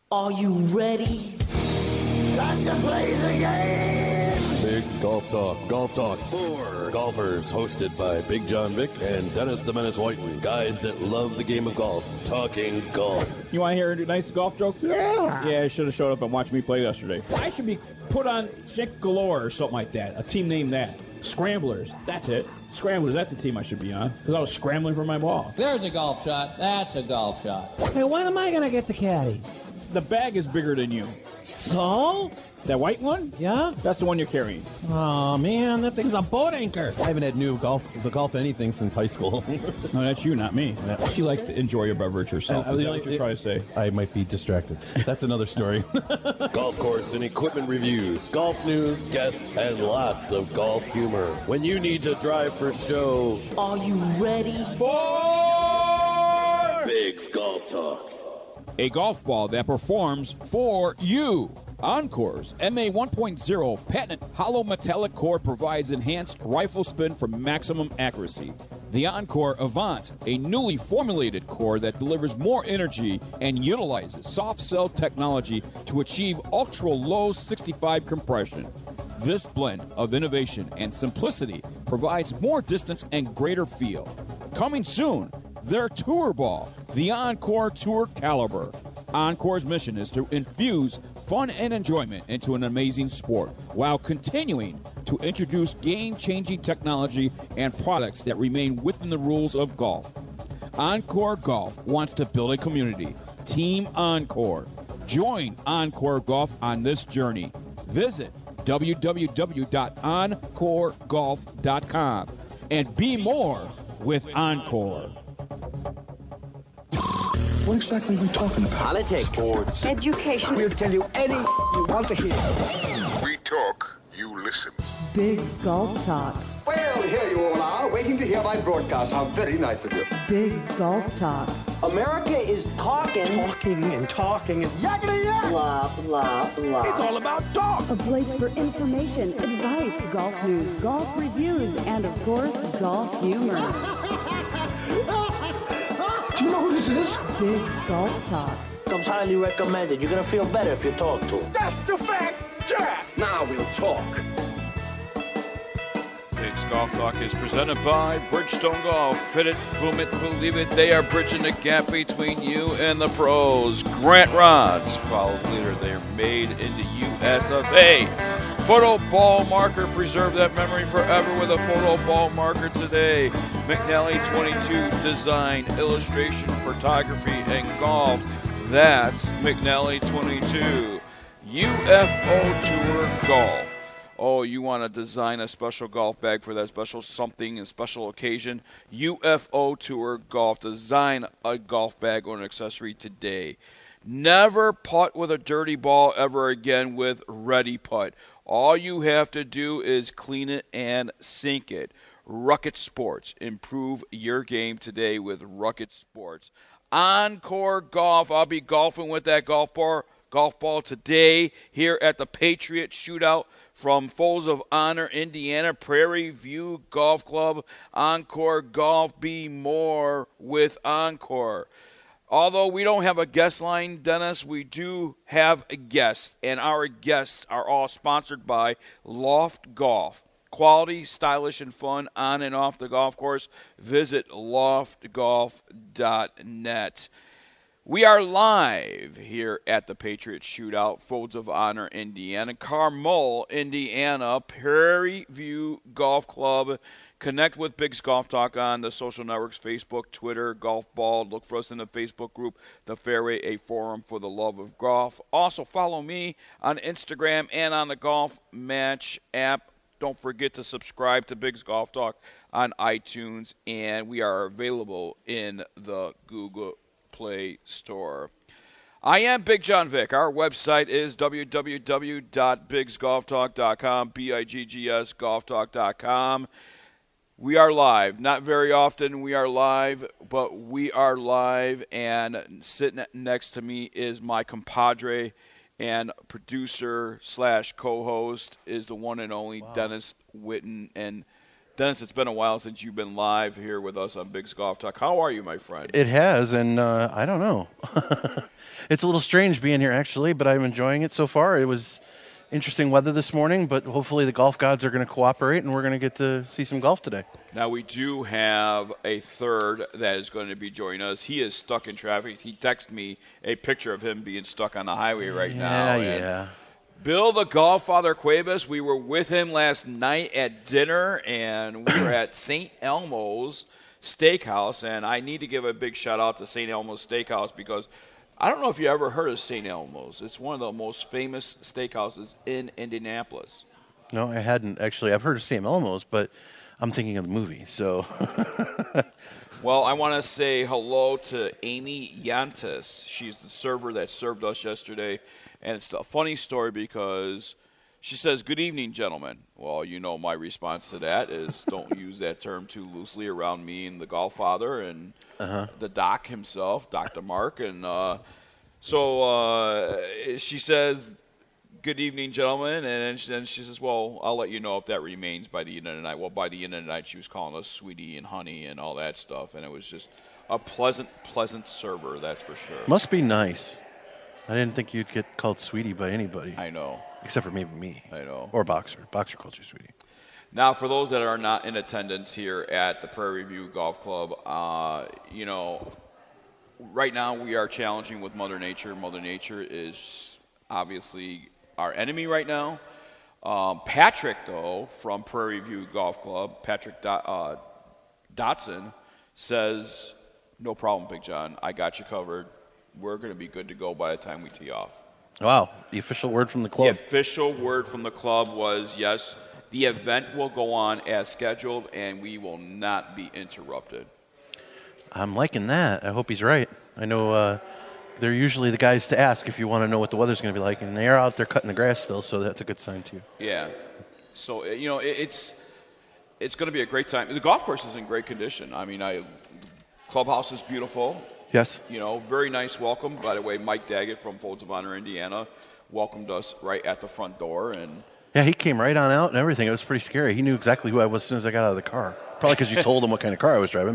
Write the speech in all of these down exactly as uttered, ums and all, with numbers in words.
Are you ready? Time to play the game! Big's Golf Talk. Golf Talk for golfers. Hosted by Big John Vick and Dennis the Menace Whiten. Guys that love the game of golf. Talking golf. You want to hear a nice golf joke? Yeah! Yeah, I should have showed up and watched me play yesterday. I should be put on Chick Galore or something like that. A team named that. Scramblers. That's it. Scramblers, that's a team I should be on. Because I was scrambling for my ball. There's a golf shot. That's a golf shot. Hey, when am I going to get the caddy? The bag is bigger than you. So? That white one? Yeah? That's the one you're carrying. Oh, man, that thing's a boat anchor. I haven't had new golf, the golf anything since high school. No, that's you, not me. She likes to enjoy your beverage herself. Is that what you're trying to say? I might be distracted. That's another story. Golf course and equipment reviews, golf news, guests, and lots of golf humor. When you need to drive for show, Are you ready? For Big's Golf Talk. a golf ball that performs for you. Encore's M A one point oh patent hollow metallic core provides enhanced rifle spin for maximum accuracy. The Encore Avant, a newly formulated core that delivers more energy and utilizes soft cell technology to achieve ultra-low sixty-five compression. This blend of innovation and simplicity provides more distance and greater feel. Coming soon, their tour ball, the Encore Tour Caliber. Encore's mission is to infuse fun and enjoyment into an amazing sport while continuing to introduce game-changing technology and products that remain within the rules of golf. Encore Golf wants to build a community. Team Encore. Join Encore Golf on this journey. Visit w w w dot encore golf dot com and be more with Encore. What exactly are we talking about? Politics. Sports. Education. We'll tell you anything you want to hear. We talk, you listen. Big's Golf Talk. Well, here you all are, waiting to hear my broadcast. How very nice of you. Big's Golf Talk. America is talking. Talking and talking and yakety yak. Blah, blah, blah. It's all about talk. A place for information, advice, golf news, golf reviews, and of course, golf humor. Do you know who this is? Big's Golf Talk. Comes highly recommended. You're going to feel better if you talk to him. That's the fact, Jack. Now we'll talk. Big's Golf Talk is presented by Bridgestone Golf. Fit it, boom it, believe it. They are bridging the gap between you and the pros. Grant Rods, follow the leader. They are made in the U S of A. Photo ball marker, preserve that memory forever with a photo ball marker today. McNally twenty-two, design, illustration, photography, and golf. That's McNally twenty-two. U F O Tour Golf. Oh, you want to design a special golf bag for that special something, a special occasion? U F O Tour Golf. Design a golf bag or an accessory today. Never putt with a dirty ball ever again with Ready Putt. All you have to do is clean it and sink it. Rucket Sports. Improve your game today with Rucket Sports. Encore Golf. I'll be golfing with that golf ball, golf ball today here at the Patriot Shootout from Foes of Honor, Indiana, Prairie View Golf Club. Encore Golf. Be more with Encore. Although we don't have a guest line, Dennis, we do have a guest, and our guests are all sponsored by Loft Golf. Quality, stylish, and fun on and off the golf course. Visit loft golf dot net. We are live here at the Patriot Shootout, Folds of Honor, Indiana, Carmel, Indiana, Prairie View Golf Club. Connect with Big's Golf Talk on the social networks, Facebook, Twitter, Golf Ball. Look for us in the Facebook group, The Fairway, a forum for the love of golf. Also, follow me on Instagram and on the Golf Match app. Don't forget to subscribe to Big's Golf Talk on iTunes, and we are available in the Google Play Store. I am Big John Vick. Our website is w w w dot bigs golf talk dot com, B I G G S golf talk dot com. We are live. Not very often we are live, but we are live, and sitting next to me is my compadre and producer slash co-host is the one and only wow. Dennis Whitten. And Dennis, it's been a while since you've been live here with us on Big's Golf Talk. How are you, my friend? It has, and uh, I don't know. It's a little strange being here, actually, but I'm enjoying it so far. It was interesting weather this morning, but hopefully the golf gods are going to cooperate, and we're going to get to see some golf today. Now, we do have a third that is going to be joining us. He is stuck in traffic. He texted me a picture of him being stuck on the highway right yeah, now. Yeah, yeah. Bill the Golffather Cuevas, we were with him last night at dinner, and we were at Saint Elmo's Steakhouse, and I need to give a big shout-out to Saint Elmo's Steakhouse because I don't know if you ever heard of Saint Elmo's. It's one of the most famous steakhouses in Indianapolis. No, I hadn't, actually. I've heard of Saint Elmo's, but I'm thinking of the movie, so... Well, I want to say hello to Amy Yantis. She's the server that served us yesterday. And it's a funny story because she says, "Good evening, gentlemen." Well, you know my response to that is don't use that term too loosely around me and the Golffather and uh-huh. the doc himself, Doctor Mark. And uh, so uh, she says, "Good evening, gentlemen." And then she, then she says, "Well, I'll let you know if that remains by the end of the night." Well, by the end of the night, she was calling us sweetie and honey and all that stuff. And it was just a pleasant, pleasant server, that's for sure. Must be nice. I didn't think you'd get called sweetie by anybody. I know. Except for maybe me. I know. Or Boxer. Boxer calls you sweetie. Now, for those that are not in attendance here at the Prairie View Golf Club, uh, you know, right now we are challenging with Mother Nature. Mother Nature is obviously our enemy right now. Um, Patrick, though, from Prairie View Golf Club, Patrick Do- uh, Dotson, says, "No problem, Big John. I got you covered. We're going to be good to go by the time we tee off." Wow. The official word from the club. The official word from the club was, yes, the event will go on as scheduled, and we will not be interrupted. I'm liking that. I hope he's right. I know uh, they're usually the guys to ask if you want to know what the weather's going to be like, and they're out there cutting the grass still, so that's a good sign, too. Yeah. So, you know, it, it's it's going to be a great time. The golf course is in great condition. I mean, I, the clubhouse is beautiful. Yes. You know, very nice welcome. By the way, Mike Daggett from Folds of Honor, Indiana, welcomed us right at the front door. And yeah, he came right on out and everything. It was pretty scary. He knew exactly who I was as soon as I got out of the car. Probably because you told him what kind of car I was driving.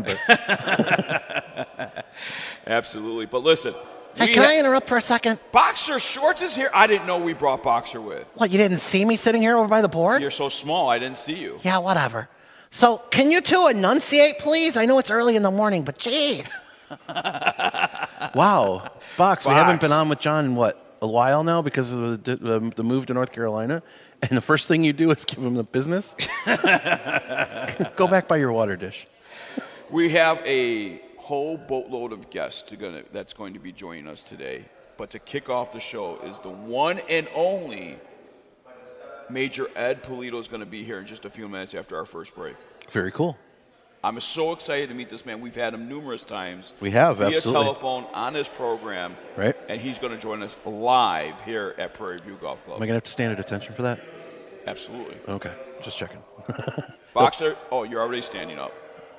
But absolutely. But listen. Hey, can I interrupt for a second? Boxer Shorts is here. I didn't know we brought Boxer with. What, you didn't see me sitting here over by the board? You're so small, I didn't see you. Yeah, whatever. So, can you two enunciate, please? I know it's early in the morning, but jeez. Wow. Box, Box, we haven't been on with John in, what, a while now because of the, the, the move to North Carolina? And the first thing you do is give him the business? Go back by your water dish. We have a whole boatload of guests to gonna, that's going to be joining us today. But to kick off the show is the one and only Major Ed Pulido is going to be here in just a few minutes after our first break. Very cool. I'm so excited to meet this man. We've had him numerous times. We have, via absolutely. Via telephone on this program. Right. And he's going to join us live here at Prairie View Golf Club. Am I going to have to stand at attention for that? Absolutely. Okay. Just checking. Boxer, oh, you're already standing up.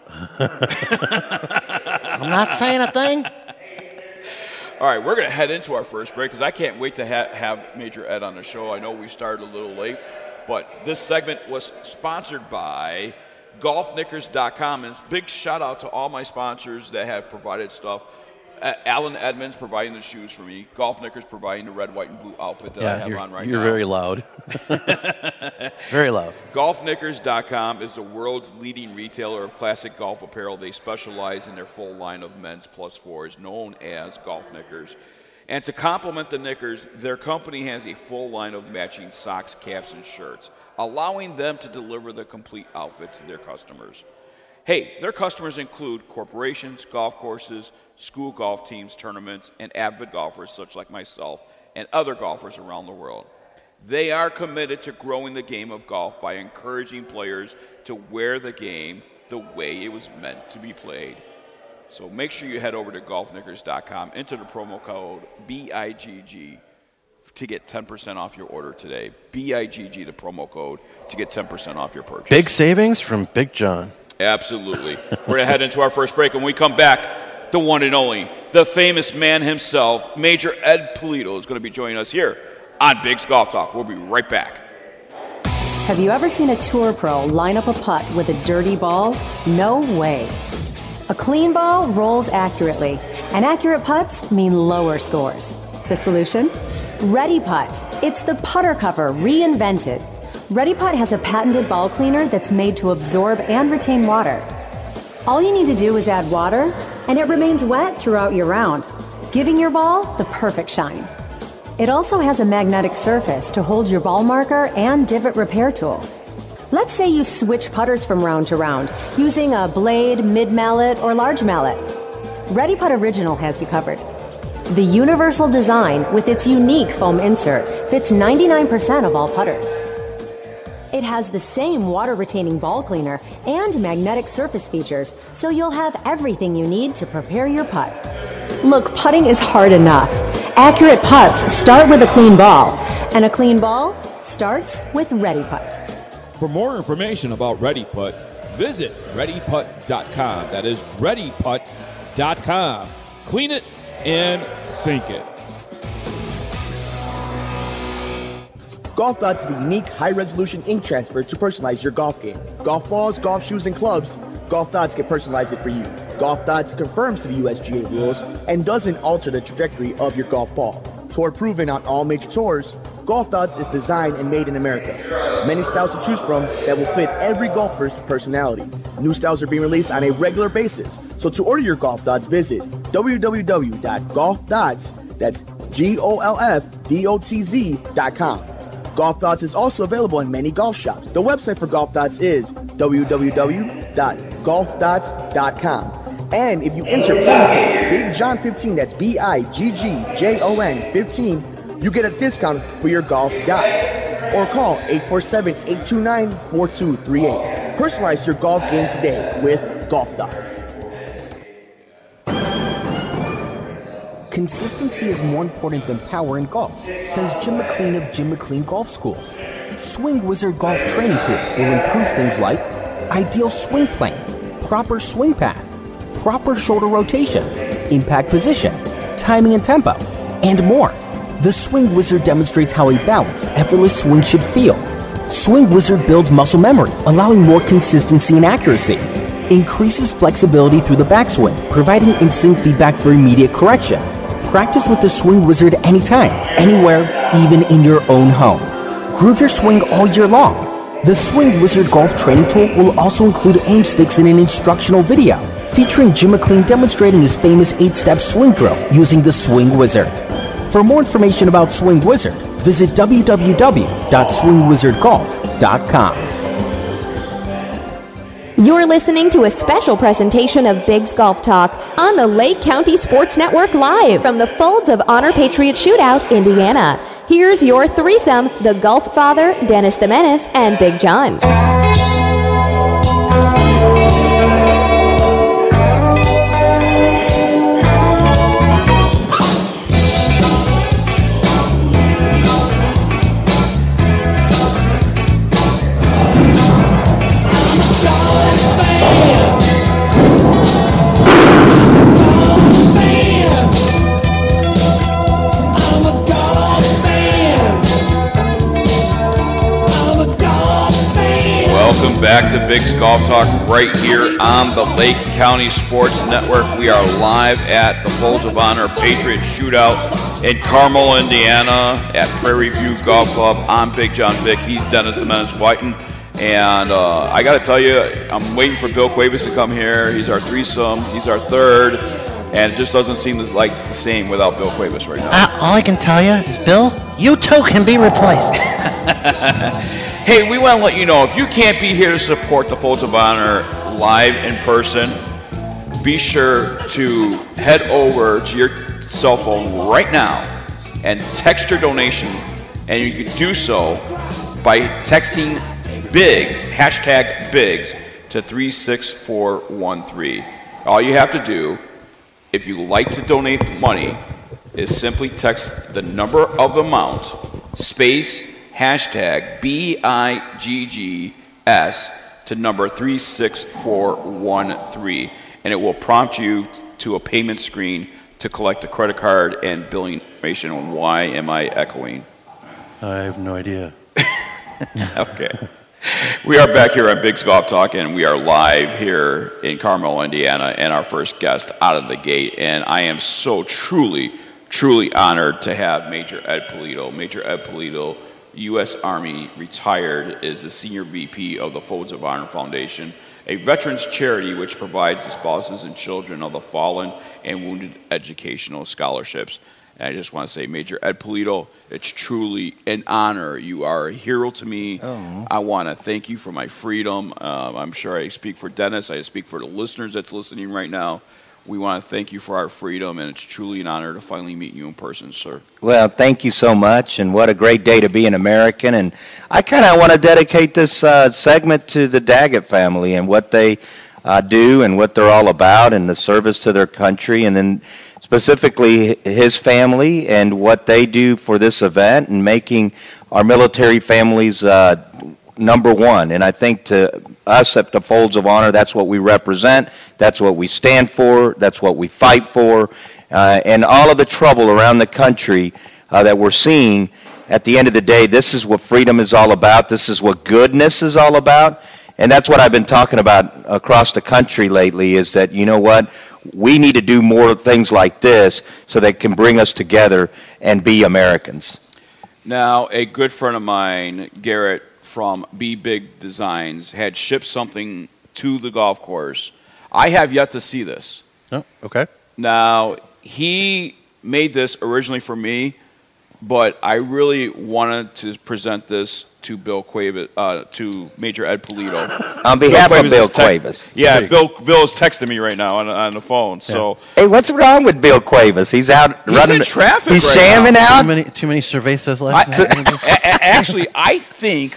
I'm not saying a thing. All right, we're going to head into our first break because I can't wait to ha- have Major Ed on the show. I know we started a little late, but this segment was sponsored by golf knickers dot com. And big shout out to all my sponsors that have provided stuff. Uh, Alan Edmonds providing the shoes for me. Golf Knickers providing the red, white, and blue outfit that yeah, I have you're, on right you're now. You're very loud. Very loud. golf knickers dot com is the world's leading retailer of classic golf apparel. They specialize in their full line of men's plus fours, known as Golf Knickers. And to complement the Knickers, their company has a full line of matching socks, caps, and shirts, allowing them to deliver the complete outfit to their customers. Hey, their customers include corporations, golf courses, school golf teams, tournaments, and avid golfers such like myself and other golfers around the world. They are committed to growing the game of golf by encouraging players to wear the game the way it was meant to be played. So make sure you head over to golf knickers dot com, enter the promo code B I G G to get ten percent off your order today. B I G G, the promo code, to get ten percent off your purchase. Big savings from Big John. Absolutely. We're going to head into our first break. When we come back, the one and only, the famous man himself, Major Ed Pulido, is going to be joining us here on Big's Golf Talk. We'll be right back. Have you ever seen a tour pro line up a putt with a dirty ball? No way. A clean ball rolls accurately, and accurate putts mean lower scores. The solution? Ready Putt. It's the putter cover reinvented. Ready Putt has a patented ball cleaner that's made to absorb and retain water. All you need to do is add water, and it remains wet throughout your round, giving your ball the perfect shine. It also has a magnetic surface to hold your ball marker and divot repair tool. Let's say you switch putters from round to round using a blade, mid-mallet, or large mallet. Ready Putt Original has you covered. The universal design with its unique foam insert fits ninety-nine percent of all putters. It has the same water-retaining ball cleaner and magnetic surface features, so you'll have everything you need to prepare your putt. Look, putting is hard enough. Accurate putts start with a clean ball, and a clean ball starts with Ready Putt. For more information about Ready Putt, visit ready putt dot com. That is ready putt dot com. Clean it and sink it. Golf Dots is a unique, high-resolution ink transfer to personalize your golf game. Golf balls, golf shoes, and clubs, Golf Dots can personalize it for you. Golf Dots confirms to the U S G A rules and doesn't alter the trajectory of your golf ball. Tour proven on all major tours, Golf Dots is designed and made in America. Many styles to choose from that will fit every golfer's personality. New styles are being released on a regular basis, so to order your Golf Dots, visit w w w dot golf dots, that's G O L F D O T Z dot com. Golf Dots is also available in many golf shops. The website for Golf Dots is w w w dot golf dots dot com. And if you enter promo code Big John fifteen, that's B I G G J O N fifteen, you get a discount for your Golf Dots. Or call eight four seven, eight two nine, four two three eight. Personalize your golf game today with Golf Dots. Consistency is more important than power in golf, says Jim McLean of Jim McLean Golf Schools. Swing Wizard Golf Training Tool will improve things like ideal swing plane, proper swing path, proper shoulder rotation, impact position, timing and tempo, and more. The Swing Wizard demonstrates how a balanced, effortless swing should feel. Swing Wizard builds muscle memory, allowing more consistency and accuracy. Increases flexibility through the backswing, providing instant feedback for immediate correction. Practice with the Swing Wizard anytime, anywhere, even in your own home. Groove your swing all year long. The Swing Wizard Golf Training Tool will also include aim sticks in an instructional video, featuring Jim McLean demonstrating his famous eight-step swing drill using the Swing Wizard. For more information about Swing Wizard, visit w w w dot swing wizard golf dot com. You're listening to a special presentation of Big's Golf Talk on the Lake County Sports Network live from the Folds of Honor Patriot Shootout, Indiana. Here's your threesome, the Golf Father, Dennis the Menace, and Big John. Welcome back to Big's Golf Talk right here on the Lake County Sports Network. We are live at the Folds of Honor Patriot Shootout in Carmel, Indiana at Prairie View Golf Club. I'm Big John Vick. He's Dennis the Menace Whiten. And uh, I got to tell you, I'm waiting for Bill Cuevas to come here. He's our threesome. He's our third. And it just doesn't seem like the same without Bill Cuevas right now. Uh, all I can tell you is, Bill, you too can be replaced. Hey, we want to let you know, if you can't be here to support the Folds of Honor live in person, be sure to head over to your cell phone right now and text your donation. And you can do so by texting BIGS, hashtag BIGS, to three six four one three. All you have to do, if you like to donate money, is simply text the number of the amount, space, hashtag B I G G S to number three six four one three, and it will prompt you to a payment screen to collect a credit card and billing information. Why am I echoing? I have no idea. Okay. We are back here at Big's Golf Talk, and we are live here in Carmel, Indiana, and our first guest out of the gate. And I am so truly, truly honored to have Major Ed Polito. Major Ed Polito, U S Army retired, is the Senior V P of the Folds of Honor Foundation, a veterans charity which provides the spouses and children of the fallen and wounded educational scholarships. And I just want to say, Major Ed Polito, it's truly an honor. You are a hero to me. Oh. I want to thank you for my freedom. Um, I'm sure I speak for Dennis. I speak for the listeners that's listening right now. We want to thank you for our freedom, and it's truly an honor to finally meet you in person, sir. Well, thank you so much, and what a great day to be an American. And I kind of want to dedicate this uh, segment to the Daggett family and what they uh, do and what they're all about and the service to their country, and then specifically his family and what they do for this event and making our military families uh, number one. And I think to us at the Folds of Honor, that's what we represent, that's what we stand for, that's what we fight for. Uh, and all of the trouble around the country uh, that we're seeing, at the end of the day, this is what freedom is all about, this is what goodness is all about. And that's what I've been talking about across the country lately, is that, you know what, we need to do more things like this so they can bring us together and be Americans. Now, a good friend of mine, Garrett from Be Big Designs, had shipped something to the golf course. I have yet to see this. Oh, okay. Now, he made this originally for me, but I really wanted to present this to Bill Cuevas, uh, to Major Ed Polito. On behalf Bill of Bill tex- Cuevas. Yeah, Bill Bill is texting me right now on, on the phone. So Hey, what's wrong with Bill Cuevas? He's out He's running. in traffic He's right shamming now. out. Too many, too many cervezas I, left. a- a- actually, I think,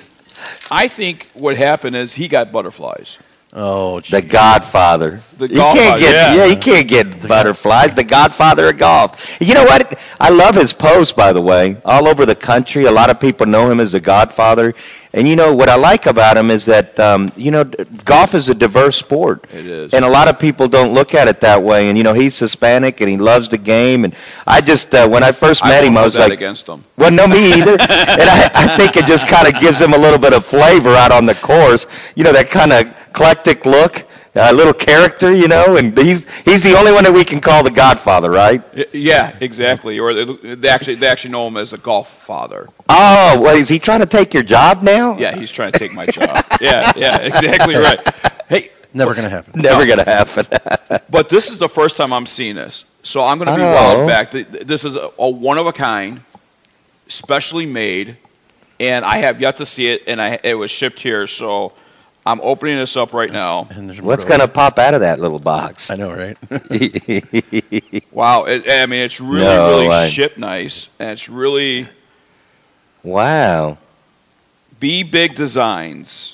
I think what happened is he got butterflies. Oh, The Godfather. The you Godfather, can't get, yeah. yeah, you can't get butterflies. The Godfather of golf. You know what? I love his posts, by the way. All over the country, a lot of people know him as the Godfather. And you know what I like about him is that um, you know d- golf is a diverse sport. It is. And a lot of people don't look at it that way. And you know he's Hispanic and he loves the game. And I just uh, when I first I met won't him, I hold was that like, against him. well, no, me either. And I, I think it just kind of gives him a little bit of flavor out on the course. You know, that kind of eclectic look, a little character, you know. And he's he's the only one that we can call the Godfather, right? Y- Yeah, exactly. Or they, they actually they actually know him as the golf father. Oh, well, is he trying to take your job now? Yeah, he's trying to take my job. Yeah, yeah, exactly right. Hey, Never going to happen. Never going to happen. but this is the first time I'm seeing this, so I'm going to be Oh. wild back. Th- th- This is a, a one of a kind, specially made, and I have yet to see it. And I it was shipped here, so I'm opening this up right now. What's going to pop out of that little box? I know, right? Wow, it, I mean it's really No, really I- shipped nice, and it's really Wow. Be Big Designs.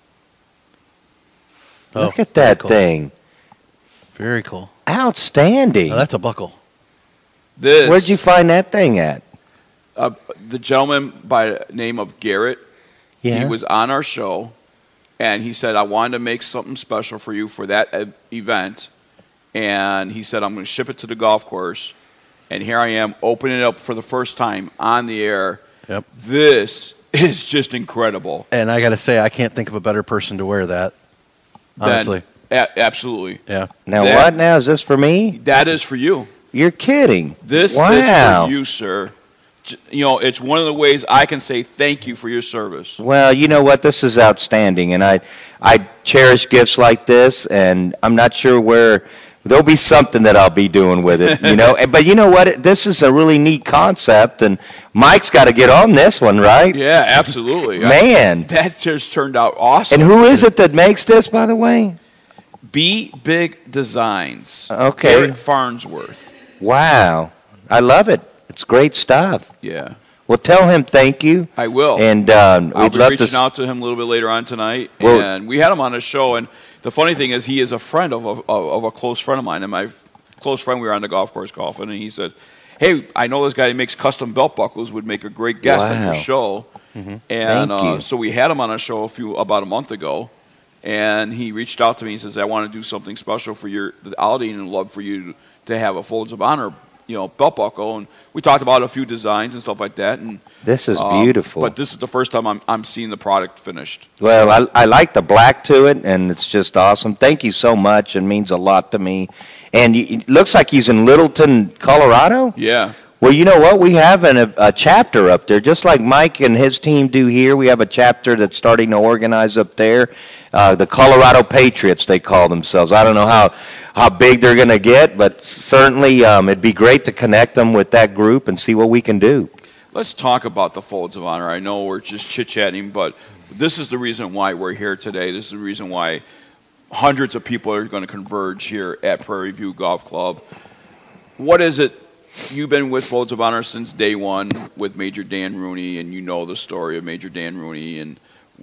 Look at that cool. thing. Very cool. Outstanding. Oh, that's a buckle. This Where'd you find that thing at? uh, the gentleman by the name of Garrett. Yeah. He was on our show, and he said, I wanted to make something special for you for that e- event. And he said, I'm going to ship it to the golf course. And here I am opening it up for the first time on the air. Yep. This is just incredible. And I got to say, I can't think of a better person to wear that. Then- Honestly. a- absolutely. Yeah. Now, That- what now? Is this for me? That is for you. You're kidding. This wow. is for you, sir. J- You know, it's one of the ways I can say thank you for your service. Well, you know what? This is outstanding, and I, I cherish gifts like this, and I'm not sure where there'll be something that I'll be doing with it, you know. And- But you know what? This is a really neat concept, and Mike's got to get on this one, right? Yeah, absolutely. Man. That just turned out awesome. And who is it that makes this, by the way? Be Big Designs. Okay. Garrett Farnsworth. Wow, I love it. It's great stuff. Yeah. Well, tell him thank you. I will. And um, I'll we'd be love reaching to. s- out to him a little bit later on tonight. Well- and we had him on the show. And the funny thing is, he is a friend of a, of, of a close friend of mine. And my f- close friend, we were on the golf course golfing, and he said, hey, I know this guy who makes custom belt buckles would make a great guest on your Wow. show. Mhm. And Thank uh, you. so we had him on a show a few about a month ago. And he reached out to me and says, I want to do something special for your the holiday and I'd love for you to have a Folds of Honor, you know, belt buckle, and we talked about a few designs and stuff like that. And this is um, beautiful. But this is the first time I'm I'm seeing the product finished. Well, I, I like the black to it, and it's just awesome. Thank you so much. It means a lot to me. And you, it looks like he's in Littleton, Colorado. Yeah. Well, you know what? We have an, a, a chapter up there, just like Mike and his team do here. We have a chapter that's starting to organize up there. Uh, the Colorado Patriots, they call themselves. I don't know how, how big they're going to get, but certainly um, it'd be great to connect them with that group and see what we can do. Let's talk about the Folds of Honor. I know we're just chit-chatting, but this is the reason why we're here today. This is the reason why hundreds of people are going to converge here at Prairie View Golf Club. What is it? You've been with Folds of Honor since day one with Major Dan Rooney, and you know the story of Major Dan Rooney. And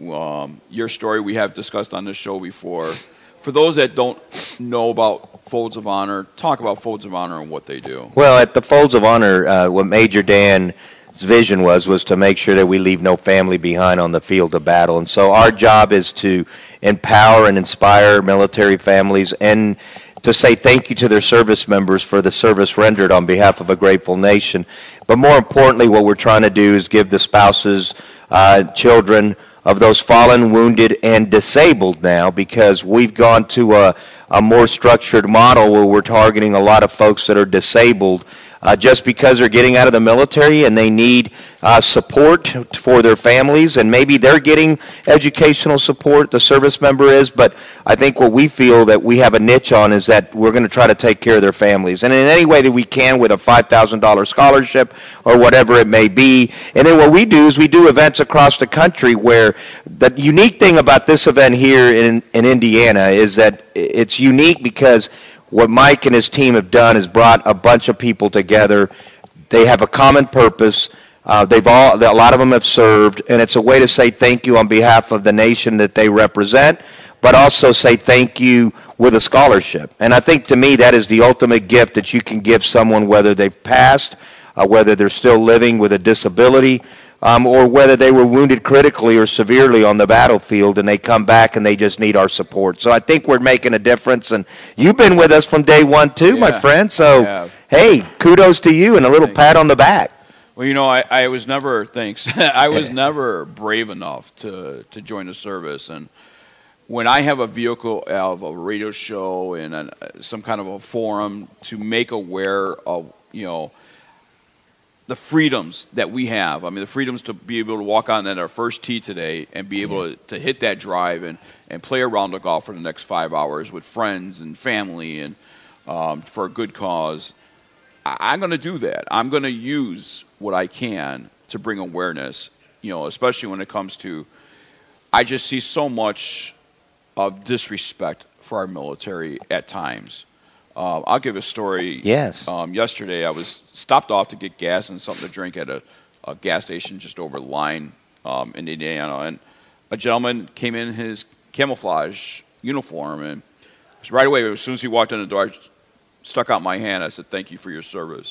um, your story we have discussed on this show before. For those that don't know about Folds of Honor, talk about Folds of Honor and what they do. Well, at the Folds of Honor, uh, what Major Dan's vision was was to make sure that we leave no family behind on the field of battle. And so our job is to empower and inspire military families and to say thank you to their service members for the service rendered on behalf of a grateful nation. But more importantly, what we're trying to do is give the spouses, uh, children of those fallen, wounded, and disabled now, because we've gone to a, a more structured model where we're targeting a lot of folks that are disabled Uh, just because they're getting out of the military and they need uh, support for their families, and maybe they're getting educational support, the service member is, but I think what we feel that we have a niche on is that we're going to try to take care of their families, and in any way that we can with a five thousand dollars scholarship or whatever it may be. And then what we do is we do events across the country where the unique thing about this event here in, in Indiana is that it's unique because what Mike and his team have done is brought a bunch of people together. They have a common purpose. Uh, they've all, a lot of them have served, and it's a way to say thank you on behalf of the nation that they represent, but also say thank you with a scholarship. And I think to me that is the ultimate gift that you can give someone, whether they've passed, uh, whether they're still living with a disability, Um, or whether they were wounded critically or severely on the battlefield and they come back and they just need our support. So I think we're making a difference, and you've been with us from day one too, Yeah, my friend. So, hey, kudos to you and a little Thank pat on the back. Well, you know, I, I was never, thanks, I was never brave enough to, to join the service. And when I have a vehicle of a radio show and a, some kind of a forum to make aware of, you know, the freedoms that we have. I mean, the freedoms to be able to walk on at our first tee today and be able to, to hit that drive and, and play a round of golf for the next five hours with friends and family and um, for a good cause. I, I'm going to do that. I'm going to use what I can to bring awareness, you know, especially when it comes to, I just see so much of disrespect for our military at times. Uh, I'll give a story. Yes. Um, yesterday, I was stopped off to get gas and something to drink at a, a gas station just over the line um, in Indiana, and a gentleman came in his camouflage uniform, and right away, as soon as he walked in the door, I stuck out my hand. I said, "Thank you for your service."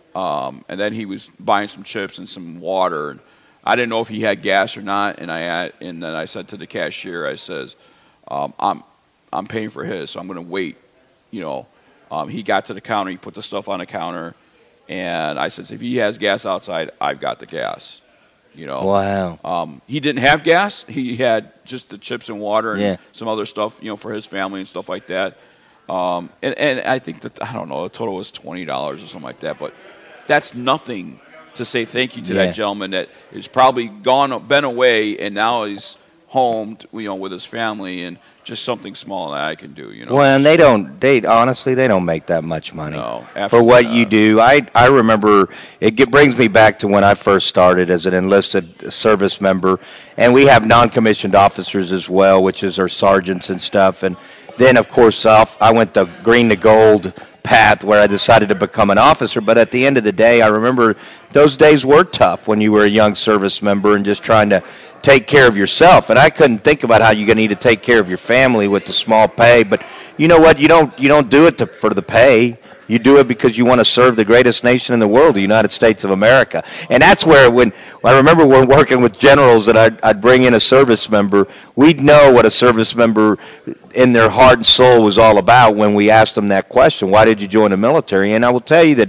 Um, and then he was buying some chips and some water, and I didn't know if he had gas or not. And I had, and then I said to the cashier, I says, um, "I'm I'm paying for his, so I'm going to wait," you know. Um, he got to the counter, he put the stuff on the counter, and I said, if he has gas outside, I've got the gas. You know. Wow. Um, he didn't have gas. He had just the chips and water and Yeah. some other stuff, you know, for his family and stuff like that. Um, and, and I think that, I don't know, the total was twenty dollars or something like that. But that's nothing to say thank you to Yeah. that gentleman that is probably gone, been away, and now he's home, you know, with his family, and just something small that I can do, you know. Well, and they don't, they honestly, they don't make that much money No, for what absolutely you do. I, I remember, it get, brings me back to when I first started as an enlisted service member, and we have non-commissioned officers as well, which is our sergeants and stuff. And then, of course, off, I went the green to gold path where I decided to become an officer. But at the end of the day, I remember those days were tough when you were a young service member and just trying to take care of yourself. And I couldn't think about how you're going to need to take care of your family with the small pay. But you know what? You don't you don't do it to, for the pay. You do it because you want to serve the greatest nation in the world, the United States of America. And that's where, when I remember when working with generals that I'd, I'd bring in a service member, we'd know what a service member in their heart and soul was all about when we asked them that question, why did you join the military? And I will tell you that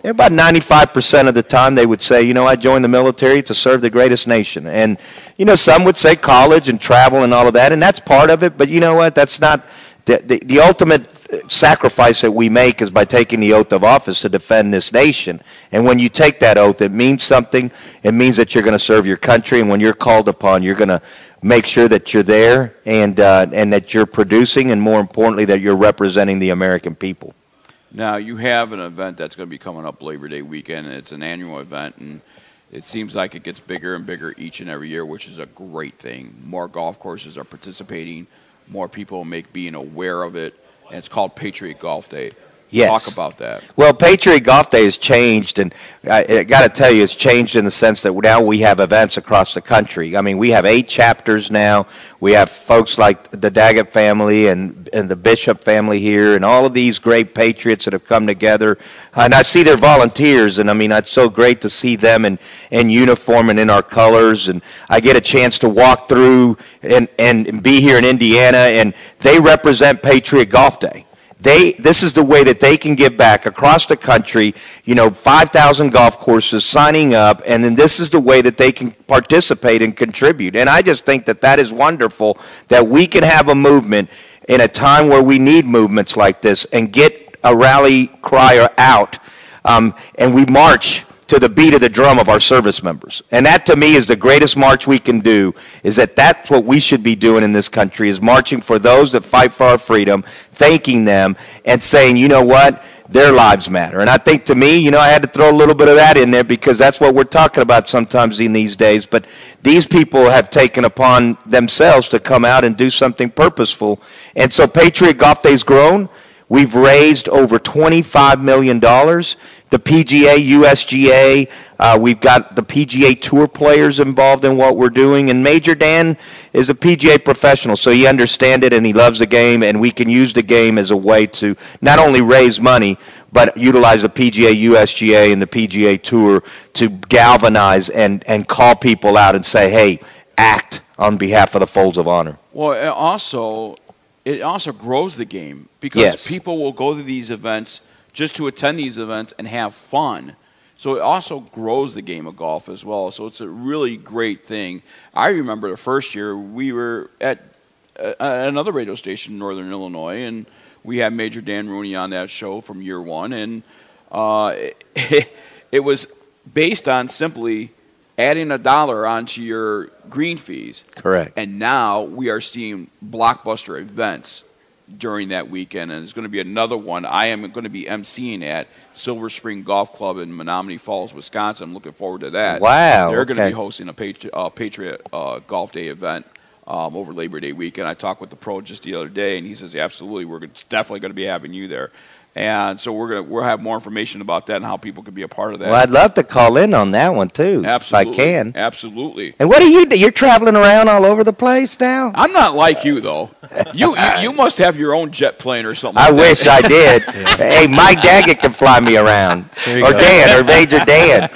about ninety-five percent of the time they would say, you know, I joined the military to serve the greatest nation. And, you know, some would say college and travel and all of that, and that's part of it. But you know what? That's not the, the, the ultimate sacrifice that we make is by taking the oath of office to defend this nation. And when you take that oath, it means something. It means that you're going to serve your country, and when you're called upon, you're going to make sure that you're there and uh, and that you're producing, and more importantly, that you're representing the American people. Now, you have an event that's going to be coming up Labor Day weekend, and it's an annual event, and it seems like it gets bigger and bigger each and every year, which is a great thing. More golf courses are participating. More people make being aware of it, and it's called Patriot Golf Day. Yes. Talk about that. Well, Patriot Golf Day has changed, and I, I got to tell you, it's changed in the sense that now we have events across the country. I mean, we have eight chapters now. We have folks like the Daggett family and, and the Bishop family here, and all of these great patriots that have come together. And I see their volunteers, and I mean, it's so great to see them in, in uniform and in our colors. And I get a chance to walk through and, and be here in Indiana, and they represent Patriot Golf Day. They, this is the way that they can give back across the country, you know, five thousand golf courses signing up, and then this is the way that they can participate and contribute. And I just think that that is wonderful, that we can have a movement in a time where we need movements like this and get a rally cry out, um, and we march to the beat of the drum of our service members. And that, to me, is the greatest march we can do, is that that's what we should be doing in this country, is marching for those that fight for our freedom, thanking them, and saying, you know what, their lives matter. And I think, to me, you know, I had to throw a little bit of that in there because that's what we're talking about sometimes in these days. But these people have taken upon themselves to come out and do something purposeful. And so Patriot Golf Day's grown. We've raised over twenty-five million dollars. The P G A, U S G A, uh, we've got the P G A Tour players involved in what we're doing, and Major Dan is a P G A professional, so he understands it and he loves the game, and we can use the game as a way to not only raise money, but utilize the P G A, U S G A, and the P G A Tour to galvanize and, and call people out and say, hey, act on behalf of the Folds of Honor. Well, it also, it also grows the game because Yes. people will go to these events just to attend these events and have fun. So it also grows the game of golf as well. So it's a really great thing. I remember the first year we were at uh, another radio station in Northern Illinois, and we had Major Dan Rooney on that show from year one, and uh, it, it was based on simply adding a dollar onto your green fees. Correct. And now we are seeing blockbuster events during that weekend, and there's going to be another one. I am going to be emceeing at Silver Spring Golf Club in Menominee Falls, Wisconsin. I'm looking forward to that. Wow, They're going to okay. be hosting a Patri- uh, Patriot uh, Golf Day event um, over Labor Day weekend. I talked with the pro just the other day, and he says, absolutely, we're gonna, definitely going to be having you there. And so we're going to we'll have more information about that and how people can be a part of that. Well, I'd love to call in on that one, too, Absolutely. if I can. Absolutely. And what do you do? You're traveling around all over the place now? I'm not like you, though. You you, you must have your own jet plane or something I like wish that. I did. Hey, Mike Daggett can fly me around. There you Or go. Dan, or Major Dan.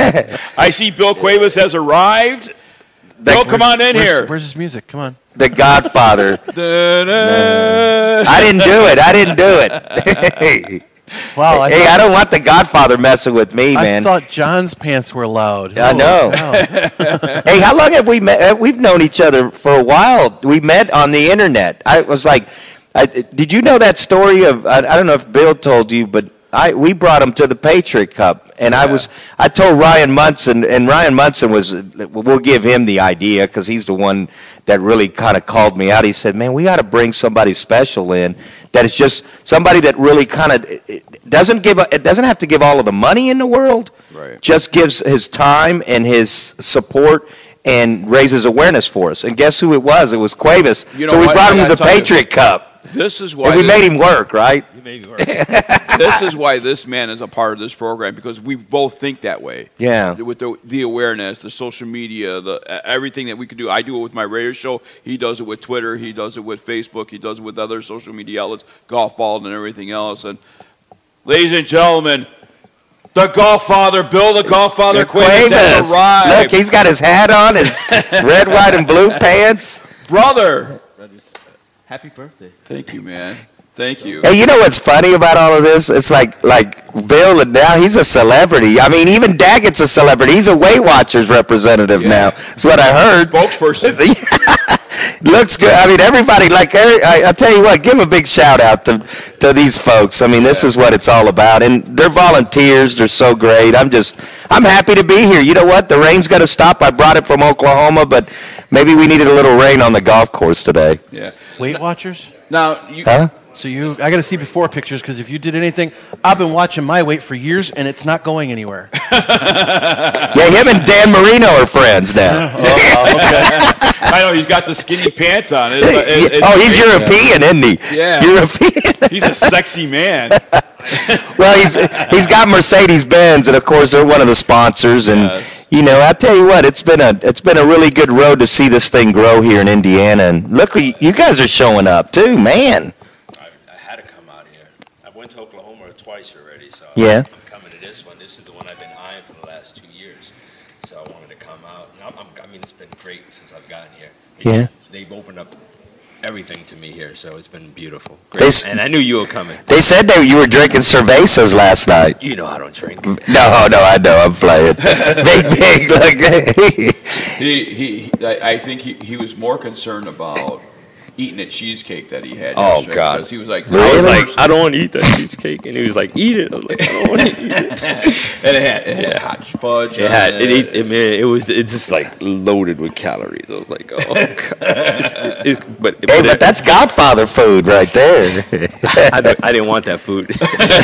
I see Bill Cuevas has arrived. Bill, come on in where's, here. Where's his music? Come on. The Godfather. Da-da. I didn't do it. I didn't do it. Wow, I hey, thought- I don't want the Godfather messing with me, man. I thought John's pants were loud. I know. Hey, how long have we met? We've known each other for a while. We met on the internet. I was like, I, did you know that story of? I, I don't know if Bill told you, but I we brought him to the Patriot Cup, and I was I told Ryan Munson, and Ryan Munson was. We'll give him the idea because he's the one that really kind of called me out. He said, "Man, we got to bring somebody special in that is just somebody that really kind of doesn't give. It doesn't have to give all of the money in the world. Right. Just gives his time and his support." And raises awareness for us. And guess who it was? It was Cuevas. You know so we what? brought I him to gotta the tell you, Patriot Cup. This is why And we this- made him work, right? You made me work. This is why this man is a part of this program, because we both think that way. Yeah. With the, the awareness, the social media, the uh, everything that we can do. I do it with my radio show. He does it with Twitter. He does it with Facebook. He does it with other social media outlets, Golf Ball and everything else. And ladies and gentlemen, the Golffather, Bill the Golffather Cuevas has Cuevas. arrived. Look, he's got his hat on, his red, white, and blue pants. Brother. Happy birthday. Thank you, man. Thank you. Hey, you know what's funny about all of this? It's like like Bill, and now he's a celebrity. I mean, even Daggett's a celebrity. He's a Weight Watchers representative yeah. now. That's what I heard. Spokesperson. Looks good. I mean, everybody, like, I, I tell you what, give them a big shout out to, to these folks. I mean, this yeah. is what it's all about. And they're volunteers. They're so great. I'm just, I'm happy to be here. You know what? The rain's going to stop. I brought it from Oklahoma, but maybe we needed a little rain on the golf course today. Yeah. Weight Watchers? Now, you. Huh? So you, I got to see before pictures because if you did anything, I've been watching my weight for years and it's not going anywhere. Yeah, him and Dan Marino are friends now. Oh, okay. I know he's got the skinny pants on. It, it, it, oh, he's European, isn't he? Yeah, European. He's a sexy man. Well, he's he's got Mercedes Benz, and of course they're one of the sponsors. And yes. you know, I tell you what, it's been a it's been a really good road to see this thing grow here in Indiana. And look, you guys are showing up too, man. Twice already, so yeah. I'm coming to this one. This is the one I've been eyeing for the last two years. So I wanted to come out. And I'm, I'm, I mean, it's been great since I've gotten here. Yeah. They've opened up everything to me here, so it's been beautiful. Great. They, and I knew you were coming. They said that you were drinking cervezas last night. You know I don't drink. No, no, I know. I'm playing. Big, big. Like, he, he, I, I think he, he was more concerned about eating a cheesecake that he had. Oh God! Because he was like, really? I was like, I don't want to eat that cheesecake, and he was like, eat it. I was like, I don't want to eat it. And it had, it had yeah. hot fudge. It had it. It, it, man, it was it's just like loaded with calories. I was like, oh God. It's, it's, but, hey, but, but that's Godfather food right there. I, I didn't want that food.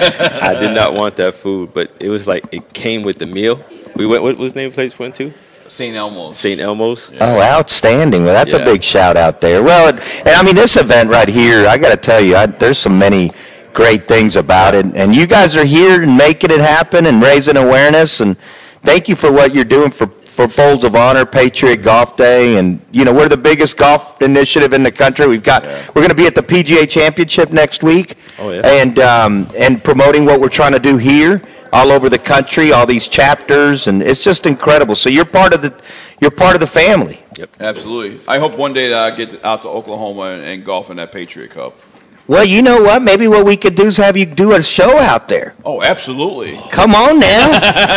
I did not want that food, but it was like it came with the meal. We went. What was the name of the place we went to? Saint Elmo's. Saint Elmo's. Yeah. Oh, outstanding. Well, that's yeah. a big shout out there. Well, and, and I mean, this event right here, I got to tell you, I, there's so many great things about it. And you guys are here and making it happen and raising awareness. And thank you for what you're doing for, for Folds of Honor, Patriot Golf Day. And, you know, we're the biggest golf initiative in the country. We've got, yeah. we're going to be at the P G A Championship next week. Oh, yeah. And, um, and promoting what we're trying to do here. All over the country, all these chapters, and it's just incredible. So you're part of the, you're part of the family. Yep, absolutely. I hope one day that I get out to Oklahoma and, and golf in that Patriot Cup. Well, you know what? Maybe what we could do is have you do a show out there. Oh, absolutely. Come on now.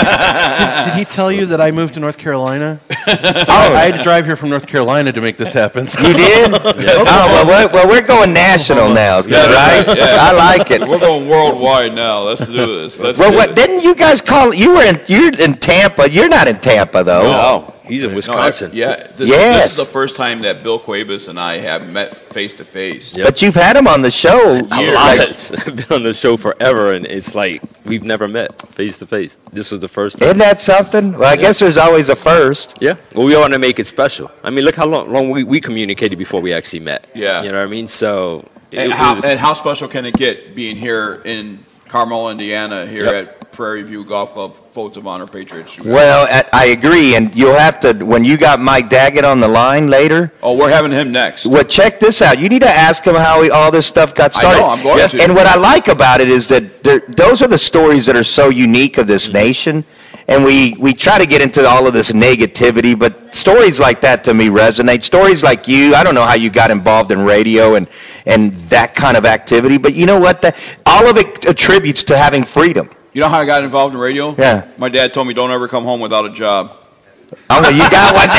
did, did he tell you that I moved to North Carolina? So oh. I had to drive here from North Carolina to make this happen. So. You did? Yeah. Oh, well, we're, well, we're going national now, yeah, right? Yeah. I like it. We're going worldwide now. Let's do this. Let's well, do what, this. Didn't you guys call? You were in. You're in Tampa. You're not in Tampa though. No. He's in Wisconsin. No, yeah, this, yes. this is the first time that Bill Cuevas and I have met face to face. But you've had him on the show. A lot. I've been on the show forever, and it's like we've never met face to face. This was the first time. Isn't that something? Well, I yeah. guess there's always a first. Yeah. Well, we want to make it special. I mean, look how long, long we, we communicated before we actually met. Yeah. You know what I mean? So. And, it, how, it was, and how special can it get being here in Carmel, Indiana, here yep. at Prairie View Golf Club, Folds of Honor Patriots? Well, I agree, and you'll have to, when you got Mike Daggett on the line later. Oh, we're having him next. Well, check this out. You need to ask him how he, all this stuff got started. I know, I'm going yes. to. And what I like about it is that there, those are the stories that are so unique of this mm-hmm. nation. And we, we try to get into all of this negativity, but stories like that to me resonate. Stories like you, I don't know how you got involved in radio and, and that kind of activity, but you know what? The, all of it attributes to having freedom. You know how I got involved in radio? Yeah. My dad told me don't ever come home without a job. Oh, well, you got one.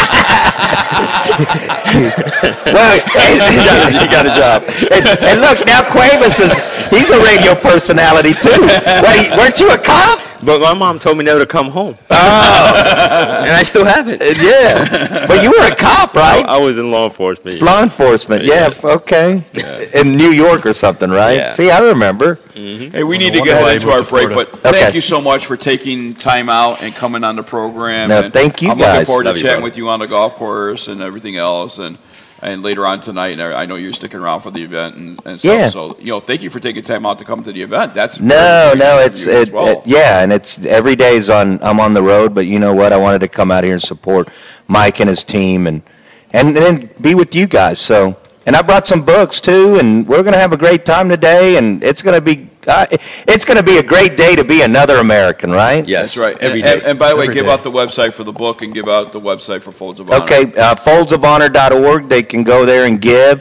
Well, hey, you, got a, you got a job. And, and look, now Cuevas is, he's a radio personality too. Wait, weren't you a cop? But my mom told me never to come home. Oh. And I still haven't. Yeah. But you were a cop, right? I, I was in law enforcement. Law enforcement, yeah, yeah. okay. Yeah. In New York or something, right? Yeah. See, I remember. Mm-hmm. Hey, we need to get into our break, but okay. thank you so much for taking time out and coming on the program. No, and thank you I'm guys. looking forward Love to you, chatting brother. with you on the golf course and everything else. And And later on tonight, and I know you're sticking around for the event and, and stuff. Yeah. So, you know, thank you for taking time out to come to the event. That's no, no, it's it, well. it, yeah, and it's every day is on. I'm on the road, but you know what? I wanted to come out here and support Mike and his team, and and then be with you guys. So, and I brought some books too, and we're gonna have a great time today, and it's gonna be. Uh, it's going to be a great day to be another American, right? Yes, that's right. Every and, day. And, and by the way, Every give day. out the website for the book and give out the website for Folds of Honor. Okay, uh, folds of honor dot org. They can go there and give.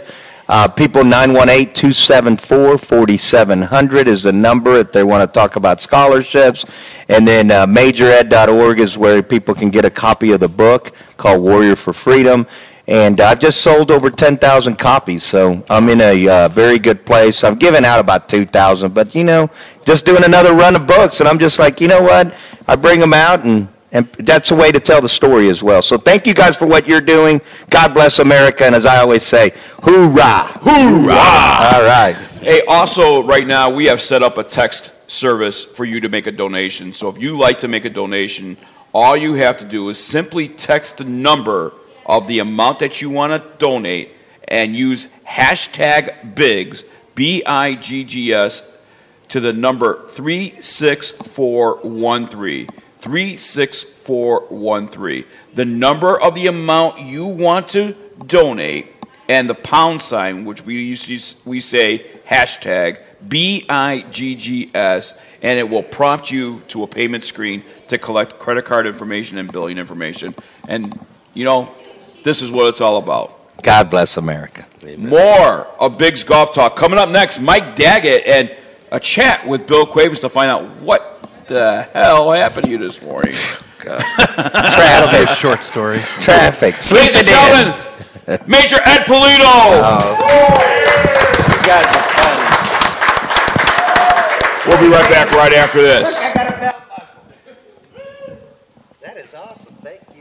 Uh, people, nine one eight, two seven four, four seven zero zero is the number if they want to talk about scholarships. And then uh, major ed dot org is where people can get a copy of the book called Warrior for Freedom. And I've just sold over ten thousand copies, so I'm in a uh, very good place. I've given out about two thousand, but, you know, just doing another run of books, and I'm just like, you know what? I bring them out, and, and that's a way to tell the story as well. So thank you guys for what you're doing. God bless America, and as I always say, hoorah! Hoorah! All right. Hey, also, right now, we have set up a text service for you to make a donation. So if you like to make a donation, all you have to do is simply text the number of the amount that you want to donate and use hashtag BIGS, B I G G S, to the number three six four one three. three six four one three. The number of the amount you want to donate and the pound sign, which we usually we say hashtag B I G G S, and it will prompt you to a payment screen to collect credit card information and billing information. And, you know, this is what it's all about. God bless America. Amen. More of Big's Golf Talk. Coming up next, Mike Daggett and a chat with Bill Cuevas to find out what the hell happened to you this morning. Traffic. A short story. Traffic. Ladies and gentlemen, Major Ed Polito. Oh. You guys are fun. We'll be right back right after this. That is awesome. Thank you.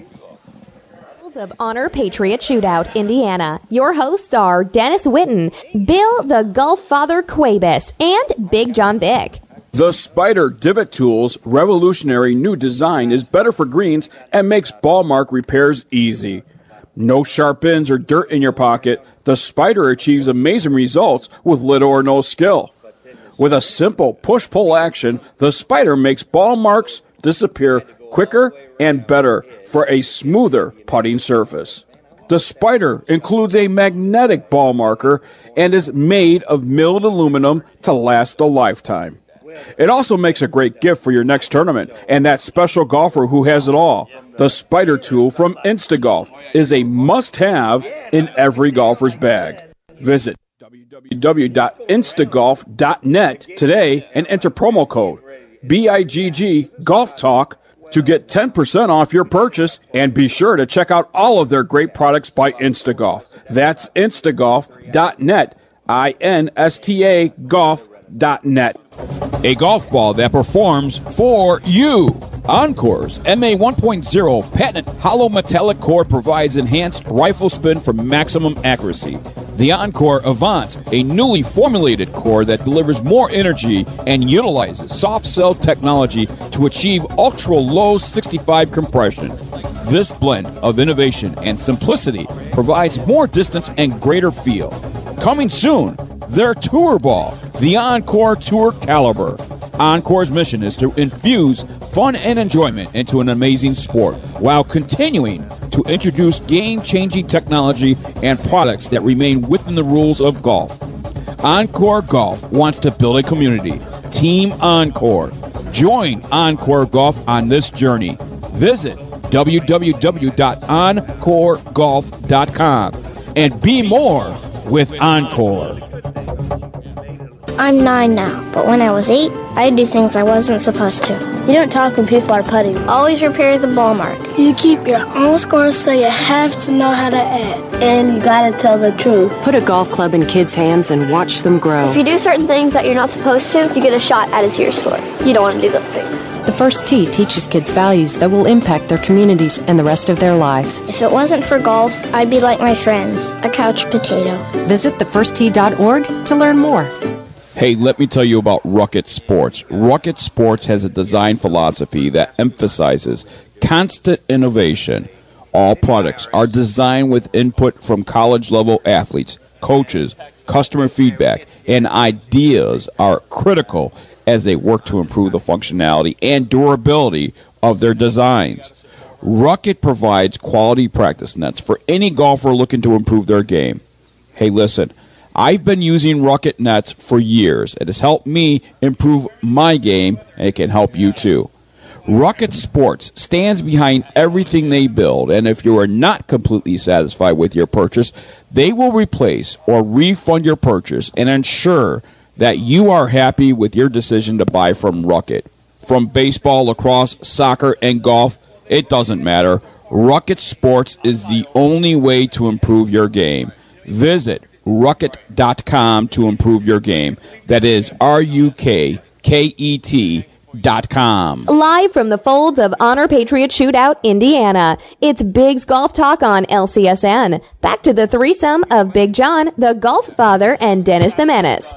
Of Honor Patriot Shootout, Indiana. Your hosts are Dennis Witten, Bill the Gulf Father Cuevas, and Big John Vick. The Spider Divot Tool's revolutionary new design is better for greens and makes ball mark repairs easy. No sharp ends or dirt in your pocket, the Spider achieves amazing results with little or no skill. With a simple push-pull action, the Spider makes ball marks disappear quicker and better for a smoother putting surface. The Spider includes a magnetic ball marker and is made of milled aluminum to last a lifetime. It also makes a great gift for your next tournament and that special golfer who has it all. The Spider tool from Instagolf is a must-have in every golfer's bag. Visit w w w dot instagolf dot net today and enter promo code B I G G Golf Talk to get ten percent off your purchase, and be sure to check out all of their great products by Instagolf. That's instagolf dot net, I N S T A golf dot net. A golf ball that performs for you. Encore's M A one point oh patented hollow metallic core provides enhanced rifle spin for maximum accuracy. The Encore Avant, a newly formulated core that delivers more energy and utilizes soft cell technology to achieve ultra-low sixty-five compression. This blend of innovation and simplicity provides more distance and greater feel. Coming soon, their Tour Ball, the Encore Tour Caliber. Encore's mission is to infuse fun and enjoyment into an amazing sport while continuing to introduce game-changing technology and products that remain within the rules of golf. Encore Golf wants to build a community. Team Encore. Join Encore Golf on this journey. Visit w w w dot encore golf dot com and be more with Encore. I'm nine now, but when I was eight, I'd do things I wasn't supposed to. You don't talk when people are putting. Always repair the ball mark. You keep your own score, so you have to know how to add. And you gotta tell the truth. Put a golf club in kids' hands and watch them grow. If you do certain things that you're not supposed to, you get a shot added to your score. You don't want to do those things. The First Tee teaches kids values that will impact their communities and the rest of their lives. If it wasn't for golf, I'd be like my friends, a couch potato. Visit the first tee dot org to learn more. Hey, let me tell you about Rucket Sports. Rucket Sports has a design philosophy that emphasizes constant innovation. All products are designed with input from college-level athletes, coaches, customer feedback, and ideas are critical as they work to improve the functionality and durability of their designs. Rucket provides quality practice nets for any golfer looking to improve their game. Hey, listen. I've been using Rucket nets for years. It has helped me improve my game, and it can help you too. Rocket Sports stands behind everything they build, and if you are not completely satisfied with your purchase, they will replace or refund your purchase and ensure that you are happy with your decision to buy from Rocket. From baseball, lacrosse, soccer, and golf, it doesn't matter. Rocket Sports is the only way to improve your game. Visit rucket dot com to improve your game. That is R U K K E T dot com. Live from the folds of Honor Patriot Shootout, Indiana, it's Big's Golf Talk on L C S N. Back to the threesome of Big John, the Golf Father, and Dennis the Menace.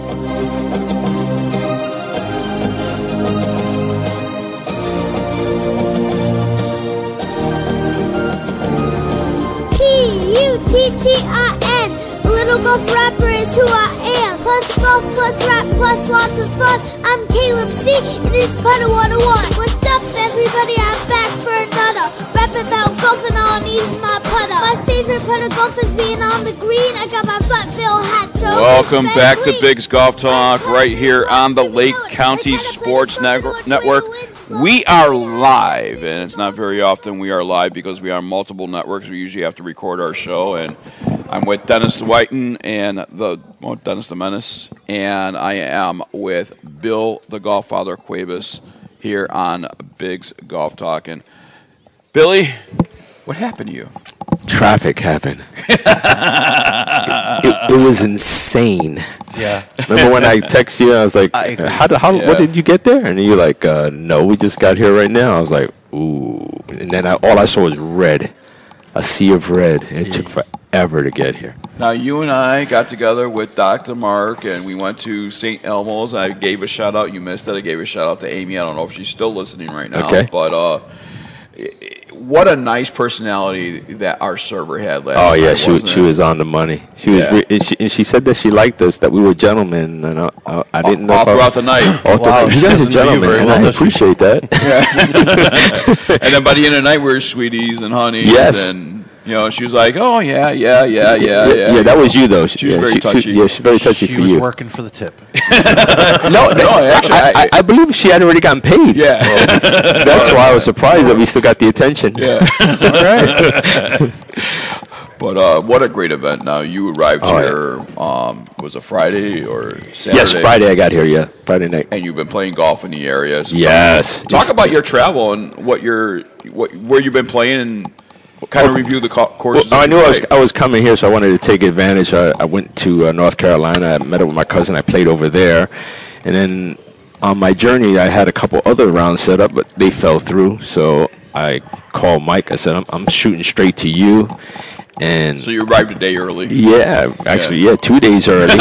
P U T T I N. Little golf rapper is who I am. Plus golf, plus rap, plus lots of fun. I'm Caleb C. It is Putter one oh one. What's up, everybody? I'm back for another. Rap about golf and all I need is my putter. My favorite putter golf is being on the green. I got my Buckville hat. So Welcome back to Big's Golf Talk right here on the Lake County Sports Network. We are live, and it's not very often we are live because we are on multiple networks. We usually have to record our show, and I'm with Dennis the Whiten and the well, Dennis the Menace, and I am with Bill the Golf Father Cuevas here on Big's Golf Talk. And Billy, what happened to you? Traffic happened. it, it, it was insane. Yeah. Remember when I texted you? I was like, I, "How? Do, how? Yeah. What did you get there?" And you're like, uh, "No, we just got here right now." I was like, "Ooh!" And then I, all I saw was red, a sea of red. And it yeah. took forever to get here. Now you and I got together with Doctor Mark, and we went to Saint Elmo's. I gave a shout out. You missed it. I gave a shout out to Amy. I don't know if she's still listening right now. Okay. But uh, what a nice personality that our server had last Oh, yeah, night, she, she was on the money. She was, Yeah. re- and, she, and she said that she liked us, that we were gentlemen, and I, I, I didn't know All if I- throughout the night. All throughout- Wow, you she guys are doesn't know you gentlemen, very and well, I does she? appreciate that. And then by the end of the night, we were sweeties and honey. Yes. And you know, she was like, "Oh yeah, yeah, yeah, yeah, yeah." Yeah, that was you though. She was yeah, very she, touchy. She, yeah, she's very touchy She for was you. working for the tip. no, no, actually, I, I, I believe she had already gotten paid. Yeah, that's why I was surprised that we still got the attention. Yeah, all right. But uh, what a great event! Now you arrived Oh, here. Um, was it Friday or Saturday? Yes, Friday I got here. Yeah, Friday night. And you've been playing golf in the area. So Yes. Talk Just, about your travel and what you're, what where you've been playing, and kind of review the co- courses. Well, I that knew you I was, played. I was coming here, so I wanted to take advantage. I, I went to uh, North Carolina. I met up with my cousin. I played over there. And then on my journey, I had a couple other rounds set up, but they fell through. So I called Mike. I said, I'm, I'm shooting straight to you. And So you arrived a day early. yeah, actually, yeah, two days early.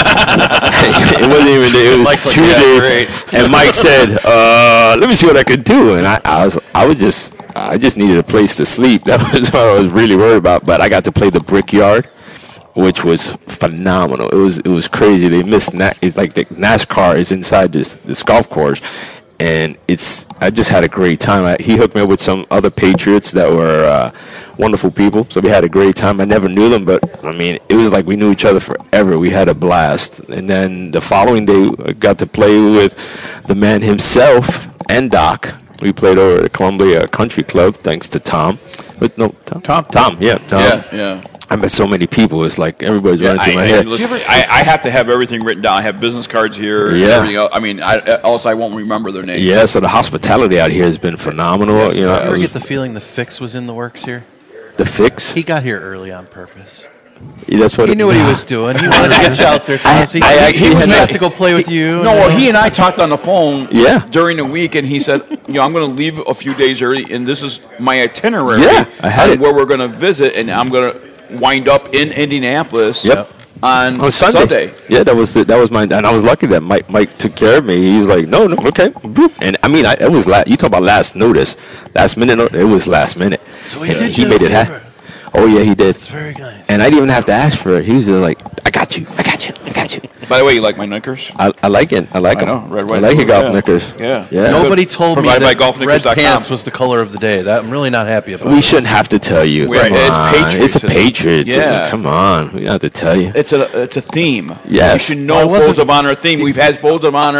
It wasn't even a day. It was Mike's like, two "Yeah, days. great." And Mike said, uh, "Let me see what I could do." And I, I was, I was just, I just needed a place to sleep. That was what I was really worried about. But I got to play the Brickyard, which was phenomenal. It was, it was crazy. They missed. Na- it's like the NASCAR is inside this this golf course. And it's, I just had a great time. I, he hooked me up with some other Patriots that were uh, wonderful people. So we had a great time. I never knew them, but I mean, it was like we knew each other forever. We had a blast. And then the following day, I got to play with the man himself and Doc. We played over at the Columbia Country Club, thanks to Tom. But no, Tom. Tom, Tom yeah, Tom. Yeah, yeah. I met so many people. It's like everybody's Yeah, running through I, my I, head. listen, I, I have to have everything written down. I have business cards here. And Yeah. everything else. I mean, I, else I won't remember their names. Yeah, so the hospitality out here has been phenomenal. Yes, you know, You it ever was- get the feeling the fix was in the works here? the fix. He got here early on purpose. Yeah, that's what He it- knew what he was doing. He wanted to get you out there. Thomas. He, I he- actually he had would not- have to go play with you. No, well, he and I talked on the phone Yeah. during the week, and he said, you know, I'm going to leave a few days early, and this is my itinerary Yeah, I had on it. where we're going to visit, and I'm going to wind up in Indianapolis Yep. on, On Sunday. Sunday. Yeah, that was the, that was my, and I was lucky that Mike Mike took care of me. He was like, no, no, okay, Boop. And I mean, I, it was la- you talk about last notice, last minute. no- It was last minute. So he And did he you made a it favor. happen. Oh yeah, he did. It's very nice. And I didn't even have to ask for it. He was just like, I got you, I got you, I got you. By the way, you like my knickers? I, I like it. I like I them. know, red, I white, like blue, your golf yeah. knickers. Yeah. Yeah. Nobody told me Provided by that golf red knickers dot com. pants was the color of the day. That I'm really not happy about. We shouldn't have to tell you. Right, Come it's on. Patriots. It's a Patriots. Yeah. Come on. We don't have to tell you. It's a it's a theme. Yes. You should Well, know it wasn't- Folds of Honor theme. We've had Folds of Honor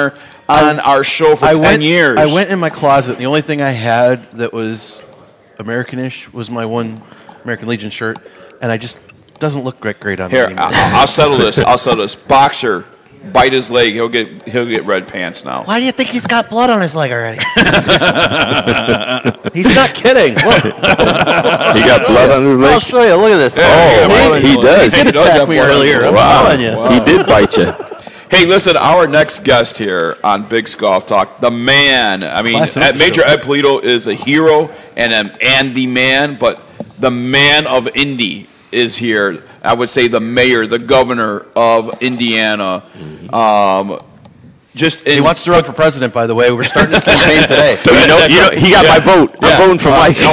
on our show for I ten went, years. I went in my closet. The only thing I had that was American-ish was my one American Legion shirt, and I just doesn't look great great on Here, me anymore. I'll, I'll settle this. I'll settle this. Boxer, bite his leg. He'll get he'll get red pants now. Why do you think he's got blood on his leg already? He's not kidding. Look. He got blood on his leg? I'll show you. Look at this. Oh, See? he does. He did attack me earlier. I'm Wow. telling you. He did bite you. Hey, listen, our next guest here on Big's Golf Talk, the man. I mean, Class Ed- Major episode. Ed Polito is a hero and um, and the man, but the man of Indy is here. I would say the mayor, the governor of Indiana. Um, just in, He wants to run for president, by the way. We're starting this campaign today. You know, you know, he got Yeah. my vote. I'm Yeah. voting for Uh, Mike. no,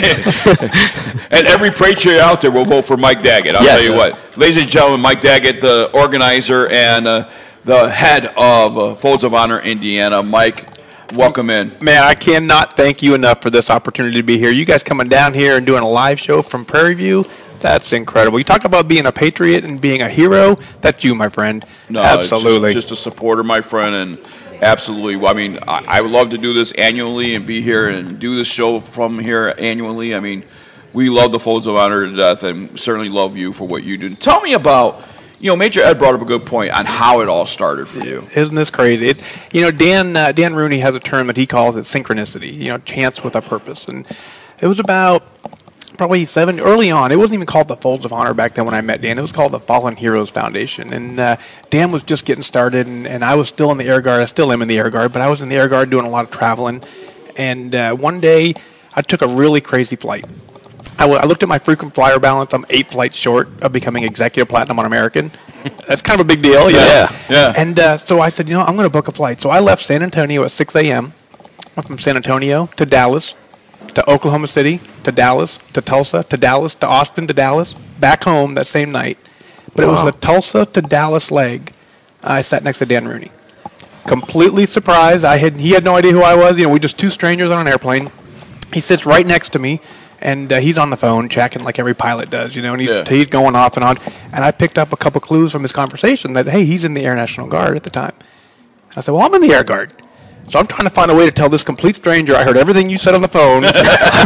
I- and every patriot out there will vote for Mike Daggett. I'll Yes. tell you what. Ladies and gentlemen, Mike Daggett, the organizer and uh, the head of uh, Folds of Honor Indiana. Mike, welcome in. Man, I cannot thank you enough for this opportunity to be here. You guys coming down here and doing a live show from Prairie View, that's incredible. You talk about being a patriot and being a hero, that's you, my friend. No, Absolutely. Just, just a supporter, my friend, and absolutely. Well, I mean, I, I would love to do this annually and be here and do this show from here annually. I mean, we love the Folds of Honor to death, and certainly love you for what you do. Tell me about, you know, Major Ed brought up a good point on how it all started for you. Isn't this crazy? It, you know, Dan uh, Dan Rooney has a term that he calls it synchronicity, you know, chance with a purpose. And it was about probably seven, early on, it wasn't even called the Folds of Honor back then when I met Dan. It was called the Fallen Heroes Foundation. And uh, Dan was just getting started, and, and I was still in the Air Guard. I still am in the Air Guard, but I was in the Air Guard doing a lot of traveling. And uh, one day, I took a really crazy flight. I, w- I looked at my frequent flyer balance. I'm eight flights short of becoming executive platinum on American. That's kind of a big deal. You know? Yeah, yeah. And uh, so I said, you know, I'm going to book a flight. So I left San Antonio at six a.m. Went from San Antonio to Dallas, to Oklahoma City, to Dallas, to Tulsa, to Dallas, to Austin, to Dallas, back home that same night. But it was Wow. the Tulsa to Dallas leg. I sat next to Dan Rooney. Completely surprised. I had he had no idea who I was. You know, we just two strangers on an airplane. He sits right next to me, and uh, he's on the phone checking like every pilot does, you know, and he, Yeah. he's going off and on. And I picked up a couple clues from his conversation that, hey, he's in the Air National Guard at the time. And I said, well, I'm in the Air Guard. So I'm trying to find a way to tell this complete stranger I heard everything you said on the phone. I'm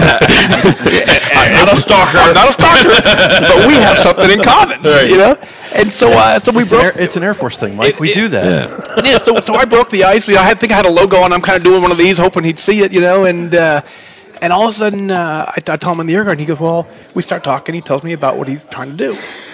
not a stalker. I'm not a stalker, but we have something in common, Right. you know? And so, uh, so we It's an, broke. Air, it's an Air Force thing, Mike. It- we it- do that. Yeah, so, so I broke the ice. You know, I had- think I had a logo on. I'm kind of doing one of these, hoping he'd see it, you know. And uh, and all of a sudden, uh, I, I tell him in the Air Guard, and he goes, "Well," we start talking. He tells me about what he's trying to do.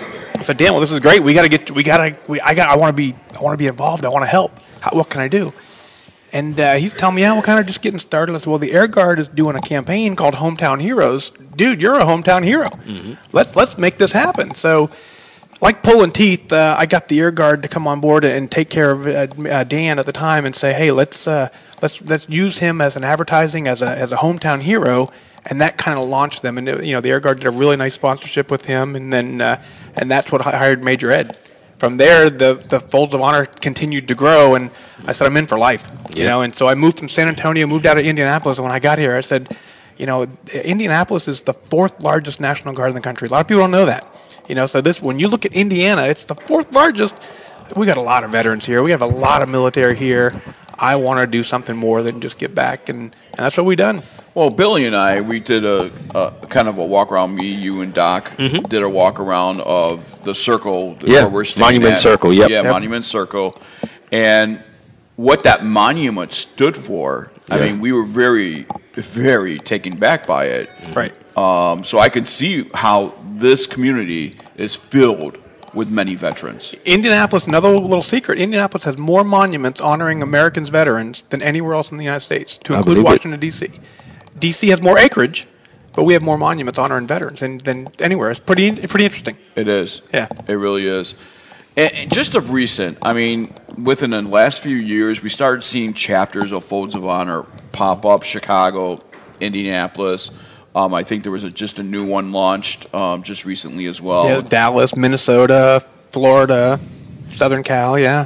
I said, "Dan, well, this is great. We got to get. We got to. We, I got. I want to be. I want to be involved. I want to help. How, what can I do?" And uh, he's telling me, "Yeah, we're kind of just getting started." I said, "Well, the Air Guard is doing a campaign called Hometown Heroes. Dude, you're a hometown hero. Mm-hmm. Let's let's make this happen." So. Like pulling teeth, uh, I got the Air Guard to come on board and take care of uh, uh, Dan at the time and say, "Hey, let's uh, let's let's use him as an advertising, as a as a hometown hero," and that kind of launched them. And uh, you know, the Air Guard did a really nice sponsorship with him, and then uh, and that's what I hired Major Ed. From there, the the Folds of Honor continued to grow, and I said, "I'm in for life," you Yeah. know. And so I moved from San Antonio, moved out of Indianapolis, and when I got here, I said, "You know, Indianapolis is the fourth largest National Guard in the country. A lot of people don't know that." You know, so this when you look at Indiana, it's the fourth largest. We got a lot of veterans here. We have a lot of military here. I want to do something more than just get back, and, and that's what we done. Well, Billy and I, we did a, a kind of a walk around. Me, you, and Doc did a walk around of the circle Yeah, where we're staying Monument at. Circle, yep. Yeah, Yep. Monument Circle, and what that monument stood for. I Yeah. mean, we were very, very taken back by it. Right. Um, so I could see how this community is filled with many veterans. Indianapolis, another little secret, Indianapolis has more monuments honoring Americans veterans than anywhere else in the United States, to I include believe it. Washington, D C D C has more acreage, but we have more monuments honoring veterans than, than anywhere. It's pretty pretty interesting. It is. Yeah. It really is. And and just of recent, I mean, within the last few years, we started seeing chapters of Folds of Honor pop up. Chicago, Indianapolis. Um, I think there was a, just a new one launched um, just recently as well. Yeah, Dallas, Minnesota, Florida, Southern Cal, yeah.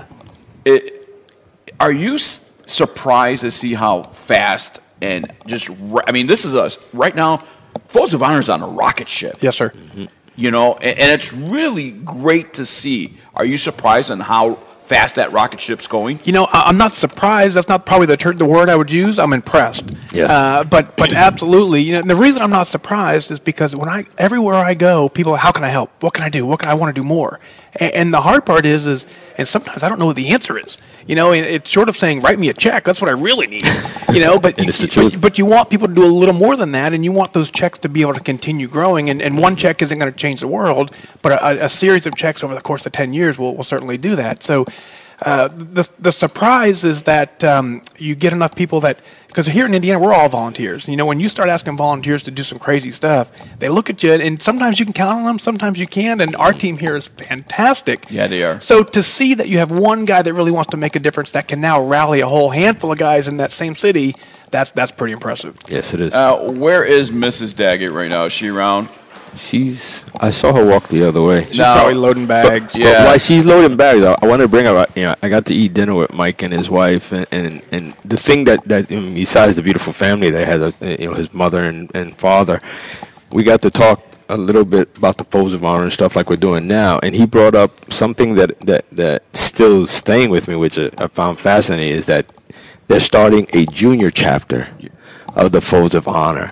It, are you s- surprised to see how fast and just, ra- I mean, this is us right now. Folds of Honor is on a rocket ship. Yes, sir. You know, and, and it's really great to see. Are you surprised on how fast that rocket ship's going? You know, I- I'm not surprised. That's not probably the ter- the word I would use. I'm impressed. Yes. Uh, but but absolutely. You know, and the reason I'm not surprised is because when I everywhere I go, people are, how can I help? What can I do? What can I want to do more? And, and the hard part is is and sometimes I don't know what the answer is. You know, and it's short of saying write me a check. That's what I really need. You know, but you, but, but you want people to do a little more than that, and you want those checks to be able to continue growing. And, and one check isn't going to change the world, but a, a series of checks over the course of ten years will will certainly do that. So. Uh, the the surprise is that um, you get enough people that, because here in Indiana we're all volunteers. You know, when you start asking volunteers to do some crazy stuff, they look at you, and sometimes you can count on them, sometimes you can't. And our team here is fantastic. Yeah, they are. So to see that you have one guy that really wants to make a difference that can now rally a whole handful of guys in that same city, that's that's pretty impressive. Yes, it is. Uh, where is Missus Daggett right now? Is she around? She's. I saw her walk the other way. She's probably loading bags. But, yeah. But while she's loading bags, I, I want to bring her. You know, I got to eat dinner with Mike and his wife, and and, and the thing that that I mean, besides the beautiful family they had, uh, you know, his mother and, and father, we got to talk a little bit about the Folds of Honor and stuff like we're doing now. And he brought up something that that that still is staying with me, which I, I found fascinating, is that they're starting a junior chapter of the Folds of Honor,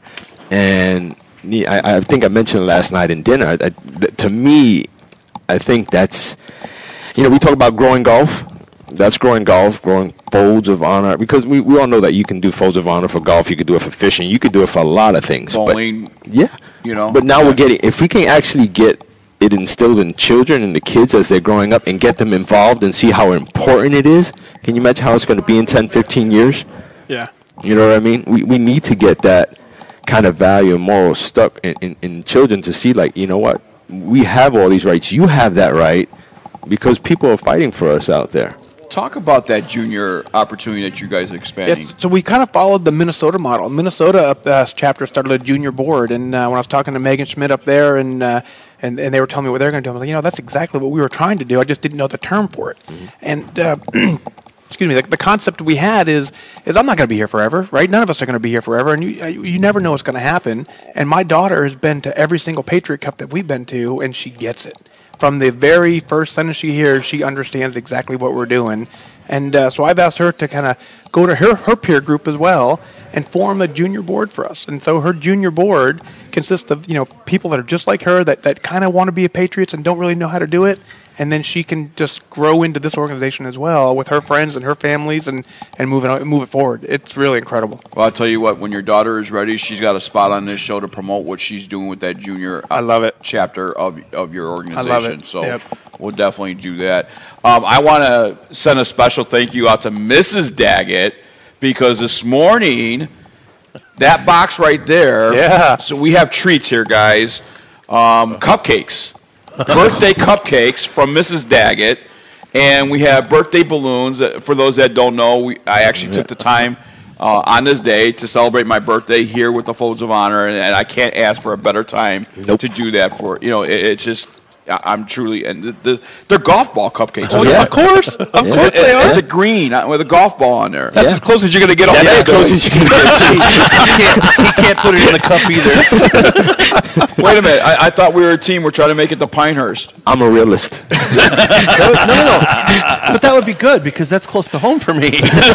and. I, I think I mentioned last night in dinner. I, th- to me, I think that's, you know, we talk about growing golf. That's growing golf, growing Folds of Honor. Because we, we all know that you can do Folds of Honor for golf. You could do it for fishing. You could do it for a lot of things. Bowling. But, yeah. You know. But now yeah. we're getting, if we can actually get it instilled in children and the kids as they're growing up and get them involved and see how important it is, can you imagine how it's going to be in ten, fifteen years? Yeah. You know what I mean? We we need to get that kind of value and moral stuck in, in, in children to see, like, you know what, we have all these rights. You have that right because people are fighting for us out there. Talk about that junior opportunity that you guys are expanding. Yeah, so we kind of followed the Minnesota model. Minnesota uh, chapter started a junior board, and uh, when I was talking to Megan Schmidt up there, and uh, and, and they were telling me what they're going to do, I was like, you know, that's exactly what we were trying to do. I just didn't know the term for it. Mm-hmm. And uh, excuse me, the, the concept we had is, is I'm not going to be here forever, right? None of us are going to be here forever, and you you never know what's going to happen. And my daughter has been to every single Patriot Cup that we've been to, and she gets it. From the very first sentence she hears, she understands exactly what we're doing. And uh, so I've asked her to kind of go to her, her peer group as well and form a junior board for us. And so her junior board consists of, you know, people that are just like her that, that kind of want to be a Patriots and don't really know how to do it. And then she can just grow into this organization as well with her friends and her families and, and move it move it forward. It's really incredible. Well, I'll tell you what, when your daughter is ready, she's got a spot on this show to promote what she's doing with that junior I love it. chapter of of your organization. I love it. So Yep. we'll definitely do that. Um, I want to send a special thank you out to Missus Daggett because this morning, that box right there. Yeah. So we have treats here, guys. Um, cupcakes. Birthday cupcakes from Missus Daggett, and we have birthday balloons. For those that don't know, we, I actually took the time uh, on this day to celebrate my birthday here with the Folds of Honor, and, and I can't ask for a better time nope. to do that. For you know, it, it's just I'm truly and the, the, they're golf ball cupcakes. Oh yeah, of course, of yeah. course it, they are. It's a green with a golf ball on there. That's yeah. as close as you're gonna get on That's that. as close as you can get to. he, can't, he can't put it in the cup either. Wait a minute, I, I thought we were a team. We're trying to make it to Pinehurst. I'm a realist. no, no, no, but that would be good because that's close to home for me.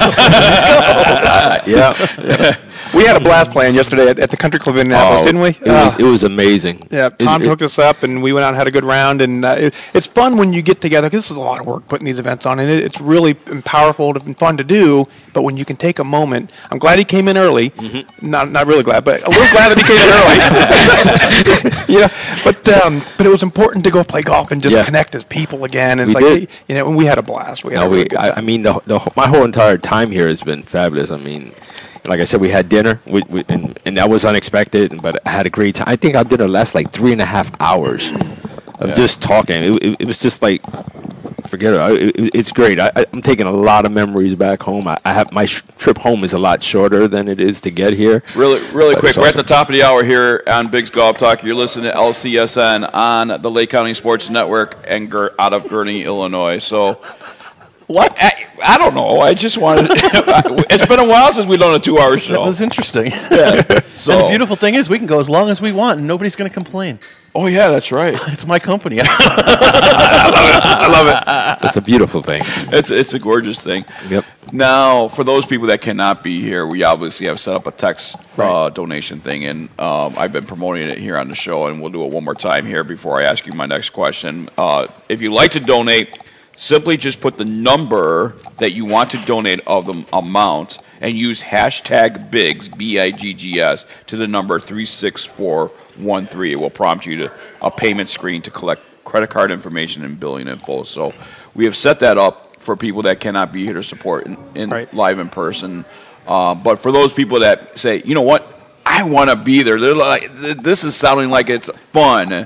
uh, yeah. yeah. We had a blast playing yesterday at, at the Country Club in Indianapolis, oh, didn't we? It was, it was amazing. Yeah, Tom it, hooked it, us up, and we went out and had a good round. And uh, it, it's fun when you get together, because this is a lot of work putting these events on, and it, it's really powerful and fun to do. But when you can take a moment, I'm glad he came in early. Mm-hmm. Not not really glad, but a little glad that he came in early. Yeah, but um, but it was important to go play golf and just yeah. connect as people again. And we it's like, did. you know, and we had a blast. We had no, a really we, good I, time. I mean, the, the my whole entire time here has been fabulous. I mean. Like I said, we had dinner, we, we, and, and that was unexpected, but I had a great time. I think our dinner lasted like three and a half hours of yeah. just talking. It, it, it was just like, forget it. it it's great. I, I'm taking a lot of memories back home. I, I have my sh- trip home is a lot shorter than it is to get here. Really, really quick. We're awesome. At the top of the hour here on Biggs Golf Talk. You're listening to L C S N on the Lake County Sports Network and Ger- out of Gurnee, Illinois. So. What? I, I don't know. I just wanted. It's been a while since we've done a two-hour show. That was interesting. Yeah. So and the beautiful thing is, we can go as long as we want, and nobody's going to complain. Oh yeah, that's right. It's my company. I love it. I love it. It's a beautiful thing. It's it's a gorgeous thing. Yep. Now, for those people that cannot be here, we obviously have set up a text Right. uh, donation thing, and um, I've been promoting it here on the show, and we'll do it one more time here before I ask you my next question. Uh, if you'd like to donate, simply just put the number that you want to donate of the amount and use hashtag BIGS, B I G G S, to the number three six four one three. It will prompt you to a payment screen to collect credit card information and billing info. So we have set that up for people that cannot be here to support in, in Right. live in person. Uh, but for those people that say, you know what, I want to be there. They're like, this is sounding like it's fun.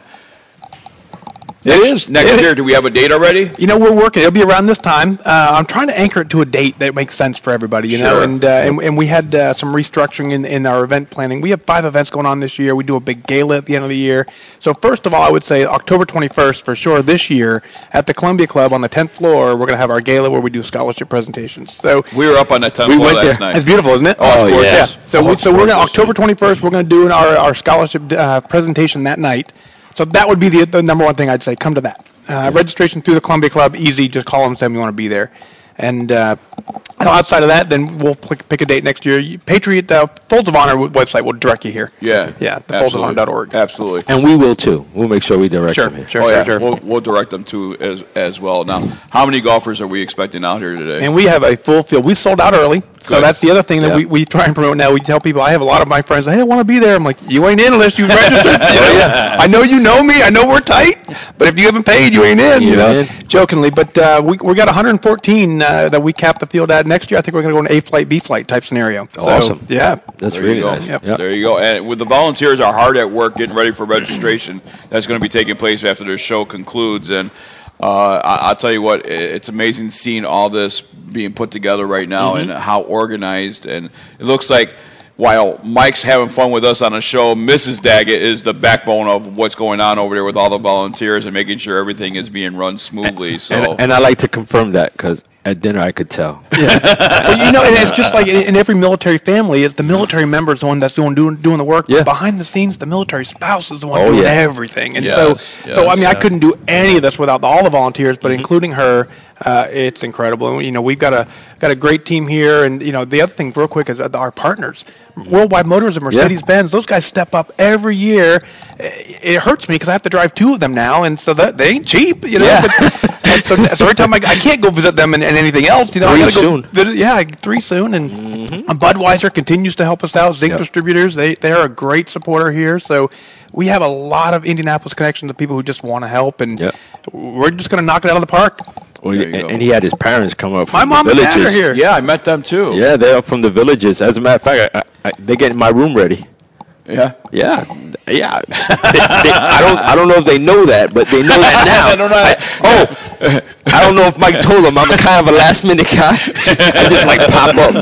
It is. Next It- year, do we have a date already? You know, we're working. It'll be around this time. Uh, I'm trying to anchor it to a date that makes sense for everybody, you know. Sure. And, uh, and and we had uh, some restructuring in, in our event planning. We have five events going on this year. We do a big gala at the end of the year. So first of all, I would say October twenty-first for sure this year at the Columbia Club on the tenth floor. We're going to have our gala where we do scholarship presentations. So We were up on that tenth we floor went last there. night. It's beautiful, isn't it? Oh, it's gorgeous. Yeah. So Oh, we, it's so we're going to gorgeous. October twenty-first. We're going to do our our scholarship uh, presentation that night. So that would be the, the number one thing I'd say. Come to that. Uh, registration through the Columbia Club, easy. Just call them and say you want to be there. And uh, outside of that, then we'll pick, pick a date next year. You- Patriot uh, Folds of Honor website will direct you here. Yeah. Yeah, the absolutely. folds of honor dot org. Absolutely. And we will too. We'll make sure we direct Sure, them here. sure, oh, sure, yeah. sure. We'll, we'll direct them to as, as well. Now, how many golfers are we expecting out here today? And we have a full field. We sold out early. So Good. that's the other thing that Yeah. we, we try and promote now. We tell people, I have a lot of my friends, hey, I want to be there. I'm like, you ain't in unless you've registered. You know, yeah. I know you know me. I know we're tight. But if you haven't paid, you ain't in. You You know, in. jokingly. But uh, we we got one hundred fourteen uh, that we capped the field at. Next year, I think we're going to go an A flight, B flight type scenario. So, Awesome. Yeah. That's There really you go. nice. Yep. Yep. There you go. And with the volunteers are hard at work getting ready for registration. That's going to be taking place after the show concludes. And uh, I, I'll tell you what, i- it's amazing seeing all this being put together right now Mm-hmm. and how organized. And it looks like while Mike's having fun with us on the show, Missus Daggett is the backbone of what's going on over there with all the volunteers and making sure everything is being run smoothly. So. And, and I like to confirm that because at dinner I could tell. Well, you know, and it's just like in, in every military family, it's the military member is the one that's doing doing, doing the work. Yeah. Behind the scenes, the military spouse is the one Oh, doing yeah. everything. And Yes, so, yes, so I mean, I yeah. couldn't do any of this without all the volunteers, but including her. Uh, it's incredible. And, you know, we've got a got a great team here. And, you know, the other thing, real quick, is our partners. Worldwide Motors and Mercedes-Benz, those guys step up every year. It hurts me because I have to drive two of them now, and so that they ain't cheap, you know. Yeah. But, and so, so every time I, I can't go visit them and, and anything else, you know. I Three gotta go soon. visit- yeah, three soon. And uh, Budweiser continues to help us out. Zinc Yep. Distributors, they they are a great supporter here. So we have a lot of Indianapolis connections of people who just want to help, and Yep. we're just going to knock it out of the park. Well, There you and, go. and he had his parents come up from My the mom and villages. dad are here. Yeah, I met them too. Yeah, they're up from the villages. As a matter of fact, I, I, they getting my room ready. Yeah. Yeah, yeah. They- they- I don't. I don't know if they know that, but they know that now. I don't know that. I- oh, I don't know if Mike told them I'm a kind of a last minute guy. I just like pop up.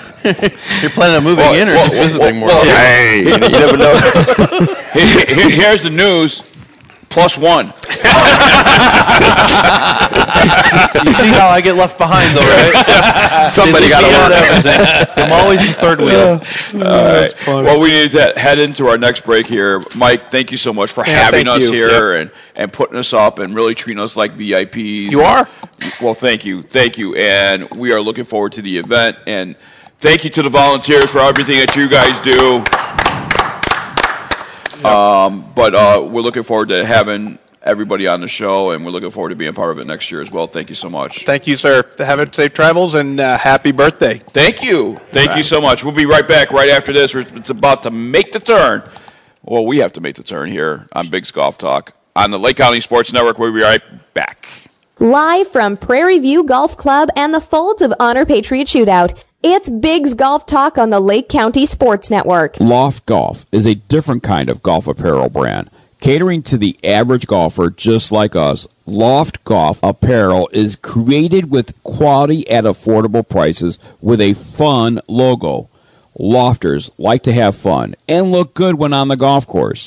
You're planning on moving Well, in or well, just well, visiting more? well, Hey, you never know. Here- here- here's the news. Plus one. You see how I get left behind, though, right? Somebody They got leave me out to of work. everything. I'm always the third wheel. All right. Well, we need to head into our next break here. Mike, thank you so much for Yeah, having thank us you. here and, and putting us up and really treating us like V I Ps. You are? Well, thank you. Thank you. And we are looking forward to the event. And thank you to the volunteers for everything that you guys do. Um, but uh, we're looking forward to having everybody on the show, and we're looking forward to being part of it next year as well. Thank you so much. Thank you, sir. Have it safe travels, and uh, happy birthday. Thank you. Thank you so much. We'll be right back right after this. We're- It's about to make the turn. Well, we have to make the turn here on Big's Golf Talk on the Lake County Sports Network. We'll be right back. Live from Prairie View Golf Club and the Folds of Honor Patriot Shootout, it's Big's Golf Talk on the Lake County Sports Network. Loft Golf is a different kind of golf apparel brand. Catering to the average golfer just like us, Loft Golf apparel is created with quality at affordable prices with a fun logo. Lofters like to have fun and look good when on the golf course.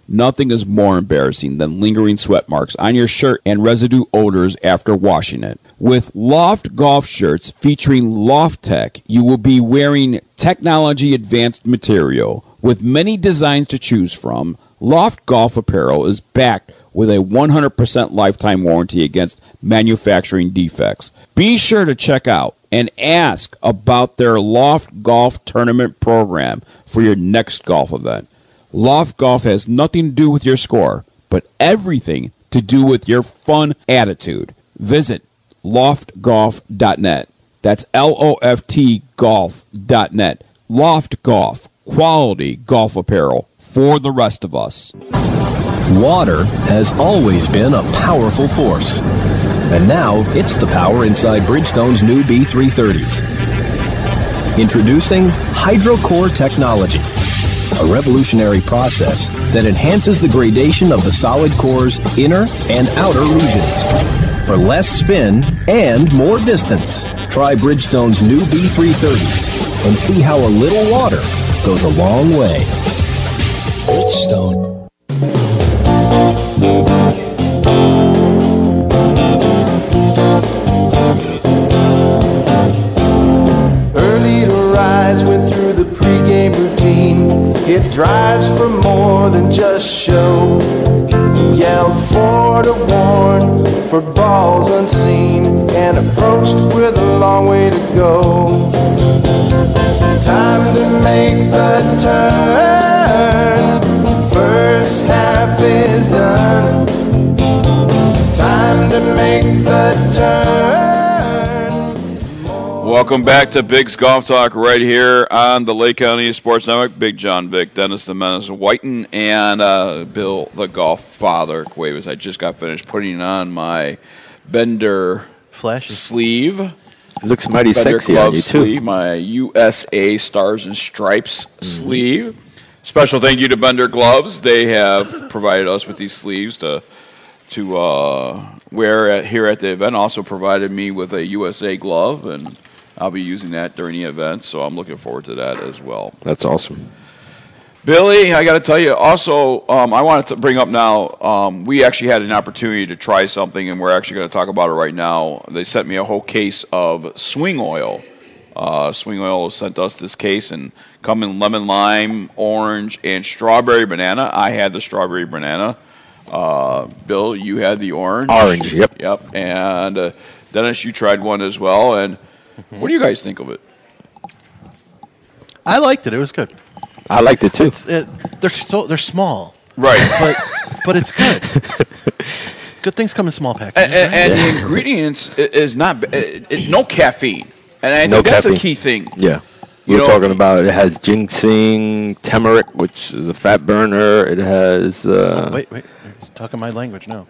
Nothing is more embarrassing than lingering sweat marks on your shirt and residue odors after washing it. With Loft Golf shirts featuring Loft Tech, you will be wearing technology-advanced material. With many designs to choose from, Loft Golf apparel is backed with a one hundred percent lifetime warranty against manufacturing defects. Be sure to check out and ask about their Loft Golf Tournament program for your next golf event. Loft Golf has nothing to do with your score, but everything to do with your fun attitude. Visit loft golf dot net. That's L O F T golf dot net. Loft Golf, quality golf apparel for the rest of us. Water has always been a powerful force. And now it's the power inside Bridgestone's new B three thirties. Introducing HydroCore technology, a revolutionary process that enhances the gradation of the solid core's inner and outer regions. For less spin and more distance, try Bridgestone's new B three thirties and see how a little water goes a long way. Bridgestone. Early to rise, went through the pregame routine. It drives for more than just show. Yelled four to warn for balls unseen, and approached with a long way to go. Time to make the turn. First half is done. Time to make the turn. Welcome back to Big's Golf Talk right here on the Lake County Sports Network. Big John Vick, Dennis the Menace Whiten, and uh, Bill the Golf Father Cuevas. I just got finished putting on my Bender Flash sleeve. Looks mighty Bender sexy glove on you, too. Sleeve, my U S A Stars and Stripes mm-hmm. sleeve. Special thank you to Bender Gloves. They have provided us with these sleeves to to uh, wear at, here at the event. Also provided me with a U S A glove, and I'll be using that during the event, so I'm looking forward to that as well. That's awesome. Billy, I got to tell you, also, um, I wanted to bring up now, um, we actually had an opportunity to try something, and we're actually going to talk about it right now. They sent me a whole case of Swing Oil. Uh, Swing Oil sent us this case, and come in lemon lime, orange, and strawberry banana. I had the strawberry banana. Uh, Bill, you had the orange. Orange, yep. Yep, and uh, Dennis, you tried one as well, and what do you guys think of it? I liked it. It was good. I liked it too. It's, it, they're so they're small, right? But but it's good. Good things come in small packages. And, and, right? and the ingredients i- is not it, it, no caffeine, and I think No that's caffeine. a key thing. Yeah. You We're know- talking about it has ginseng, turmeric, which is a fat burner. It has. Uh, oh, wait, wait. It's talking my language now.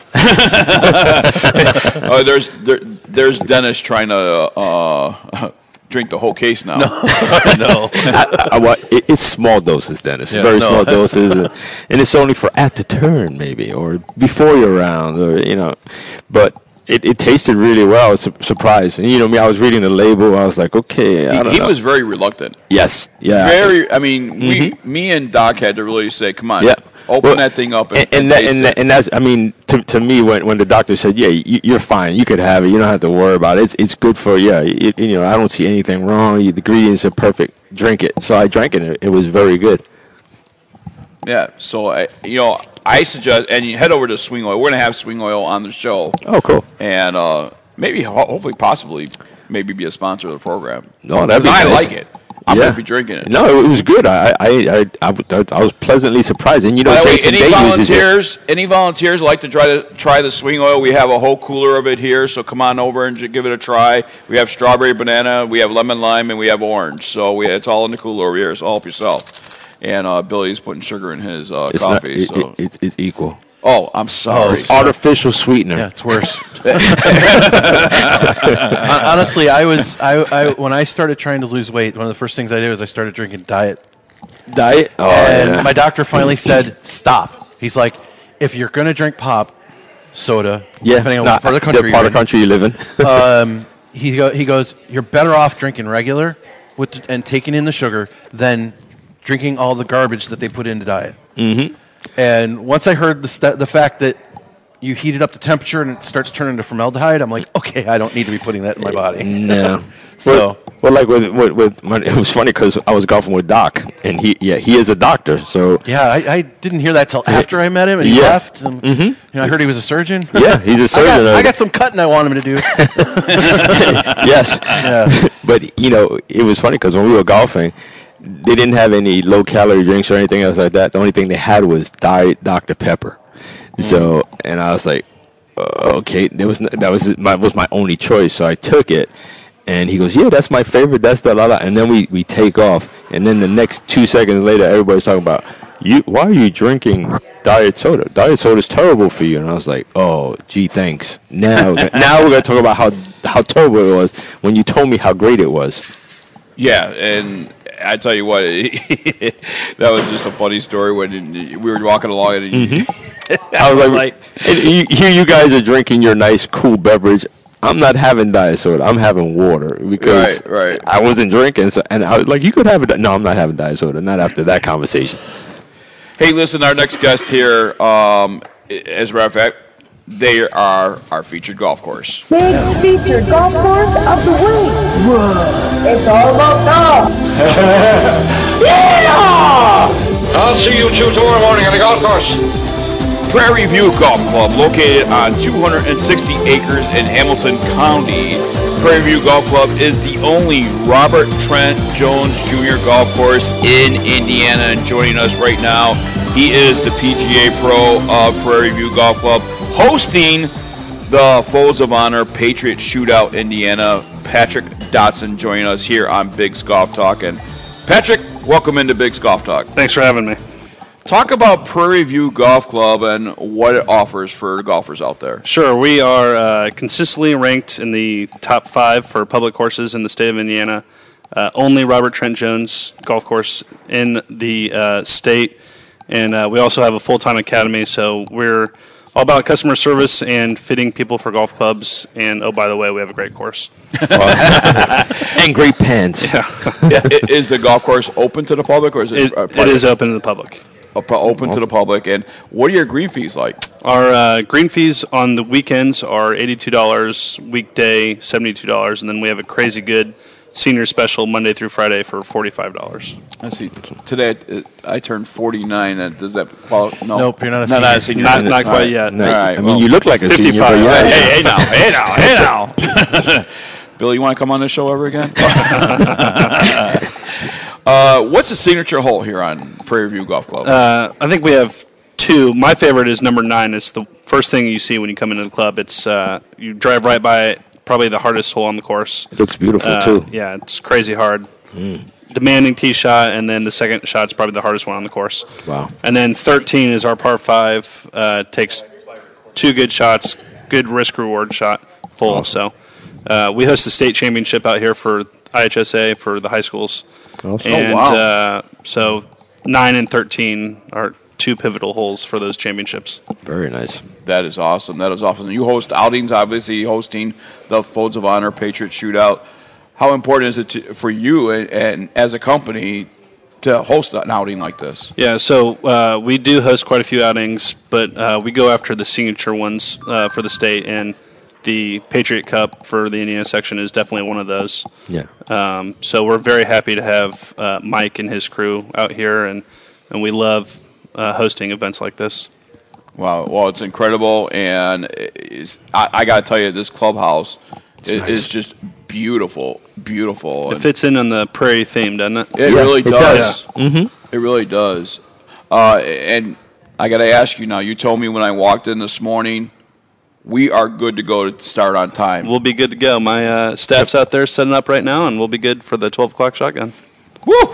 Oh, there's there, there's Dennis trying to uh, drink the whole case now. No, no. I, I, what, it, it's small doses, Dennis. Yeah, Very no. small doses, and, and it's only for at the turn, maybe, or before your round, or you know. But it, it tasted really well. I was su- surprised. And, you know me, I was reading the label. I was like, okay. I don't He, he know. was very reluctant. Yes. Yeah. Very. I mean, we, Mhm. me and Doc had to really say, "Come on, Yeah. open Well, that thing up." And, And, and, and that, taste and, it. that, and that's, I mean, to, to me, when, when the doctor said, yeah, you, you're fine, you could have it, you don't have to worry about it. It's it's good for, yeah, it, you know, I don't see anything wrong. The ingredients are perfect. Drink it. So I drank it, and it, it was very good. Yeah, so I, you know, I suggest, and you head over to Swing Oil. We're gonna have Swing Oil on the show. Oh, cool. And uh, maybe, ho- hopefully, possibly, maybe be a sponsor of the program. No, that'd be I nice. like it. I'm Yeah. gonna be drinking it. No, it was good. I I, I, I, I, I was pleasantly surprised. And, you know, By the way, Jason any Day uses it. volunteers? Any volunteers like to try to try the Swing Oil? We have a whole cooler of it here, so come on over and j- give it a try. We have strawberry banana, we have lemon lime, and we have orange. So we, it's all in the cooler over here. So help yourself. And uh, Billy's putting suger in his uh, It's not, coffee. it, so. it, it's, it's equal. Oh, I'm sorry. It's artificial sweetener. Yeah, it's worse. Honestly, I was I, I when I started trying to lose weight, one of the first things I did was I started drinking diet. Diet? Oh, and yeah. my doctor finally said, "Stop." He's like, "If you're going to drink pop, soda, Yeah, depending on nah, what part of the the country part you're of the country you live in." um, he go, he goes, "You're better off drinking regular with the, and taking in the sugar than drinking all the garbage that they put into diet." Mm-hmm. And once I heard the st- the fact that you heat it up to temperature and it starts turning to formaldehyde, I'm like, okay, I don't need to be putting that in my body. No. So, well, well, like with with, with my, it was funny because I was golfing with Doc, and he yeah he is a doctor. So yeah, I, I didn't hear that till after I met him, and he Yeah. left. And, Mhm. you know, I heard he was a surgeon. Yeah, he's a surgeon. I got, I got some cutting I want him to do. yes. Yeah. But, you know, it was funny because when we were golfing, they didn't have any low-calorie drinks or anything else like that. The only thing they had was Diet Doctor Pepper. So, and I was like, uh, okay, that was that was my was my only choice. So I took it, and he goes, yeah, that's my favorite. That's the la la. And then we, we take off, and then the next two seconds later, everybody's talking about, you. Why are you drinking diet soda? Diet soda is terrible for you. And I was like, oh, gee, thanks. Now, now we're gonna talk about how how terrible it was when you told me how great it was. Yeah, and I tell you what, that was just a funny story when we were walking along and Mm-hmm. I was like, and you, here you guys are drinking your nice, cool beverage. I'm not having diet soda. I'm having water because Right, right. I wasn't drinking. So, and I was like, you could have it. No, I'm not having diet soda. Not after that conversation. Hey, listen, our next guest here, um, as a matter of fact, they are our featured golf course. Big featured golf course of the week. Whoa. It's all about golf. Yeah! I'll see you two tomorrow morning on the golf course. Prairie View Golf Club, located on two hundred sixty acres in Hamilton County. Prairie View Golf Club is the only Robert Trent Jones Junior golf course in Indiana. And joining us right now, he is the P G A Pro of Prairie View Golf Club, hosting the Folds of Honor Patriot Shootout Indiana. Patrick Dotson joining us here on Big's Golf Talk. And Patrick, welcome into Big's Golf Talk. Thanks for having me. Talk about Prairie View Golf Club and what it offers for golfers out there. Sure, we are uh, consistently ranked in the top five for public courses in the state of Indiana. Uh, only Robert Trent Jones golf course in the uh, state. And uh, we also have a full-time academy, so we're all about customer service and fitting people for golf clubs. And, oh, by the way, we have a great course. And great pens. Yeah. Yeah, i- is the golf course open to the public, or is it? It, uh, it private? is open to the public. Op- Open to the public. And what are your green fees like? Our uh, green fees on the weekends are eighty-two dollars, weekday seventy-two dollars, and then we have a crazy good senior special Monday through Friday for forty-five dollars. I see. Today uh, I turned forty-nine. And does that qualify? No. Nope, you're not a No, senior. not a senior. Not- not All quite right. yet. All right. I mean, you look like a senior, fifty-five. but yeah. Hey, hey, now, hey, now, hey, now. Bill, you want to come on this show ever again? uh, what's the signature hole here on Prairie View Golf Club? Uh, I think we have two. My favorite is number nine. It's the first thing you see when you come into the club. It's uh, you drive right by it, probably the hardest hole on the course. It looks beautiful, Uh, too. Yeah, it's crazy hard. Mm. Demanding tee shot, and then the second shot's probably the hardest one on the course. Wow. And then thirteen is our par five. Uh, takes two good shots, good risk reward shot hole. So uh, we host the state championship out here for I H S A for the high schools. Awesome. And Oh, wow. uh, so nine and thirteen are two pivotal holes for those championships. Very nice. That is awesome. That is awesome. You host outings, obviously hosting the Folds of Honor Patriot Shootout. How important is it to, for you and, and as a company to host an outing like this? Yeah, so uh, we do host quite a few outings, but uh, we go after the signature ones uh, for the state, and the Patriot Cup for the Indiana section is definitely one of those. Yeah. Um, so we're very happy to have uh, Mike and his crew out here, and, and we love uh, hosting events like this. Wow. Well, it's incredible, and it's, I, I got to tell you, this clubhouse is, nice. is just beautiful, beautiful. It fits in on the prairie theme, doesn't it? It really it does. Mm-hmm. It really does. Uh, and I got to ask you now. You told me when I walked in this morning, we are good to go to start on time. We'll be good to go. My uh, staff's out there setting up right now, and we'll be good for the twelve o'clock shotgun. Woo!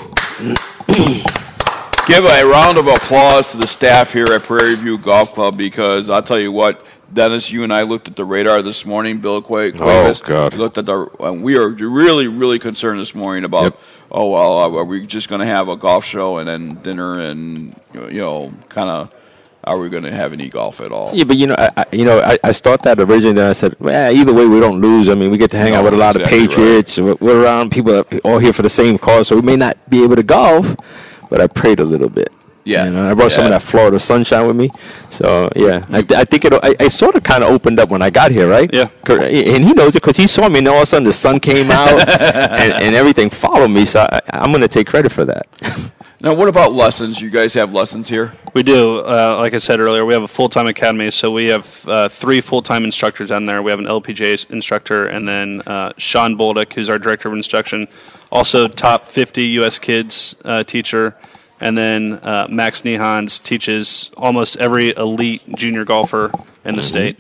Give a round of applause to the staff here at Prairie View Golf Club, because I'll tell you what, Dennis, you and I looked at the radar this morning. Bill Quay, Oh, God. We looked at the, and we are really, really concerned this morning about, Yep. oh well, are we just going to have a golf show and then dinner and you know, kind of, are we going to have any golf at all? Yeah, but you know, I, I, you know, I, I thought that originally. Then I said, well, either way, we don't lose. I mean, we get to hang No, out with a lot exactly of Patriots. We're, we're around people that are all here for the same cause, so we may not be able to golf. But I prayed a little bit. Yeah. You know, I brought some of Yeah. that Florida sunshine with me. So, yeah. I, I think it I, I sort of kind of opened up when I got here, right? Yeah. And he knows it because he saw me, and all of a sudden the sun came out and, and everything followed me. So I, I'm going to take credit for that. Now, what about lessons? You guys have lessons here? We do. Uh, like I said earlier, we have a full-time academy, so we have uh, three full-time instructors on there. We have an L P G A instructor, and then uh, Sean Bolduc, who's our director of instruction, also top fifty U S kids uh, teacher, and then uh, Max Nehans teaches almost every elite junior golfer in the state.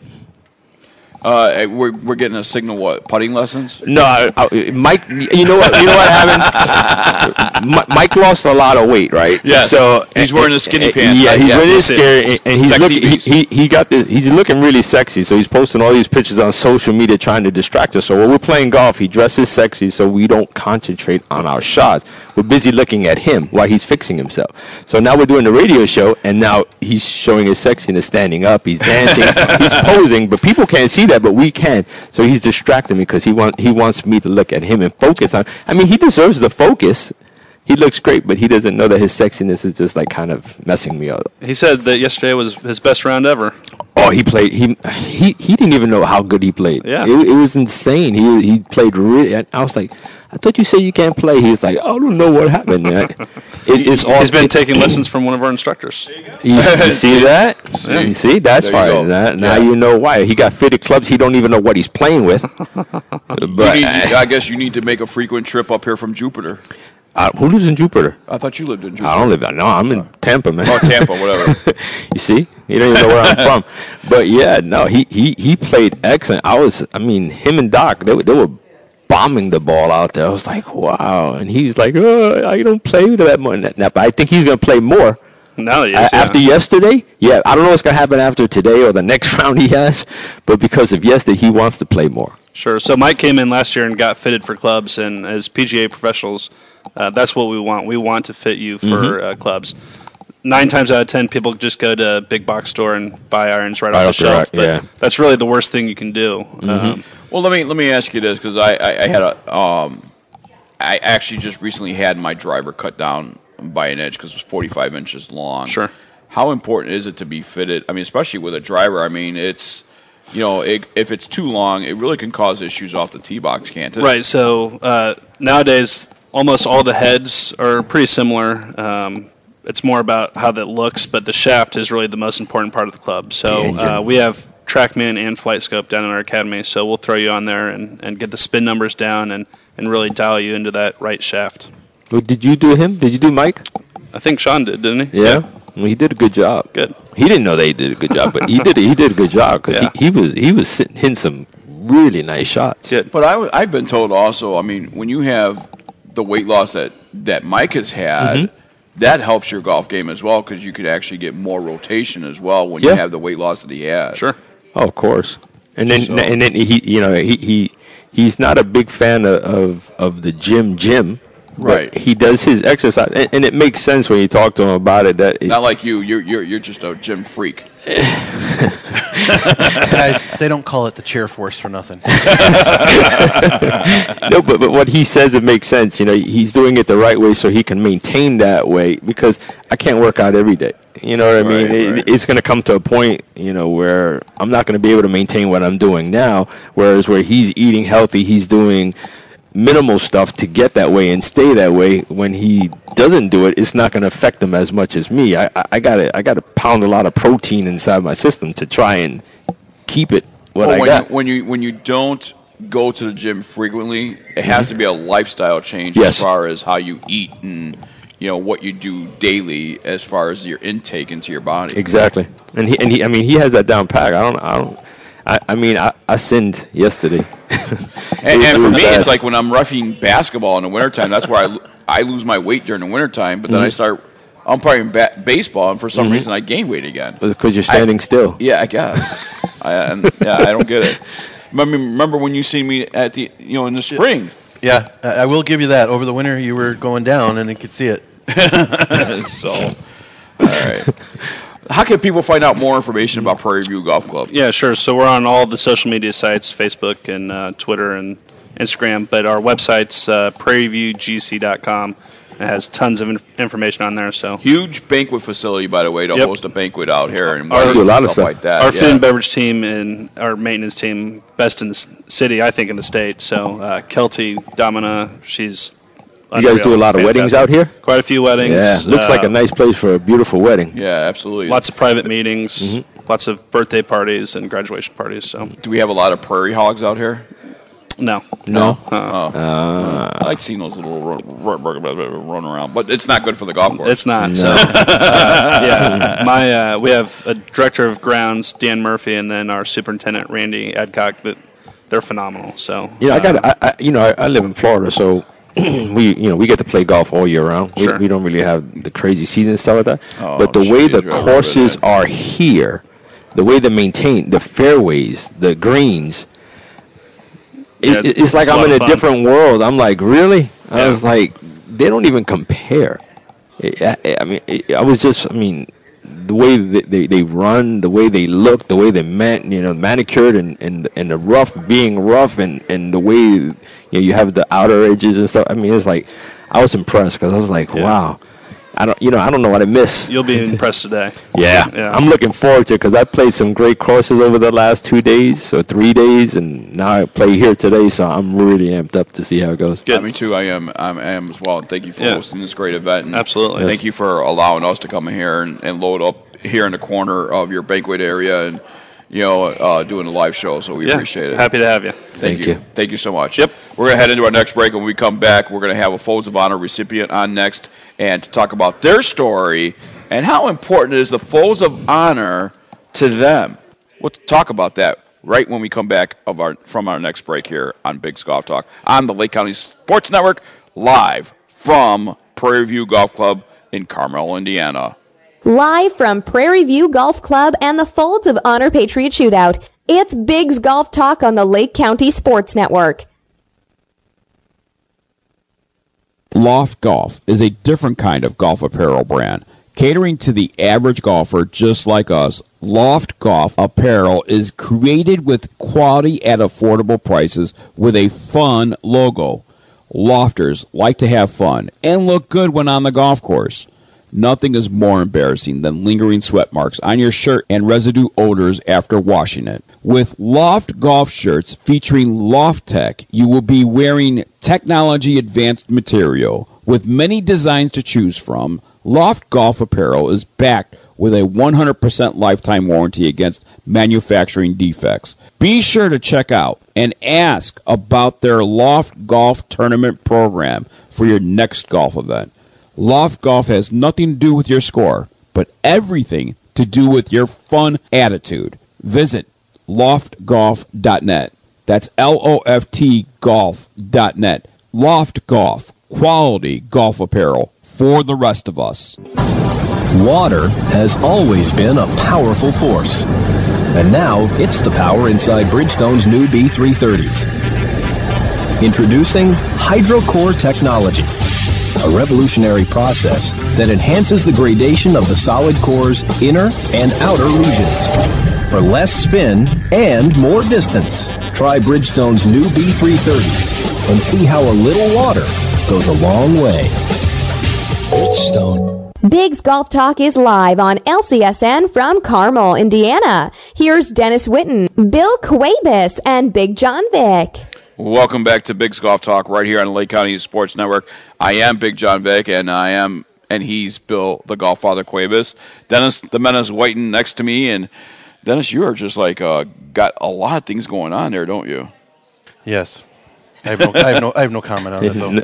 Uh, we're we're getting a signal. What, putting lessons? No, I, I, Mike. You know what? You know what happened? Mi- Mike lost a lot of weight, right? Yes. So He's wearing the skinny and- pants. Yeah, I he's get wearing it. his scary, and, and he's Sexy looking. He, beast. he he got this. He's looking really sexy. So he's posting all these pictures on social media, trying to distract us. So when we're playing golf, he dresses sexy, so we don't concentrate on our shots. We're busy looking at him while he's fixing himself. So now we're doing the radio show, and now he's showing his sexiness, standing up. He's dancing. He's posing, but people can't see that, but we can. So he's distracting me because he want he wants me to look at him and focus on. I mean, he deserves the focus. He looks great, but he doesn't know that his sexiness is just like kind of messing me up. He said that yesterday was his best round ever. Oh, he played. He he he didn't even know how good he played. Yeah. it, it was insane. He he played really. I was like, I thought you said you can't play. He was like, I don't know what happened. Man. It, it's all. He's been taking lessons from one of our instructors. You, you see that? See? You see, that's There you why. go. That, now Yeah. you know why. He got fitted clubs. He don't even know what he's playing with. But You need, I guess you need to make a frequent trip up here from Jupiter. uh, who lives in Jupiter? I thought you lived in Jupiter. I don't live. No, I'm in Tampa, man. Oh, Tampa, whatever. You see, you don't even know where I'm from. But yeah, no, he, he, he played excellent. I was, I mean, him and Doc, they were, they were bombing the ball out there. I was like, wow. And he was like, oh, I don't play that much. Now, but I think he's going to play more. Now he A- is, yeah. After yesterday, yeah, I don't know what's going to happen after today or the next round he has, but because of yesterday, he wants to play more. Sure. So Mike came in last year and got fitted for clubs, and as P G A professionals, uh, that's what we want. We want to fit you for Mhm. uh, clubs. Nine times out of ten, people just go to a big box store and buy irons right, Right off off the the shelf. rack, But yeah. that's really the worst thing you can do. Um, Well, let me let me ask you this because I, I, I had a um, I actually just recently had my driver cut down by an edge because it was forty-five inches long. Sure. How important is it to be fitted? I mean, especially with a driver. I mean, it's you know, it, if it's too long, it really can cause issues off the tee box, can't it? Right. So uh, nowadays, almost all the heads are pretty similar. Um, it's more about how that looks, but the shaft is really the most important part of the club. So uh, we have TrackMan and FlightScope down in our academy, so we'll throw you on there and, and get the spin numbers down and, and really dial you into that right shaft. Well, did you do him? Did you do Mike? I think Sean did, didn't he? Yeah. Well, he did a good job. Good. He didn't know that he did a good job, but he did. He did a good job because Yeah. he, he was he was sitting, hitting some really nice shots. Good. But I, w- I've been told also. I mean, when you have the weight loss that that Mike has had, Mhm. that helps your golf game as well because you could actually get more rotation as well when you Yeah. have the weight loss that he had. Sure. Oh, of course. And then So- and then he you know he, he he's not a big fan of of, of the gym gym. but Right. He does his exercise, and, and it makes sense when you talk to him about it. That it, Not like you. You're you're you're just a gym freak. Guys, they don't call it the chair force for nothing. no, but, but what he says, it makes sense. You know, he's doing it the right way so he can maintain that way because I can't work out every day. You know what I mean? Right, It- right. It's going to come to a point, you know, where I'm not going to be able to maintain what I'm doing now, whereas where he's eating healthy, he's doing minimal stuff to get that way and stay that way. When he doesn't do it, it's not going to affect him as much as me. I, I, I got to I got to pound a lot of protein inside my system to try and keep it what Well, I when got. You, when you when you don't go to the gym frequently, it has to be a lifestyle change Yes. as far as how you eat and you know what you do daily as far as your intake into your body. Exactly, and he and he. I mean, he has that down pat. I don't. I don't. I, I mean, I, I sinned yesterday. And, It- and it for was me, bad. it's like when I'm roughing basketball in the wintertime, that's where I, lo- I lose my weight during the wintertime, but then I Mhm. start umpiring ba- baseball, and for some Mhm. reason I gain weight again. Because you're standing I- still. Yeah, I guess. I, and, yeah, I don't get it. Remember, remember when you seen me at the, you know, in the spring? Yeah, I I will give you that. Over the winter, you were going down, and you could see it. So, all right. How can people find out more information about Prairie View Golf Club? Yeah, sure. So we're on all the social media sites, Facebook and uh, Twitter and Instagram, but our website's uh, prairie view g c dot com. It has tons of inf- information on there. So huge banquet facility, by the way, to Yep. host a banquet out here and our, weddings and stuff like that. Our yeah. food and beverage team and our maintenance team, best in the s- city, I think, in the state. So uh, Kelty Domina, she's You guys do a lot of weddings out here? Quite a few weddings. Yeah, looks Uh, like a nice place for a beautiful wedding. Yeah, absolutely. Lots of private meetings, Mm-hmm. lots of birthday parties and graduation parties. So, do we have a lot of prairie hogs out here? No, No. Oh. Uh, I like seeing those little run, run, run, run around, but it's not good for the golf course. It's not. So, uh, yeah, my uh, we have a director of grounds, Dan Murphy, and then our superintendent, Randy Adcock. That they're phenomenal. So, You know, I got. uh, I, I, you know, I, I live in Florida, so we, you know, we get to play golf all year round. We, Sure. we don't really have the crazy season and stuff like that. Oh, but the way jeez, the you're over courses are here, the way they maintain the fairways, the greens, it, Yeah, it- it's like it's a I'm lot in of a fun. different world. I'm like, really? I Yeah. was like, they don't even compare. I, I- I mean, I was just, I mean, the way they, they, they run, the way they look, the way they man, you know, manicured and, and, and the rough being rough and, and the way, you know, you have the outer edges and stuff. I mean, it's like, I was impressed because I was like, wow. I don't, you know, I don't know what I miss. you'll be impressed today. Yeah, Yeah. I'm looking forward to it because I played some great courses over the last two days or three days, and now I play here today, so I'm really amped up to see how it goes. Yeah, me too. I am. I'm, I am as well. And thank you for Yeah. hosting this great event. And Absolutely. Thank you for allowing us to come in here and, and load up here in the corner of your banquet area and you know uh, doing a live show. So we Yeah, appreciate it. happy to have you. Thank, Thank you. you. Thank you so much. Yep. We're gonna head into our next break. When we come back, we're gonna have a Folds of Honor recipient on next, and to talk about their story and how important is the Folds of Honor to them. We'll talk about that right when we come back of our from our next break here on Big's Golf Talk on the Lake County Sports Network, live from Prairie View Golf Club in Carmel, Indiana. Live from Prairie View Golf Club and the Folds of Honor Patriot Shootout, it's Big's Golf Talk on the Lake County Sports Network. Loft Golf is a different kind of golf apparel brand. Catering to the average golfer just like us, Loft Golf apparel is created with quality at affordable prices with a fun logo. Lofters like to have fun and look good when on the golf course. Nothing is more embarrassing than lingering sweat marks on your shirt and residue odors after washing it. With Loft Golf shirts featuring Loft Tech, you will be wearing technology advanced material. With many designs to choose from, Loft Golf apparel is backed with a one hundred percent lifetime warranty against manufacturing defects. Be sure to check out and ask about their Loft Golf tournament program for your next golf event. Loft Golf has nothing to do with your score, but everything to do with your fun attitude. Visit loft golf dot net. That's L O F T golf dot net. Loft Golf, quality golf apparel for the rest of us. Water has always been a powerful force. And now it's the power inside Bridgestone's new B three thirties. Introducing HydroCore technology, a revolutionary process that enhances the gradation of the solid core's inner and outer regions. For less spin and more distance, try Bridgestone's new B three thirties and see how a little water goes a long way. Bridgestone. Big's Golf Talk is live on L C S N from Carmel, Indiana. Here's Dennis Witten, Bill Quabis, and Big John Vick. Welcome back to Big's Golf Talk right here on the Lake County Sports Network. I am Big John Vick, and I am, and he's Bill, the Golf Father Quabis. Dennis, the Menace Whiten next to me, and Dennis, you are just like uh, got a lot of things going on there, don't you? Yes. I have no, I have no, I have no comment on it though.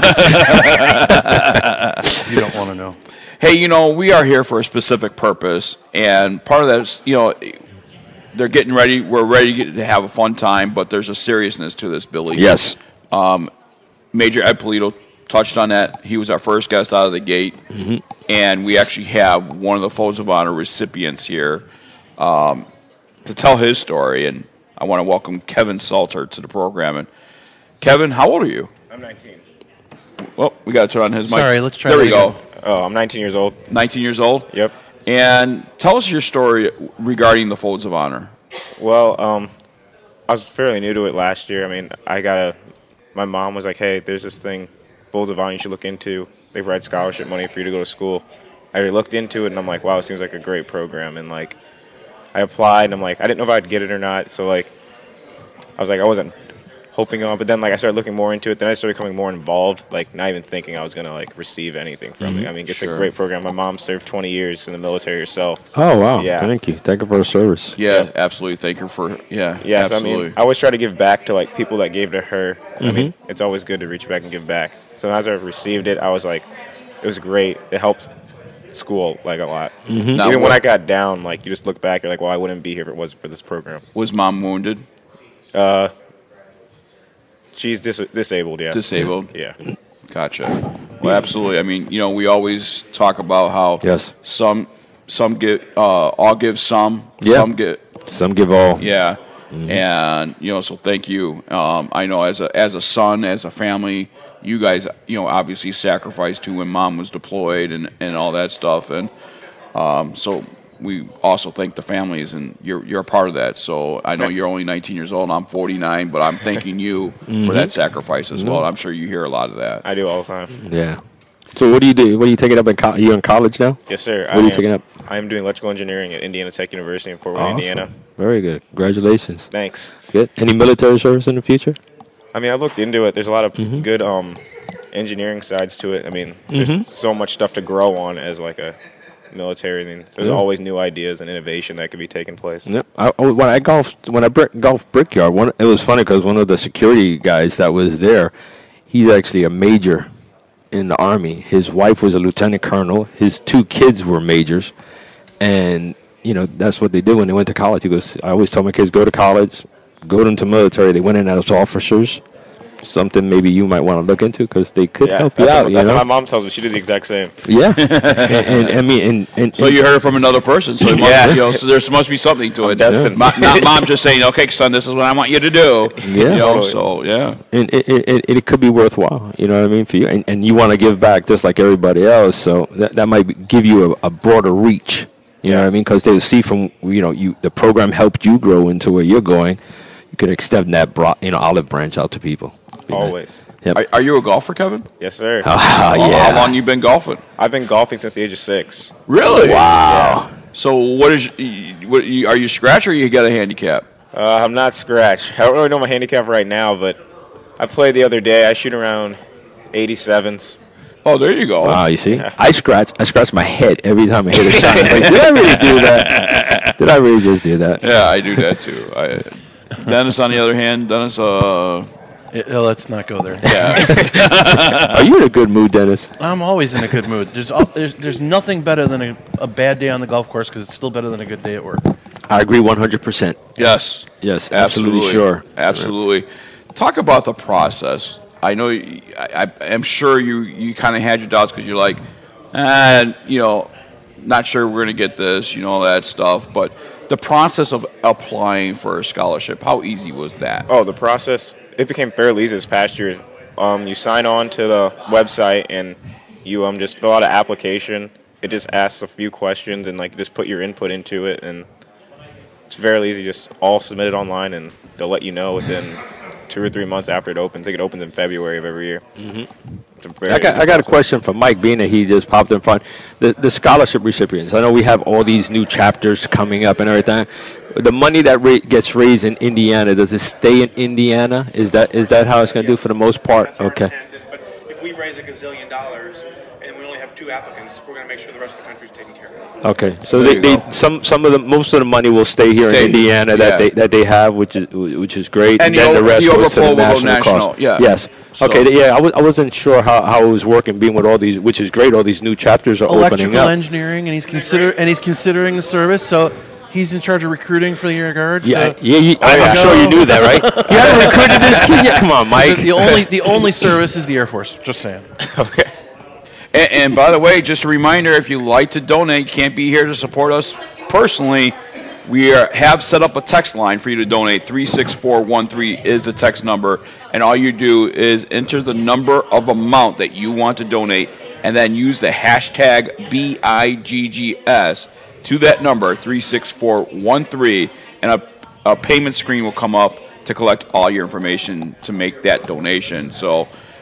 You don't want to know. Hey, you know, we are here for a specific purpose, and part of that is, you know, they're getting ready. We're ready to have a fun time, but there's a seriousness to this, Billy. Yes. Um, Major Ed Polito touched on that. He was our first guest out of the gate, mm-hmm. and we actually have one of the Folds of Honor recipients here um, to tell his story, and I want to welcome Kevin Salter to the program. And Kevin, how old are you? I'm nineteen. Well, we got to turn on his mic. Sorry, let's try There that we go. again. Oh, I'm nineteen years old. nineteen years old? Yep. And tell us your story regarding the Folds of Honor. Well, um, I was fairly new to it last year. I mean, I got a. My mom was like, "Hey, there's this thing, Folds of Honor. You should look into. They they provide scholarship money for you to go to school. I looked into it, and I'm like, wow, it seems like a great program. And, like, I applied, and I'm like, I didn't know if I'd get it or not. So, like, I was like, I wasn't hoping on. But then, like, I started looking more into it. Then I started becoming more involved, like, not even thinking I was going to, like, receive anything from Mhm. it. I mean, it's Sure. a great program. My mom served twenty years in the military herself. Oh, wow. Yeah. Thank you. Thank you for the service. Yeah, absolutely. Thank you for, yeah, Yeah, so I absolutely. mean, I always try to give back to like people that gave to her. I mean, Mhm. it's always good to reach back and give back. So as I received it, I was like, it was great. It helped school like a lot. Mhm. Now Even when what- I got down, like you just look back, you're like, well, I wouldn't be here if it wasn't for this program. Was mom wounded? Uh, she's dis- disabled. Yeah. Disabled? Yeah. Gotcha. Well, absolutely. I mean, you know, we always talk about how Yes. some some give uh, all give some, Yeah. some get Some give all. yeah, and you know, so thank you. Um, I know as a as a son, as a family, you guys, you know, obviously sacrificed too when mom was deployed and, and all that stuff, and um, so we also thank the families, and you're you're a part of that. So I know Thanks. you're only nineteen years old, and I'm forty-nine, but I'm thanking you for Mhm. that sacrifice as Mhm. well. I'm sure you hear a lot of that. I do all the time. Yeah. So what do you do? What are you taking up in college? You in college now? Yes, sir. What I are you am- taking up? I am doing electrical engineering at Indiana Tech University in Fort Wayne, Awesome. Indiana. Very good. Congratulations. Thanks. Good. Any military service in the future? I mean, I've looked into it. There's a lot of Mhm. good um, engineering sides to it. I mean, there's Mhm. so much stuff to grow on as like a military. I mean, there's Yeah. always new ideas and innovation that could be taking place. Yep. I, oh, when I golfed, when I brick, golfed Brickyard, one it was funny because one of the security guys that was there, he's actually a major in the Army. His wife was a lieutenant colonel. His two kids were majors, and you know that's what they did when they went to college. He goes, I always tell my kids, go to college, go into military. They went in as officers. Something maybe you might want to look into because they could Yeah, help you that's out. what, you that's know? what my mom tells me. She did the exact same. Yeah, and, and I mean, and, and So you heard it from another person. So, it must, Yeah. you know, so there must be something to it. destined. Mo- Not mom just saying, "Okay, son, this is what I want you to do." Yeah. You know, Totally. so yeah. and it, it, it, it could be worthwhile. You know what I mean for you, and, and you want to give back just like everybody else. So that that might be, give you a, a broader reach. You know what I mean? Because they see from you know you the program helped you grow into where you're going. You could extend that broad, you know olive branch out to people. Be nice. Always. Yep. Are, are you a golfer, Kevin? Yes, sir. Ah, How, yeah. how long you been golfing? I've been golfing since the age of six. Really? Wow. So what is? What you, are you scratch or you got a handicap? Uh, I'm not scratch. I don't really know my handicap right now, but I played the other day. I shoot around eighty-sevens. Oh, there you go. Wow, you see, I scratch I scratch my head every time I hit a shot. It's like, did I really do that? Did I really just do that? Yeah, I do that too. I, Dennis, on the other hand, Dennis, uh, Uh, let's not go there. yeah. Are you in a good mood, Dennis? I'm always in a good mood. There's al- there's, there's nothing better than a, a bad day on the golf course because it's still better than a good day at work. I agree one hundred percent. Yes. Yes, absolutely, sure. Absolutely. Talk about the process. I know. You, I, I am sure you you kind of had your doubts because you're like, ah, you know, not sure we're gonna get this, you know, all that stuff. But the process of applying for a scholarship, how easy was that? Oh, the process, it became fairly easy this past year. Um, you sign on to the website and you um just fill out an application. It just asks a few questions and like just put your input into it, and it's fairly easy. Just all submit it online and they'll let you know within two or three months after it opens. I think it opens in February of every year. Mm-hmm. It's a very I got, easy I got a process. question for Mike, being that he just popped in front. The, the scholarship recipients, I know we have all these new chapters coming up and everything. The money that ra- gets raised in Indiana, does it stay in Indiana? Is that is that how it's going to do for the most part? Okay. But if we raise a gazillion dollars and we only have two applicants, we're going to make sure the rest of the country's taken care of. Okay, so There they, you they go. some some of the most of the money will stay here Stay, in Indiana that yeah. they that they have, which is which is great, And and, the then the over- rest the goes to the overflow will go national, national, cost. yeah. Yes. So- Okay. th- Yeah, I was I wasn't sure how, how it was working, being with all these, which is great. All these new chapters are opening Electrical up. engineering, and he's consider and he's considering the service. So he's in charge of recruiting for the Air Guard. Yeah, so yeah, you, I, there I'm you sure go. you knew that, right? You haven't recruited this kid yet. Come on, Mike. The only the only service is the Air Force. Just saying. Okay. And, and by the way, just a reminder: if you like to donate, you can't be here to support us personally. We are, have set up a text line for you to donate. three six four one three is the text number. And all you do is enter the number of amount that you want to donate and then use the hashtag B I G G S to that number, three six four one three, and a, a payment screen will come up to collect all your information to make that donation. So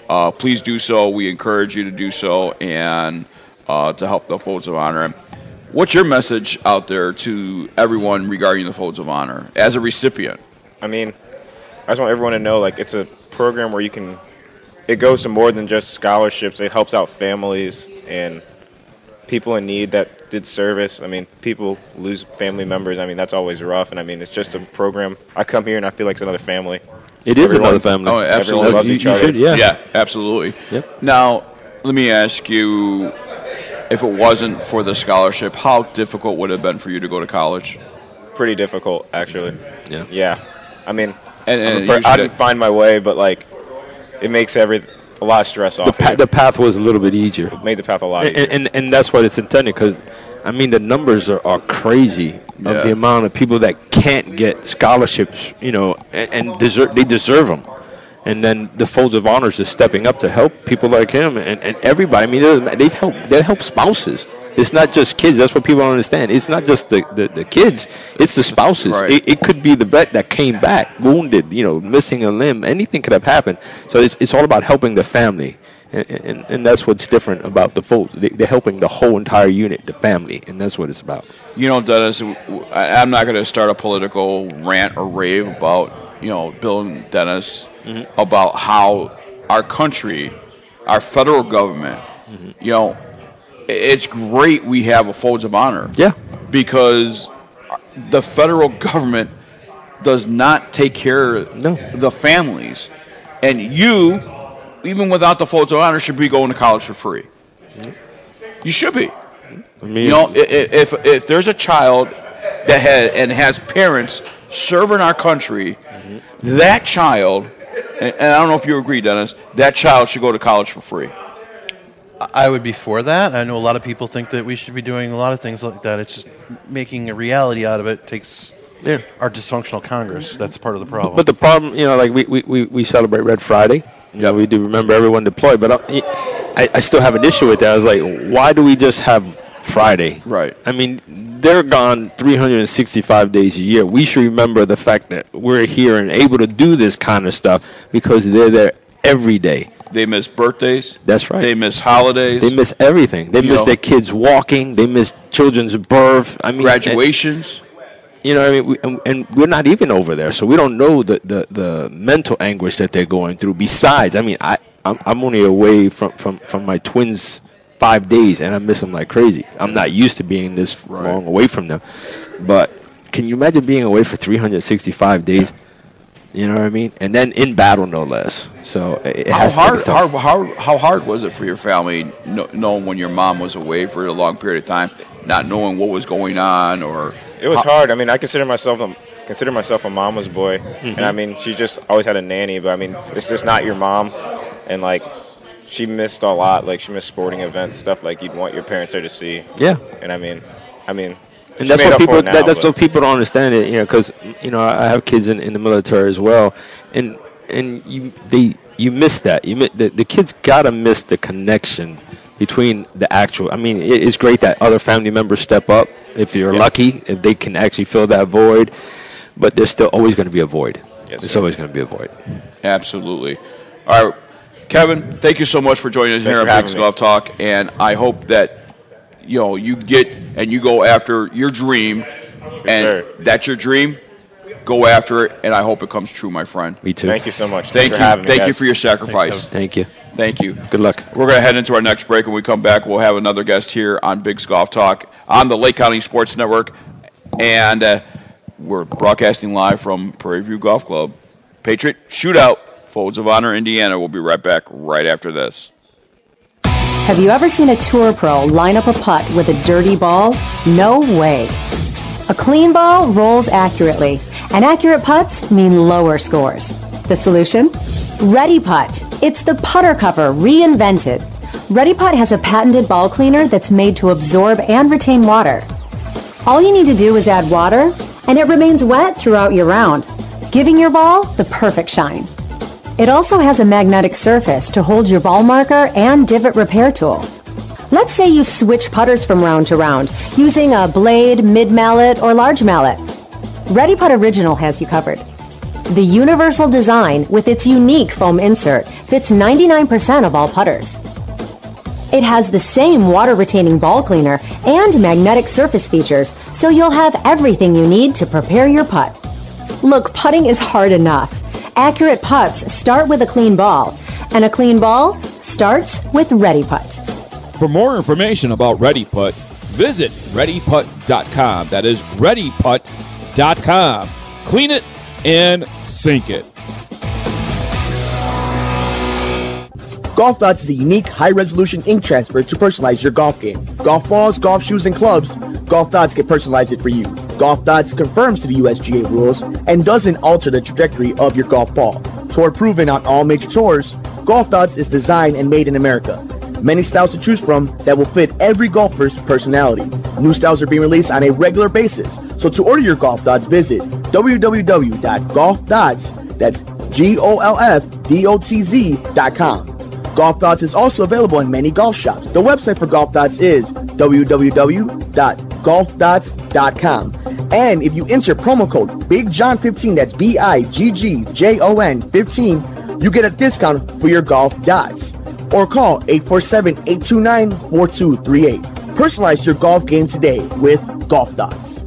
uh, please do so. We encourage you to do so and uh, to help the Folds of Honor. What's your message out there to everyone regarding the Folds of Honor as a recipient? I mean, I just want everyone to know, like, it's a program where you can, it goes to more than just scholarships. It helps out families and people in need that did service. I mean, people lose family members. I mean, that's always rough. And I mean, it's just a program. I come here and I feel like it's another family. It is Everyone's- another family. Oh, absolutely. Everyone loves You- each you other. should, yeah. Yeah, absolutely. Yep. Now, let me ask you, if it wasn't for the scholarship, how difficult would it have been for you to go to college? Pretty difficult, actually. Yeah. Yeah. I mean, And- I'm a and per- you should- I didn't find my way, but, like, it makes every a lot of stress The, off. pa- it. the path was a little bit easier. It made the path a lot And, easier. and, and that's what it's intended, because, I mean, the numbers are, are crazy Yeah. of the amount of people that can't get scholarships, you know, and, and deserve, they deserve them. And then the Folds of Honors is stepping up to help people like him and, and everybody. I mean, it doesn't matter. they've helped they help spouses. It's not just kids. That's what people don't understand. It's not just the, the, the kids. It's the spouses. Right. It, it could be the vet that came back, wounded, you know, missing a limb. Anything could have happened. So it's, it's all about helping the family. And, and, and that's what's different about the Folds. They, they're helping the whole entire unit, the family, and that's what it's about. You know, Dennis, I- I'm not going to start a political rant or rave about, you know, Bill and Dennis, Mm-hmm. about how our country, our federal government, Mm-hmm. you know, i- it's great we have a Folds of Honor. Yeah. Because the federal government does not take care of No. the families. And you, even without the Folds of Honor, should be going to college for free. You should be. I mean, You know, i- i- if if there's a child that has and has parents serving our country, that child, and, and I don't know if you agree, Dennis, that child should go to college for free. I would be for that. I know a lot of people think that we should be doing a lot of things like that. It's just making a reality out of it takes Yeah. our dysfunctional Congress. That's part of the problem. But the problem, you know, like we, we, we, we celebrate Red Friday. You know, we do remember everyone deployed, but I, I, I still have an issue with that. I was like, why do we just have Friday? Right. I mean, they're gone three hundred sixty-five days a year. We should remember the fact that we're here and able to do this kind of stuff because they're there every day. They miss birthdays. That's right. They miss holidays. They miss everything. They You miss know. their kids walking. They miss children's birth. I mean, graduations. You know, what I mean, we, and, and we're not even over there, so we don't know the, the, the mental anguish that they're going through. Besides, I mean, I I'm, I'm only away from, from, from my twins five days, and I miss them like crazy. I'm not used to being this long away from them, but can you imagine being away for three hundred sixty-five days? You know what I mean? And then in battle, no less. So it, it How has to hard, take its time. how, how, how hard was it for your family, kno- knowing when your mom was away for a long period of time, not knowing what was going on, or It was how- hard. I mean, I consider myself a consider myself a mama's boy, Mhm. and I mean, she just always had a nanny. But I mean, it's just not your mom, and like, she missed a lot. Like, she missed sporting events, stuff like you'd want your parents there to see. Yeah. And I mean, I mean, And she that's made what up for people it now, that, that's but- what people don't understand it, you know, because you know I have kids in, in the military as well, and and you they you miss that you mi- the, the kids gotta miss the connection between the actual. I mean, it, it's great that other family members step up if you're lucky, if they can actually fill that void, but there's still always going to be a void. Yes, there's sir. always going to be a void. Absolutely. All right, Kevin, thank you so much for joining us Thanks here for on having Big me. Golf Talk, and I hope that you know you get and you go after your dream, and sir. that's your dream. Go after it, and I hope it comes true, my friend. Me too. Thank you so much. Thank Thanks for you. having me, Thank you guys. for your sacrifice. Thank you. Thank you. Good luck. We're going to head into our next break. When we come back, we'll have another guest here on Big's Golf Talk on the Lake County Sports Network. And uh, we're broadcasting live from Prairie View Golf Club. Patriot Shootout, Folds of Honor, Indiana. We'll be right back right after this. Have you ever seen a tour pro line up a putt with a dirty ball? No way. A clean ball rolls accurately, and accurate putts mean lower scores. The solution? Ready Putt. It's the putter cover reinvented. Ready Putt has a patented ball cleaner that's made to absorb and retain water. All you need to do is add water, and it remains wet throughout your round, giving your ball the perfect shine. It also has a magnetic surface to hold your ball marker and divot repair tool. Let's say you switch putters from round to round using a blade, mid mallet, or large mallet. Ready Putt Original has you covered. The universal design with its unique foam insert fits ninety-nine percent of all putters. It has the same water-retaining ball cleaner and magnetic surface features, so you'll have everything you need to prepare your putt. Look, putting is hard enough. Accurate putts start with a clean ball, and a clean ball starts with Ready Putt. For more information about Ready Putt, visit ready putt dot com. That is ready putt dot com. Clean it and sink it. Golf Dots is a unique, high-resolution ink transfer to personalize your golf game. Golf balls, golf shoes, and clubs, Golf Dots can personalize it for you. Golf Dots conforms to the U S G A rules and doesn't alter the trajectory of your golf ball. Tour proven on all major tours, Golf Dots is designed and made in America. Many styles to choose from that will fit every golfer's personality. New styles are being released on a regular basis, so to order your Golf Dots, visit w w w dot golf dots, that's G O L F D O T Z dot com. Golf Dots is also available in many golf shops. The website for Golf Dots is w w w dot golf dots dot com. And if you enter promo code Big John fifteen, that's B I G G J O N fifteen, you get a discount for your Golf Dots. Or call eight four seven, eight two nine, four two three eight. Personalize your golf game today with Golf Dots.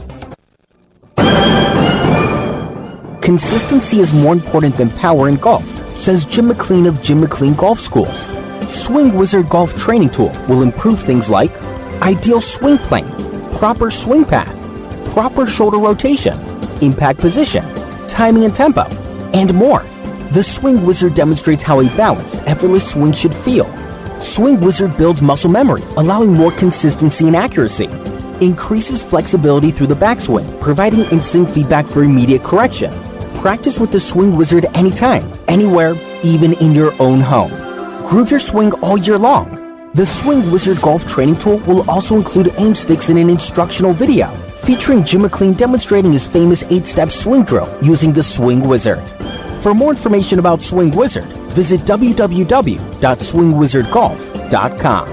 Consistency is more important than power in golf, says Jim McLean of Jim McLean Golf Schools. Swing Wizard Golf Training Tool will improve things like ideal swing plane, proper swing path, proper shoulder rotation, impact position, timing and tempo, and more. The Swing Wizard demonstrates how a balanced, effortless swing should feel. Swing Wizard builds muscle memory, allowing more consistency and accuracy. Increases flexibility through the backswing, providing instant feedback for immediate correction. Practice with the Swing Wizard anytime, anywhere, even in your own home. Groove your swing all year long. The Swing Wizard Golf Training Tool will also include aim sticks in an instructional video, featuring Jim McLean demonstrating his famous eight-step swing drill using the Swing Wizard. For more information about Swing Wizard, visit w w w dot swing wizard golf dot com.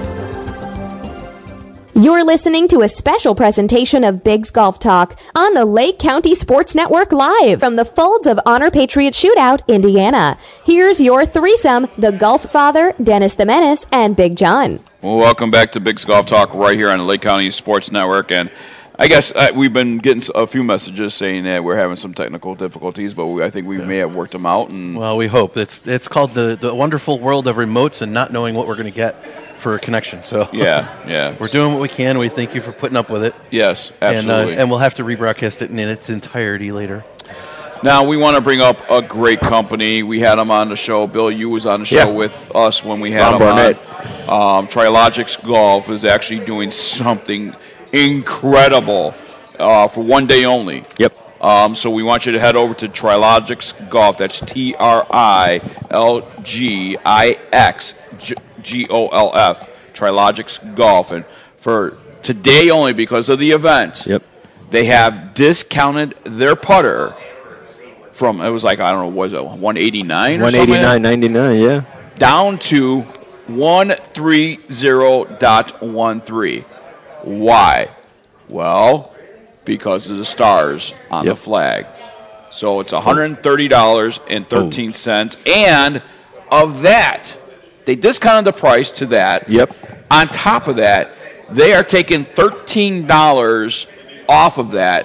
You're listening to a special presentation of Biggs Golf Talk on the Lake County Sports Network live from the Folds of Honor Patriot Shootout, Indiana. Here's your threesome, the Golf Father, Dennis the Menace, and Big John. Well, welcome back to Biggs Golf Talk right here on the Lake County Sports Network. And I guess uh, we've been getting a few messages saying that we're having some technical difficulties, but we, I think we may have worked them out. And well, we hope. It's it's called the, the wonderful world of remotes and not knowing what we're going to get for a connection. So yeah, yeah, we're doing what we can. We thank you for putting up with it. Yes, and, absolutely. uh, and we'll have to rebroadcast it in its entirety later. Now, we want to bring up a great company. We had them on the show. Bill, you was on the show Yeah. with us when we had Ron them Barnett. on. Um, Trilogix Golf is actually doing something incredible uh, for one day only. Yep. Um, so we want you to head over to Trilogix Golf. That's T R I L G I X G O L F. Trilogix Golf. And for today only, because of the event, yep. they have discounted their putter from, it was like, I don't know, was it one eighty-nine or one something? eighty-nine ninety-nine, yeah. Down to one thirty point thirteen. Why? Well, because of the stars on Yep. the flag. So it's one hundred thirty dollars and thirteen cents. And of that, they discounted the price to that. Yep. On top of that, they are taking thirteen dollars off of that.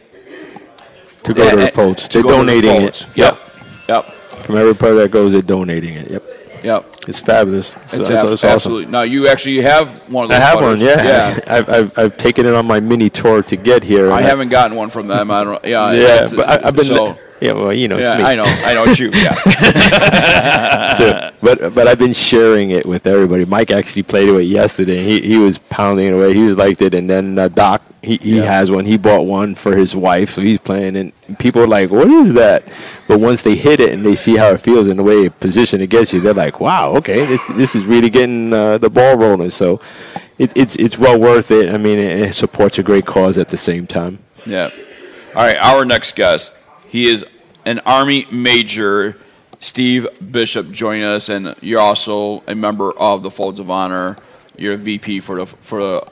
To go to the folds. To They're go to the donating folds. it. Yep. Yep. From every part that goes, they're donating it. Yep. Yep. It's fabulous. It's, So- ab- so it's awesome. absolutely. Now, you actually have one of those I have putters. one, yeah. Yeah. I've, I've I've taken it on my mini tour to get here. I and haven't gotten one from them. I don't. Yeah. Yeah, it's- but I, I've been. So, yeah, well, you know, yeah, it's me. I know. I know it's you. Yeah. so, but but I've been sharing it with everybody. Mike actually played it yesterday. He he was pounding it away. He was liked it, and then uh, Doc he, he Yeah. has one. He bought one for his wife, so he's playing. And people are like, "What is that?" But once they hit it and they see how it feels and the way it position it gets you, they're like, "Wow, okay, this this is really getting uh, the ball rolling." So, it, it's it's well worth it. I mean, it, it supports a great cause at the same time. Yeah. All right. Our next guest. He is an Army Major, Steve Bishop, joining us, and you're also a member of the Folds of Honor. You're a V P for the for the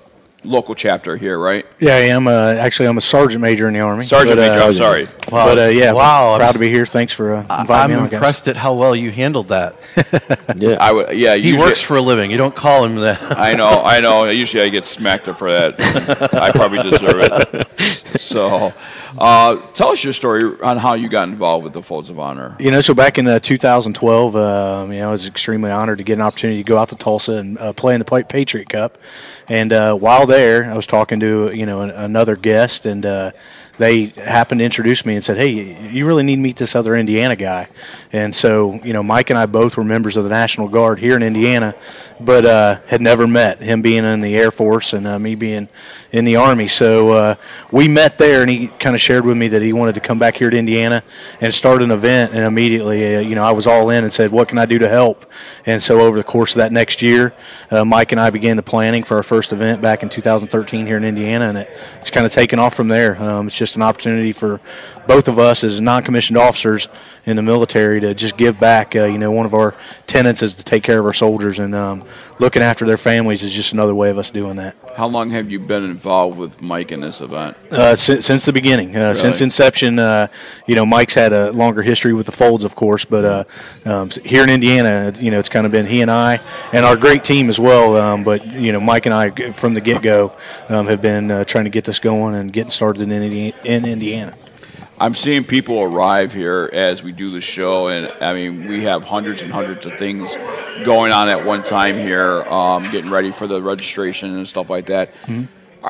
local chapter here, right? Yeah, I am. Uh, actually, I'm a sergeant major in the Army. Sergeant but, major, uh, I'm sorry. Wow. But uh, yeah, Wow, proud I'm to be here. Thanks for uh, inviting I'm me on, guys. impressed at how well you handled that. Yeah, I would. Yeah, he usually- works for a living. You don't call him that. I know, I know. Usually I get smacked up for that. I probably deserve it. So, uh, tell us your story on how you got involved with the Folds of Honor. You know, so back in uh, two thousand twelve, um, you know, I was extremely honored to get an opportunity to go out to Tulsa and uh, play in the Pa- Patriot Cup. And uh, while there, I was talking to, you know, an, another guest, and uh, they happened to introduce me and said, hey, you really need to meet this other Indiana guy. And so, you know, Mike and I both were members of the National Guard here in Indiana, but uh, had never met, him being in the Air Force and uh, me being in the Army. So uh, we met there, and he kind of shared with me that he wanted to come back here to Indiana and start an event. And immediately, uh, you know, I was all in and said, what can I do to help? And so over the course of that next year, uh, Mike and I began the planning for our first event back in two thousand thirteen here in Indiana, and it, it's kind of taken off from there. Um, it's just an opportunity for both of us as non-commissioned officers in the military to just give back. Uh, you know, one of our tenets is to take care of our soldiers, and um, looking after their families is just another way of us doing that. How long have you been involved with Mike in this event? Uh, since, since the beginning, uh, Really? since inception, uh, you know, Mike's had a longer history with the Folds, of course, but uh, um, here in Indiana, you know, it's kind of been he and I and our great team as well. Um, but you know, Mike and I, from the get-go, um, have been uh, trying to get this going and getting started in Indi- in Indiana. I'm seeing people arrive here as we do the show, and I mean, we have hundreds and hundreds of things going on at one time here, um, getting ready for the registration and stuff like that. Mhm.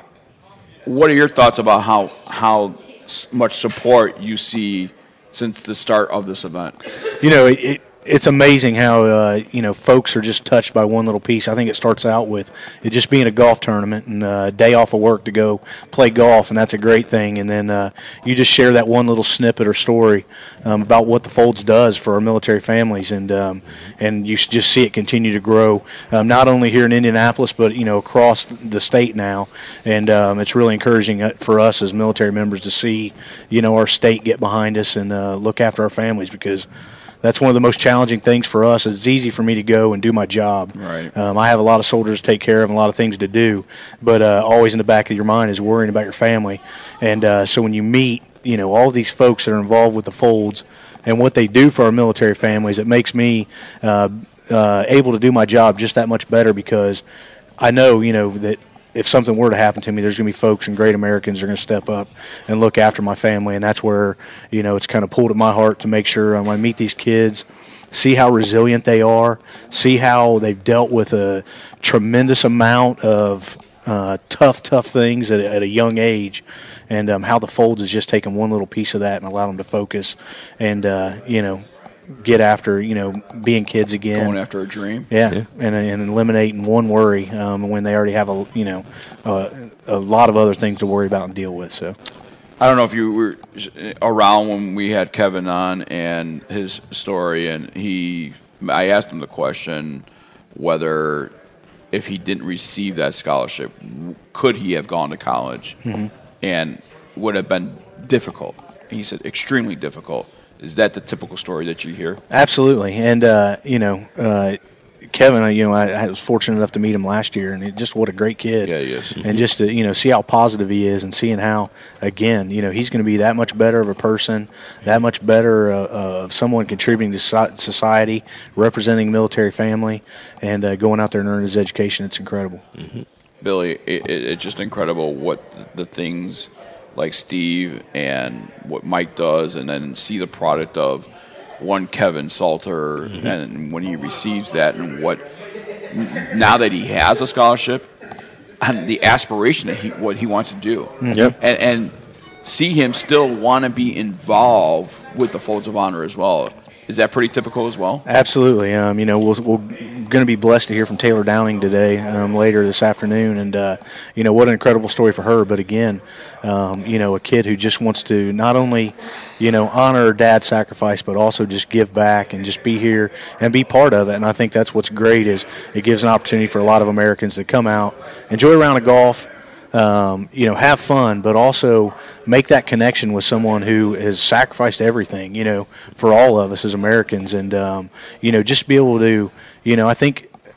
What are your thoughts about how how s- much support you see since the start of this event? You know, it, it, it's amazing how, uh, you know, folks are just touched by one little piece. I think it starts out with it just being a golf tournament and a day off of work to go play golf, and that's a great thing. And then uh, you just share that one little snippet or story um, about what the Folds does for our military families, and um, and you s- just see it continue to grow, um, not only here in Indianapolis, but, you know, across the state now. And um, it's really encouraging uh, for us as military members to see, you know, our state get behind us and uh, look after our families, because that's one of the most challenging things for us. It's easy for me to go and do my job. Right. Um, I have a lot of soldiers to take care of and a lot of things to do, but uh, always in the back of your mind is worrying about your family. And uh, so when you meet, you know, all these folks that are involved with the Folds and what they do for our military families, it makes me uh, uh, able to do my job just that much better, because I know, you know, that if something were to happen to me, there's going to be folks and great Americans that are going to step up and look after my family. And that's where, you know, it's kind of pulled at my heart to make sure um, when I meet these kids, see how resilient they are, see how they've dealt with a tremendous amount of uh, tough, tough things at, at a young age, and um, how the Folds has just taken one little piece of that and allowed them to focus and, uh, you know, get after, you know, being kids again. Going after a dream. Yeah, Yeah. And, and eliminating one worry um, when they already have a, you know, uh, a lot of other things to worry about and deal with. So, I don't know if you were around when we had Kevin on and his story, and he, I asked him the question whether if he didn't receive that scholarship, could he have gone to college? Mhm. And would have been difficult. And he said extremely difficult. Is that the typical story that you hear? absolutely. And, uh, you know, uh, Kevin, uh, you know, I, I was fortunate enough to meet him last year, and it, just what a great kid. Yeah, he is. And just to, you know, see how positive he is, and seeing how, again, you know, he's going to be that much better of a person, that much better uh, of someone contributing to so- society, representing military family, and uh, going out there and earning his education. It's incredible. Billy, it, it, it's just incredible what the things like Steve and what Mike does, and then see the product of one Kevin Salter, Mm-hmm. and when he receives that, and what now that he has a scholarship, and the aspiration that he what he wants to do, Mhm. Yep. and, and see him still want to be involved with the Folds of Honor as well. Is that pretty typical as well? Absolutely. Um, you know, we'll, we're going to be blessed to hear from Taylor Downing today, um, later this afternoon. And, uh, you know, what an incredible story for her. But, again, um, you know, a kid who just wants to not only, you know, honor her dad's sacrifice, but also just give back and just be here and be part of it. And I think that's what's great, is it gives an opportunity for a lot of Americans to come out, enjoy a round of golf, Um, you know, have fun, but also make that connection with someone who has sacrificed everything, you know, for all of us as Americans. And, um, you know, just be able to, you know, I think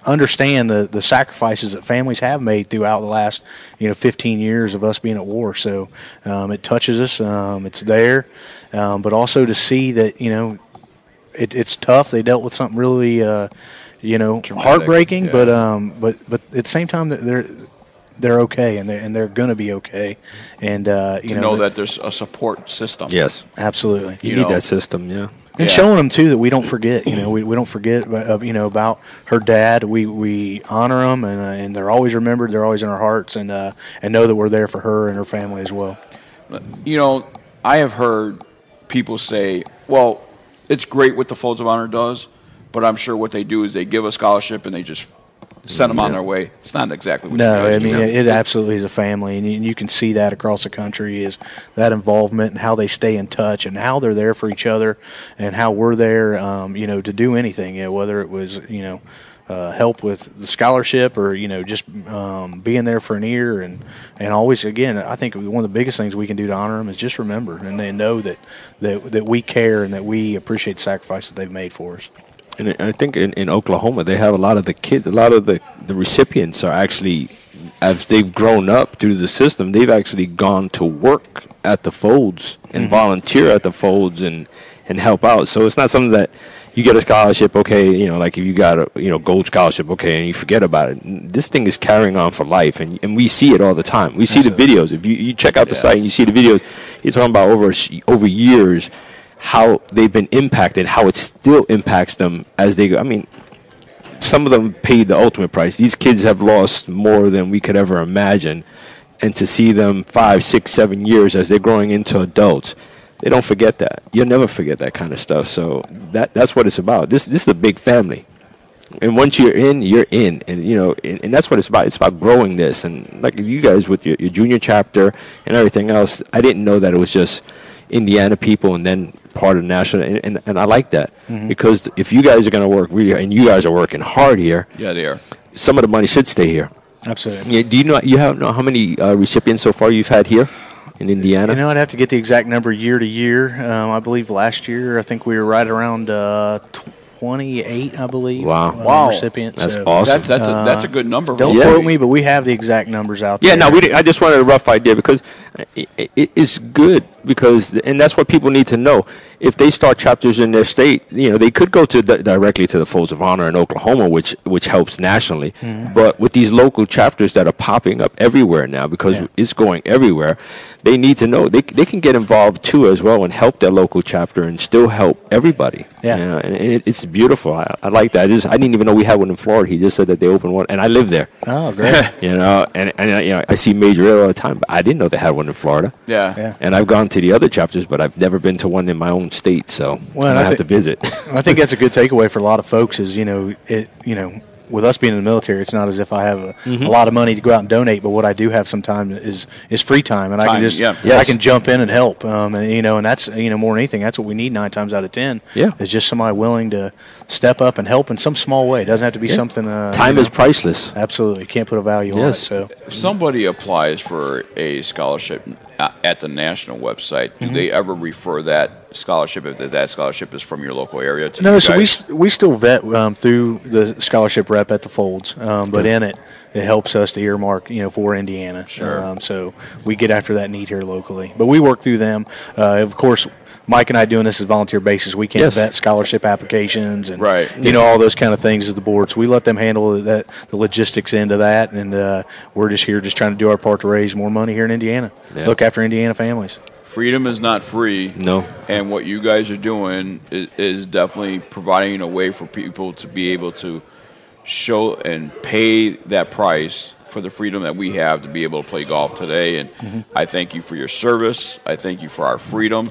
understand the, the sacrifices that families have made throughout the last, you know, fifteen years of us being at war. So um, it touches us. Um, it's there. Um, but also to see that, you know, it, it's tough. They dealt with something really, uh, you know, Traumatic, heartbreaking. yeah. But um, but but at the same time, they're they're okay, and they're and they're going to be okay. And uh, you to know, know that- that there's a support system. Yes. absolutely. You, You need know. that system, yeah. And Yeah. showing them too that we don't forget. You know, we, we don't forget. Uh, you know about her dad. We we honor them, and uh, and they're always remembered. They're always in our hearts, and uh, and know that we're there for her and her family as well. You know, I have heard people say, well, it's great what the Folds of Honor does, but I'm sure what they do is they give a scholarship and they just send them on their way. It's not exactly what No, you guys I mean do. it, it absolutely is a family, and you, and you can see that across the country is that involvement and how they stay in touch and how they're there for each other and how we're there, um, you know, to do anything. You know, whether it was you know uh, help with the scholarship or you know just um, being there for an ear and and always again, I think one of the biggest things we can do to honor them is just remember and they know that that that we care and that we appreciate the sacrifice that they've made for us. And I think in, in Oklahoma, they have a lot of the kids, a lot of the, the recipients are actually, as they've grown up through the system, they've actually gone to work at the Folds and Mhm. volunteer at the Folds and, and help out. So it's not something that you get a scholarship, okay, you know, like if you got a you know gold scholarship, okay, and you forget about it. This thing is carrying on for life, and and we see it all the time. We see the videos. If you, you check out the site and you see the videos, you're talking about over over years how they've been impacted, how it still impacts them as they go. I mean, some of them paid the ultimate price. These kids have lost more than we could ever imagine. And to see them five, six, seven years as they're growing into adults, they don't forget that. You'll never forget that kind of stuff. So that that's what it's about. This this is a big family. And once you're in, you're in. And, you know, and, and that's what it's about. It's about growing this. And like you guys with your, your junior chapter and everything else, I didn't know that it was just Indiana people and then part of the national. And, and, and I like that. Mhm. Because if you guys are going to work really hard, and you guys are working hard here, Yeah, they are. some of the money should stay here. Absolutely. Yeah, do you know you have know how many uh, recipients so far you've had here in Indiana? You know, I'd have to get the exact number year to year. Um, I believe last year, I think we were right around uh, twenty-eight, I believe. Wow. uh, Wow. Recipients. That's So, awesome. That's- that's a- that's a good number. Don't Yeah. quote me, but we have the exact numbers out Yeah, there. no, we didn't, I just wanted a rough idea because it, it, it's good because, and that's what people need to know. If they start chapters in their state, you know, they could go to the, directly to the Folds of Honor in Oklahoma, which which helps nationally. Mhm. But with these local chapters that are popping up everywhere now, because it's going everywhere, they need to know they they can get involved too as well and help their local chapter and still help everybody. Yeah. You know, and it, it's beautiful. I, I like that. I, just, I didn't even know we had one in Florida. He just said that they opened one, and I live there. Oh, great. You know, and, and uh, you know, I see Major Air all the time, but I didn't know they had one in Florida. Yeah. Yeah. And I've gone to the other chapters, but I've never been to one in my own state, so Well, I and I have thi- to visit. I think that's a good takeaway for a lot of folks is, you know, it, you know, with us being in the military, it's not as if I have a, Mhm. a lot of money to go out and donate, but what I do have some time is is free time, and I Time, can just yeah. I Yes. can jump in and help, um, and you know, and that's you know more than anything, that's what we need nine times out of ten. Yeah. is just somebody willing to step up and help in some small way. It doesn't have to be Yeah. something. Uh, Time you is know, priceless. Absolutely, you can't put a value on it. Yes. So If somebody applies for a scholarship a- at the national website, do Mhm. they ever refer that scholarship, if that- that scholarship is from your local area, to No, you so we guys? s- we still vet um, through the scholarship rep at the Folds, um, but in it, it helps us to earmark, you know, for Indiana. Sure. Um, so we get after that need here locally, but we work through them. Uh, of course, Mike and I doing this as volunteer basis. We can't Yes. vet scholarship applications and Right. you know all those kind of things as the board. So we let them handle that the logistics end of that, and uh, we're just here just trying to do our part to raise more money here in Indiana. Yeah. Look after Indiana families. Freedom is not free. No. And what you guys are doing is, is definitely providing a way for people to be able to show and pay that price for the freedom that we have to be able to play golf today. And Mhm. I thank you for your service. I thank you for our freedom.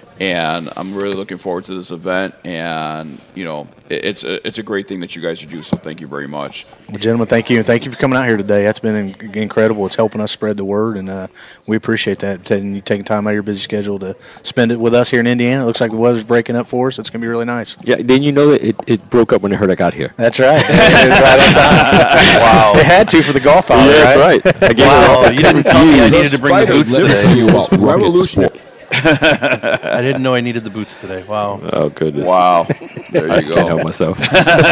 And I'm really looking forward to this event. And, you know, it, it's, a, it's a great thing that you guys are doing. So thank you very much. Well, gentlemen, thank you, and thank you for coming out here today. That's been in- incredible. It's helping us spread the word, and uh, we appreciate that. Taking you taking time out of your busy schedule to spend it with us here in Indiana. It looks like the weather's breaking up for us. It's going to be really nice. Yeah, then you know that it, it broke up when they heard I got here. That's right. It was right on time. Wow. It had to for the golf hour, Yeah, right? that's right. I gave Wow, it you didn't tell me I needed to bring the boots Let me today. tell you about Rugged Revolutionary. Sport. I didn't know I needed the boots today. Wow. Oh, goodness. Wow. There you I go. can't help myself.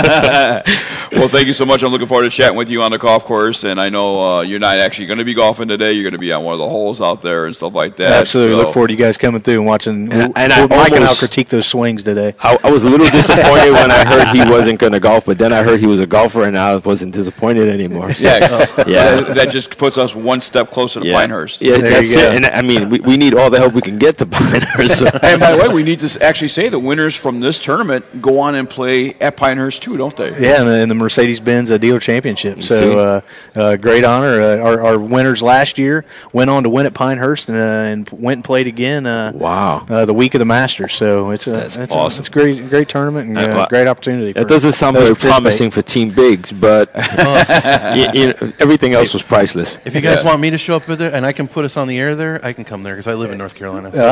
Well, thank you so much. I'm looking forward to chatting with you on the golf course. And I know uh, you're not actually going to be golfing today. You're going to be on one of the holes out there and stuff like that. Absolutely. So. Look forward to you guys coming through and watching. And, we'll, and I we'll, Mike and I'll almost- critique those swings today. I, I was a little disappointed when I heard he wasn't going to golf, but then I heard he was a golfer, and I wasn't disappointed anymore. So, Yeah, yeah. That, that just puts us one step closer to Yeah. Pinehurst. Yeah, that's it. And I mean, we, we need all the help we can get to Pinehurst. So. And by the way, we need to s- actually say the winners from this tournament go on and play at Pinehurst too, don't they? Yeah, in the, in the Mercedes-Benz uh, dealer championship. You So see? uh, uh, great honor. Uh, our, our winners last year went on to win at Pinehurst and, uh, and went and played again. Uh, wow! Uh, the week of the Masters. So it's a That's it's awesome. A, it's a great great tournament and Uh, uh, well, great opportunity. That for doesn't sound those very who participate. promising for Team Biggs, but y- you know, everything else was priceless. If you guys want me to show up with it and I can put us on the air there, I can come there because I live in North Carolina. All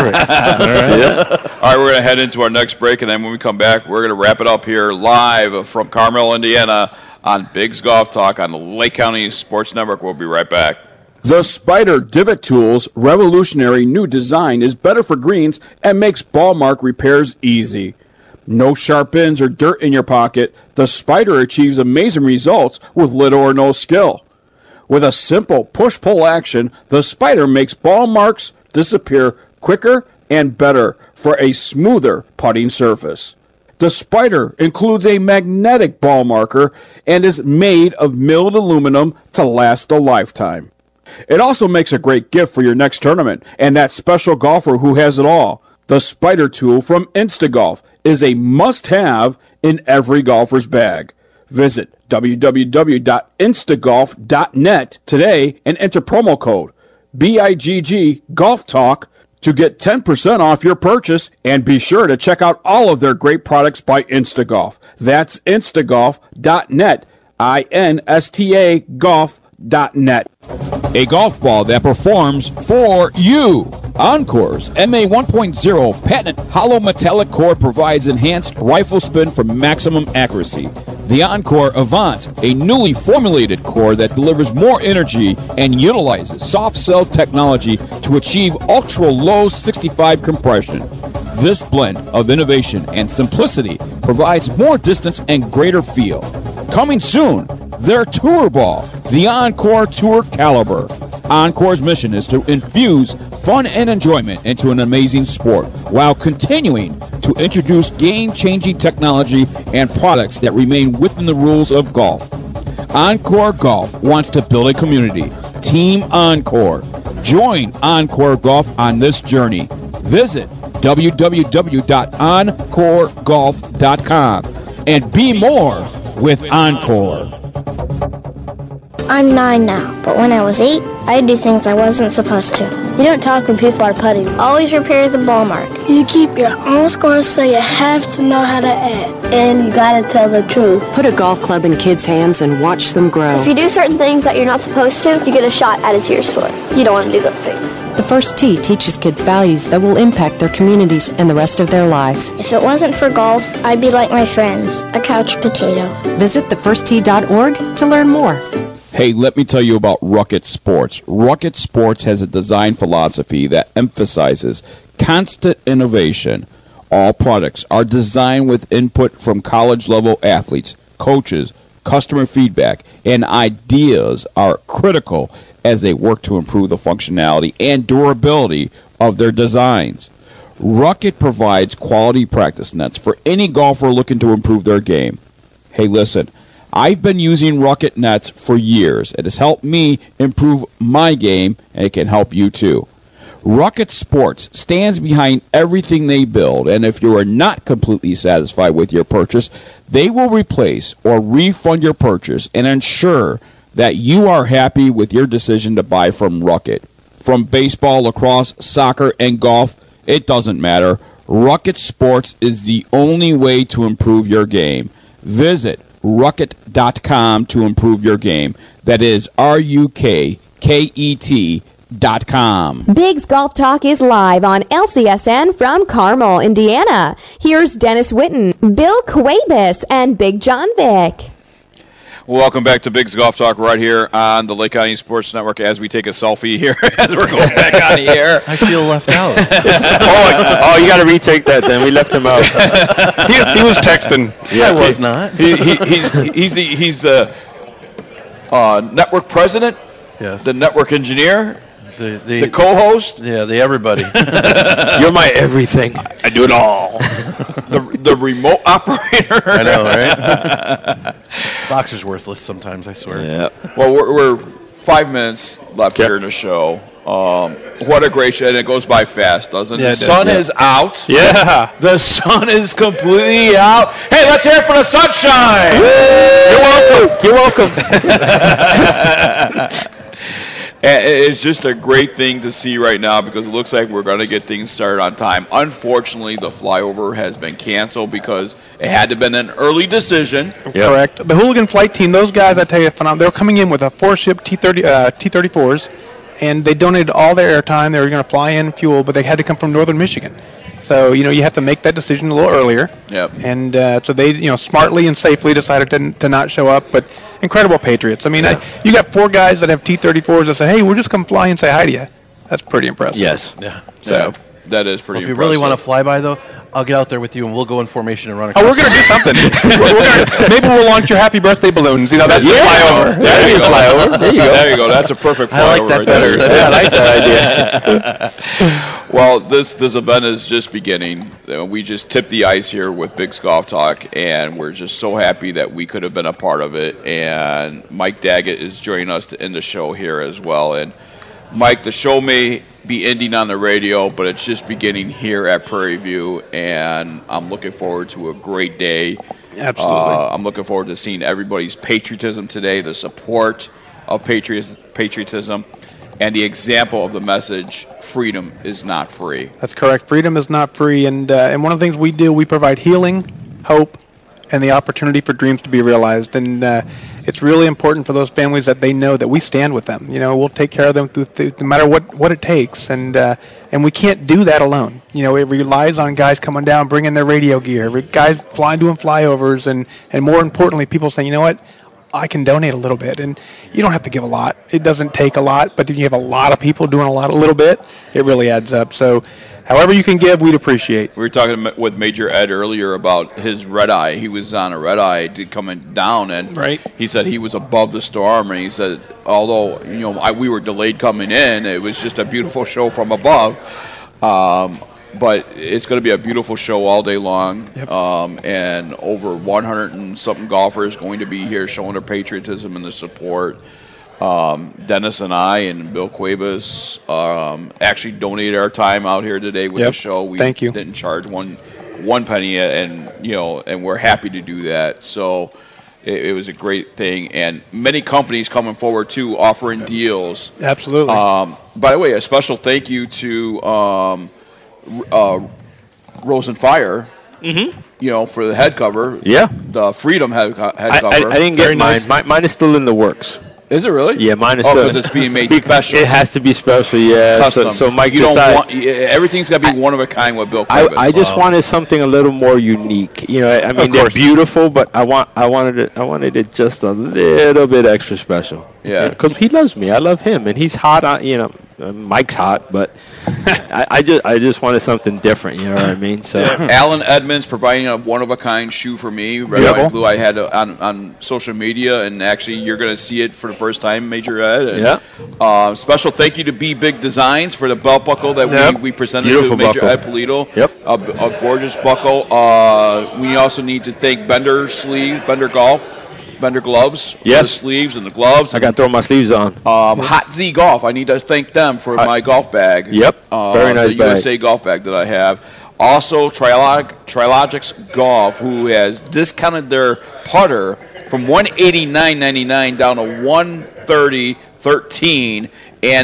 right, we're going to head into our next break, and then when we come back, we're going to wrap it up here live from Carmel, Indiana, on Biggs Golf Talk on the Lake County Sports Network. We'll be right back. The Spider Divot Tool's revolutionary new design is better for greens and makes ball mark repairs easy. No sharp ends or dirt in your pocket, the Spider achieves amazing results with little or no skill. With a simple push-pull action, the Spider makes ball marks disappear quicker and better for a smoother putting surface. The Spider includes a magnetic ball marker and is made of milled aluminum to last a lifetime. It also makes a great gift for your next tournament and that special golfer who has it all. The Spider tool from Instagolf is a must-have in every golfer's bag. Visit w w w dot instagolf dot net today and enter promo code B I G G Golf Talk to get ten percent off your purchase, and be sure to check out all of their great products by Instagolf. That's instagolf dot net, I N S T A golf dot net. A golf ball that performs for you. Encore's M A one point oh patented hollow metallic core provides enhanced rifle spin for maximum accuracy. The Encore Avant, a newly formulated core that delivers more energy and utilizes soft cell technology to achieve ultra-low sixty-five compression. This blend of innovation and simplicity provides more distance and greater feel. Coming soon, their Tour Ball, the Encore Tour Caliber. Encore's mission is to infuse fun and enjoyment into an amazing sport while continuing to introduce game-changing technology and products that remain within the rules of golf. Encore Golf wants to build a community. Team Encore. Join Encore Golf on this journey. Visit w w w dot encore golf dot com and be more with Encore. I'm nine now, but when I was eight, I'd do things I wasn't supposed to. You don't talk when people are putting. Always repair the ball mark. You keep your own scores, so you have to know how to add. And you gotta tell the truth. Put a golf club in kids' hands and watch them grow. If you do certain things that you're not supposed to, you get a shot added to your score. You don't want to do those things. The First Tee teaches kids values that will impact their communities and the rest of their lives. If it wasn't for golf, I'd be like my friends, a couch potato. Visit the first tee dot org to learn more. Hey, let me tell you about Rucket Sports. Rucket Sports has a design philosophy that emphasizes constant innovation. All products are designed with input from college-level athletes, coaches, customer feedback, and ideas are critical as they work to improve the functionality and durability of their designs. Rucket provides quality practice nets for any golfer looking to improve their game. Hey, listen. I've been using Rucket nets for years. It has helped me improve my game, and it can help you too. Rucket Sports stands behind everything they build, and if you are not completely satisfied with your purchase, they will replace or refund your purchase and ensure that you are happy with your decision to buy from Rucket. From baseball, lacrosse, soccer, and golf, it doesn't matter. Rucket Sports is the only way to improve your game. Visit rucket dot com to improve your game. That is R U K K E T dot com. Biggs Golf Talk is live on L C S N from Carmel, Indiana. Here's Dennis Witten, Bill Quabis, and Big John Vick. Welcome back to Big's Golf Talk right here on the Lake County Sports Network as we take a selfie here as we're going back on the air. I feel left out. oh, oh, you got to retake that then. We left him out. he, he was texting. Yeah, I was not. He, he, he's he's the, he's the uh, network president, yes. the network engineer, the, the, the co-host. Yeah, the everybody. You're my everything. I do it all. the, the remote operator. I know, right? Boxer's worthless sometimes, I swear. Yeah. Well, we're, we're five minutes left yep. here in the show. Um, what a great show. And it goes by fast, doesn't it? Yeah, the it sun does, is out. Yeah. The sun is completely out. Hey, let's hear it for the sunshine. You're welcome. You're welcome. And it's just a great thing to see right now because it looks like we're going to get things started on time. Unfortunately, the flyover has been canceled because it had to have been an early decision. Yep. Correct. The Hooligan Flight Team, those guys, I tell you, phenomenal. They were coming in with a four-ship T thirty, uh, T thirty-fours, and they donated all their airtime. They were going to fly in fuel, but they had to come from northern Michigan. So, you know, you have to make that decision a little earlier. Yep. And uh, so they, you know, smartly and safely decided to, to not show up. But incredible Patriots. I mean, yeah. I, you got four guys that have T thirty-fours that say, hey, we'll just come fly and say hi to you. That's pretty impressive. Yes. Yeah. So yeah, that is pretty well, if you impressive. really want to fly by, though, I'll get out there with you and we'll go in formation and run Oh, across. we're going to do something. we're, we're gonna, maybe we'll launch your happy birthday balloons. You know, that's yeah. a flyover. There, there you go. Flyover. There you go. There you go. That's a perfect flyover. I like that right better. There. Yeah, I like that idea. Well, this this event is just beginning. We just tipped the ice here with Big's Golf Talk, and we're just so happy that we could have been a part of it. And Mike Daggett is joining us to end the show here as well. And Mike, the show may be ending on the radio, but it's just beginning here at Prairie View, and I'm looking forward to a great day. Absolutely. Uh, I'm looking forward to seeing everybody's patriotism today, the support of patriots, patriotism, and the example of the message, freedom is not free. That's correct. Freedom is not free. And, uh, and one of the things we do, we provide healing, hope, and the opportunity for dreams to be realized. And uh, it's really important for those families that they know that we stand with them. You know, we'll take care of them through, through, no matter what, what it takes. And uh, and we can't do that alone. You know, it relies on guys coming down, bringing their radio gear, guys flying, doing flyovers, and, and more importantly, people saying, you know what, I can donate a little bit. And you don't have to give a lot. It doesn't take a lot, but if you have a lot of people doing a lot, a little bit, it really adds up. So however you can give, we'd appreciate. We were talking with Major Ed earlier about his red eye. He was on a red eye coming down, and right. he said he was above the storm, and he said, although you know I, we were delayed coming in, it was just a beautiful show from above. Um, but it's going to be a beautiful show all day long, yep. um, and over one hundred and something golfers going to be here showing their patriotism and the support. Um, Dennis and I and Bill Cuevas um, actually donated our time out here today with yep. the show. We Thank you. didn't charge one one penny, and you know, and we're happy to do that. So it, it was a great thing, and many companies coming forward too, offering deals. Absolutely. Um, by the way, a special thank you to um, uh, Rose and Fire. Mm-hmm. You know, for the head cover. Yeah. The Freedom head, head I, cover. I, I didn't Very get mine. nice. mine. Mine is still in the works. Is it really? Yeah, mine is oh, still. because it's being made special. It has to be special, yeah. Custom. So, so Mike you don't decided, want everything's got to be one of a kind with Bill I, Cuevas. I just wow. wanted something a little more unique. You know, I mean, they're beautiful, but I want, I wanted it, I wanted it just a little bit extra special. Yeah, because he loves me, I love him, and he's hot. On, you know, uh, Mike's hot, but I, I just, I just wanted something different. You know what I mean? So, yeah. Alan Edmonds providing a one of a kind shoe for me, red, Beautiful. white, blue. I had it on on social media, and actually, you're going to see it for the first time, Major Ed. And, yeah. Uh, special thank you to B Big Designs for the belt buckle that yep. we, we presented Beautiful to Major buckle. Ed Polito. Yep. A, a gorgeous buckle. Uh, we also need to thank Bender Sleeve, Bender Golf. Bender gloves, yes, the sleeves and the gloves. I got to throw my sleeves on. Um, Hot Z Golf. I need to thank them for Hot. my golf bag. Yep, uh, very nice the bag. U S A golf bag that I have. Also, Trilog- Trilogix Golf, who has discounted their putter from one eighty-nine ninety-nine down to one thirty thirteen, and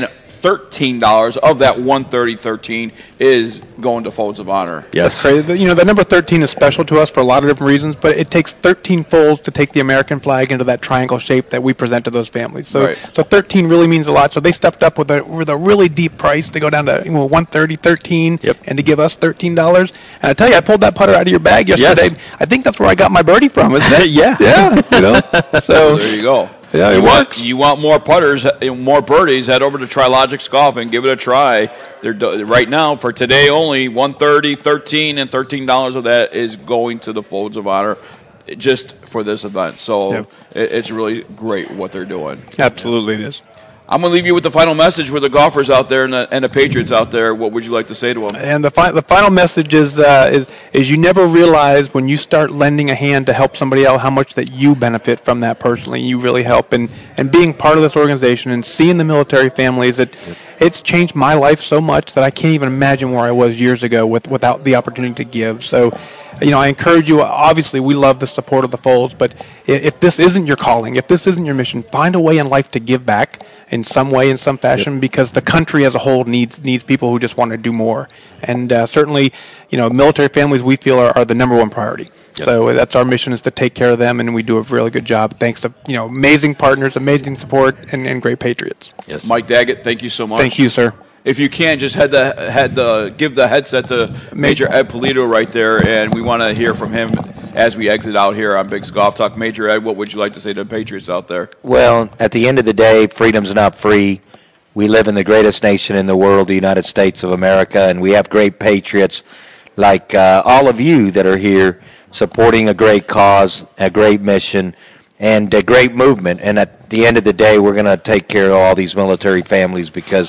thirteen dollars of that one thirty thirteen is going to Folds of Honor. That's crazy. You know, the number thirteen is special to us for a lot of different reasons, but it takes thirteen folds to take the American flag into that triangle shape that we present to those families. So, Right. so thirteen really means a lot. So they stepped up with a with a really deep price to go down to you know, one thirty, thirteen, and to give us thirteen dollars. And I tell you, I pulled that putter out of your bag yesterday. Yes. I think that's where I got my birdie from. Isn't it? Yeah. yeah. You know. So there you go. Yeah, it you want, works. You want more putters, uh, more birdies, head over to Trilogix Golf and give it a try. They're do- right now, for today only, one thirty, thirteen, and thirteen dollars of that is going to the Folds of Honor just for this event. So Yep. it, it's really great what they're doing. Absolutely it is. I'm going to leave you with the final message with the golfers out there and the, and the Patriots out there. What would you like to say to them? And the, fi- the final message is, uh, is is you never realize when you start lending a hand to help somebody else how much that you benefit from that personally. You really help. And, and being part of this organization and seeing the military families, it, it's changed my life so much that I can't even imagine where I was years ago with, without the opportunity to give. So, you know, I encourage you. Obviously, we love the support of the Folds, but if, if this isn't your calling, if this isn't your mission, find a way in life to give back in some way, in some fashion, because the country as a whole needs needs people who just want to do more. And uh, certainly, you know, military families we feel are, are the number one priority. So that's our mission, is to take care of them, and we do a really good job thanks to you know amazing partners, amazing support, and, and great patriots. Yes. Mike Daggett, thank you so much. Thank you, sir. If you can, just head the head the give the headset to Major Ed Polito right there, and we want to hear from him as we exit out here on Big's Golf Talk. Major Ed, what would you like to say to the Patriots out there? Well, at the end of the day, freedom's not free. We live in the greatest nation in the world, the United States of America, and we have great patriots like uh, all of you that are here supporting a great cause, a great mission, and a great movement. And at the end of the day, we're going to take care of all these military families because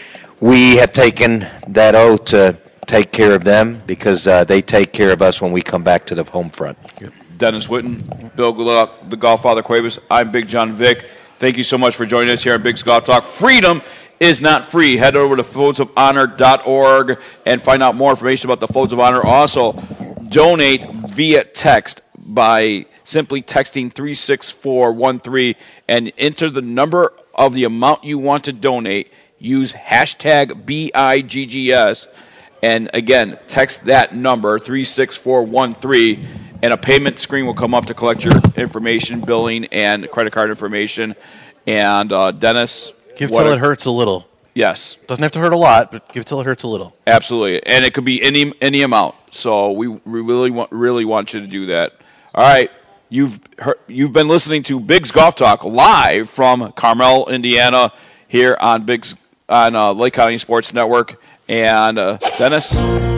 we have taken that oath to take care of them because uh, they take care of us when we come back to the home front. Dennis Witten, Bill Gluck, the Golffather Cuevas. I'm Big John Vick. Thank you so much for joining us here on Big's Golf Talk. Freedom is not free. Head over to folds of honor dot org and find out more information about the Folds of Honor. Also, donate via text by simply texting three six four one three and enter the number of the amount you want to donate. Use hashtag B I G G S. And again, text that number, three six four one three, and a payment screen will come up to collect your information, billing, and credit card information. And uh, Dennis? Give till it hurts a little. Yes. Doesn't have to hurt a lot, but give till it hurts a little. Absolutely. And it could be any any amount. So we, we really want really want you to do that. All right. You've heard, you've been listening to Big's Golf Talk live from Carmel, Indiana, here on Big's on uh, Lake County Sports Network. And uh, Dennis,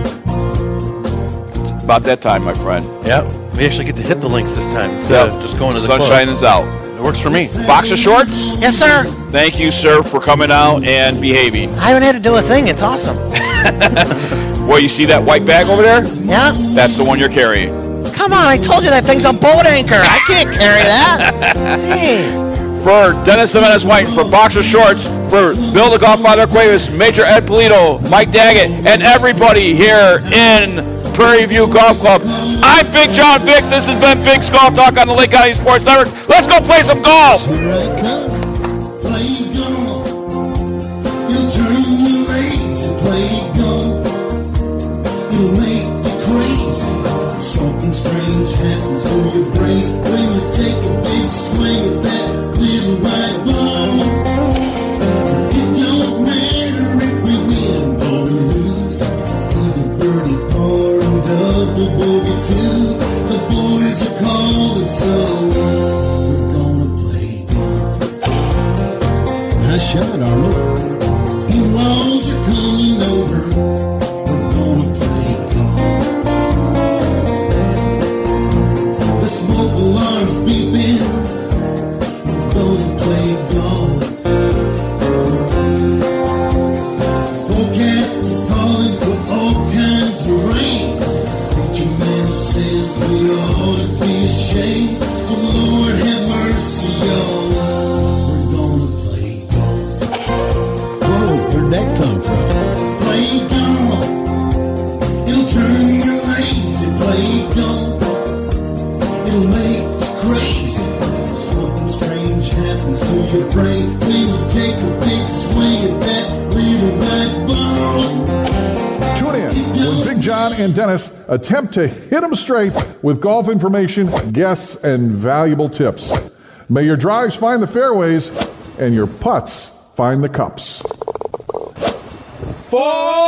it's about that time, my friend. Yeah, we actually get to hit the links this time instead Yep. of just going to the Sunshine club. is out. It works for me. Boxer shorts? Yes, sir. Thank you, sir, for coming out and behaving. I haven't had to do a thing. It's awesome. Well, you see that white bag over there? Yeah. That's the one you're carrying. Come on, I told you that thing's a boat anchor. I can't carry that. Jeez. For Dennis the Menace White, for Boxer Shorts, for Bill the Golffather Cuevas, Major Ed Polito, Mike Daggett, and everybody here in Prairie View Golf Club. I'm Big John Vick. This has been Big's Golf Talk on the Lake County Sports Network. Let's go play some golf. Something strange happens to your brain when you take a big swing at that little white ball. It don't matter if we win or we lose. Even birdie par and double bogey too. The boys are calling, so we're gonna play golf. Nice shot, Arnold. In-laws are coming over. We're gonna play golf. The smoke alarm's beeping. We're gonna play golf. Forecast is calling for all kinds of rain. Preacher man says we ought to be ashamed. Oh Lord have mercy, y'all. We're gonna play golf. Whoa, where'd that come from? Play golf. It'll turn you lazy. Play golf. It'll make you crazy. Something strange happens to your brain when you take a big swing at that when Big John and Dennis attempt to hit them straight with golf information, guests, and valuable tips. May your drives find the fairways and your putts find the cups. Four.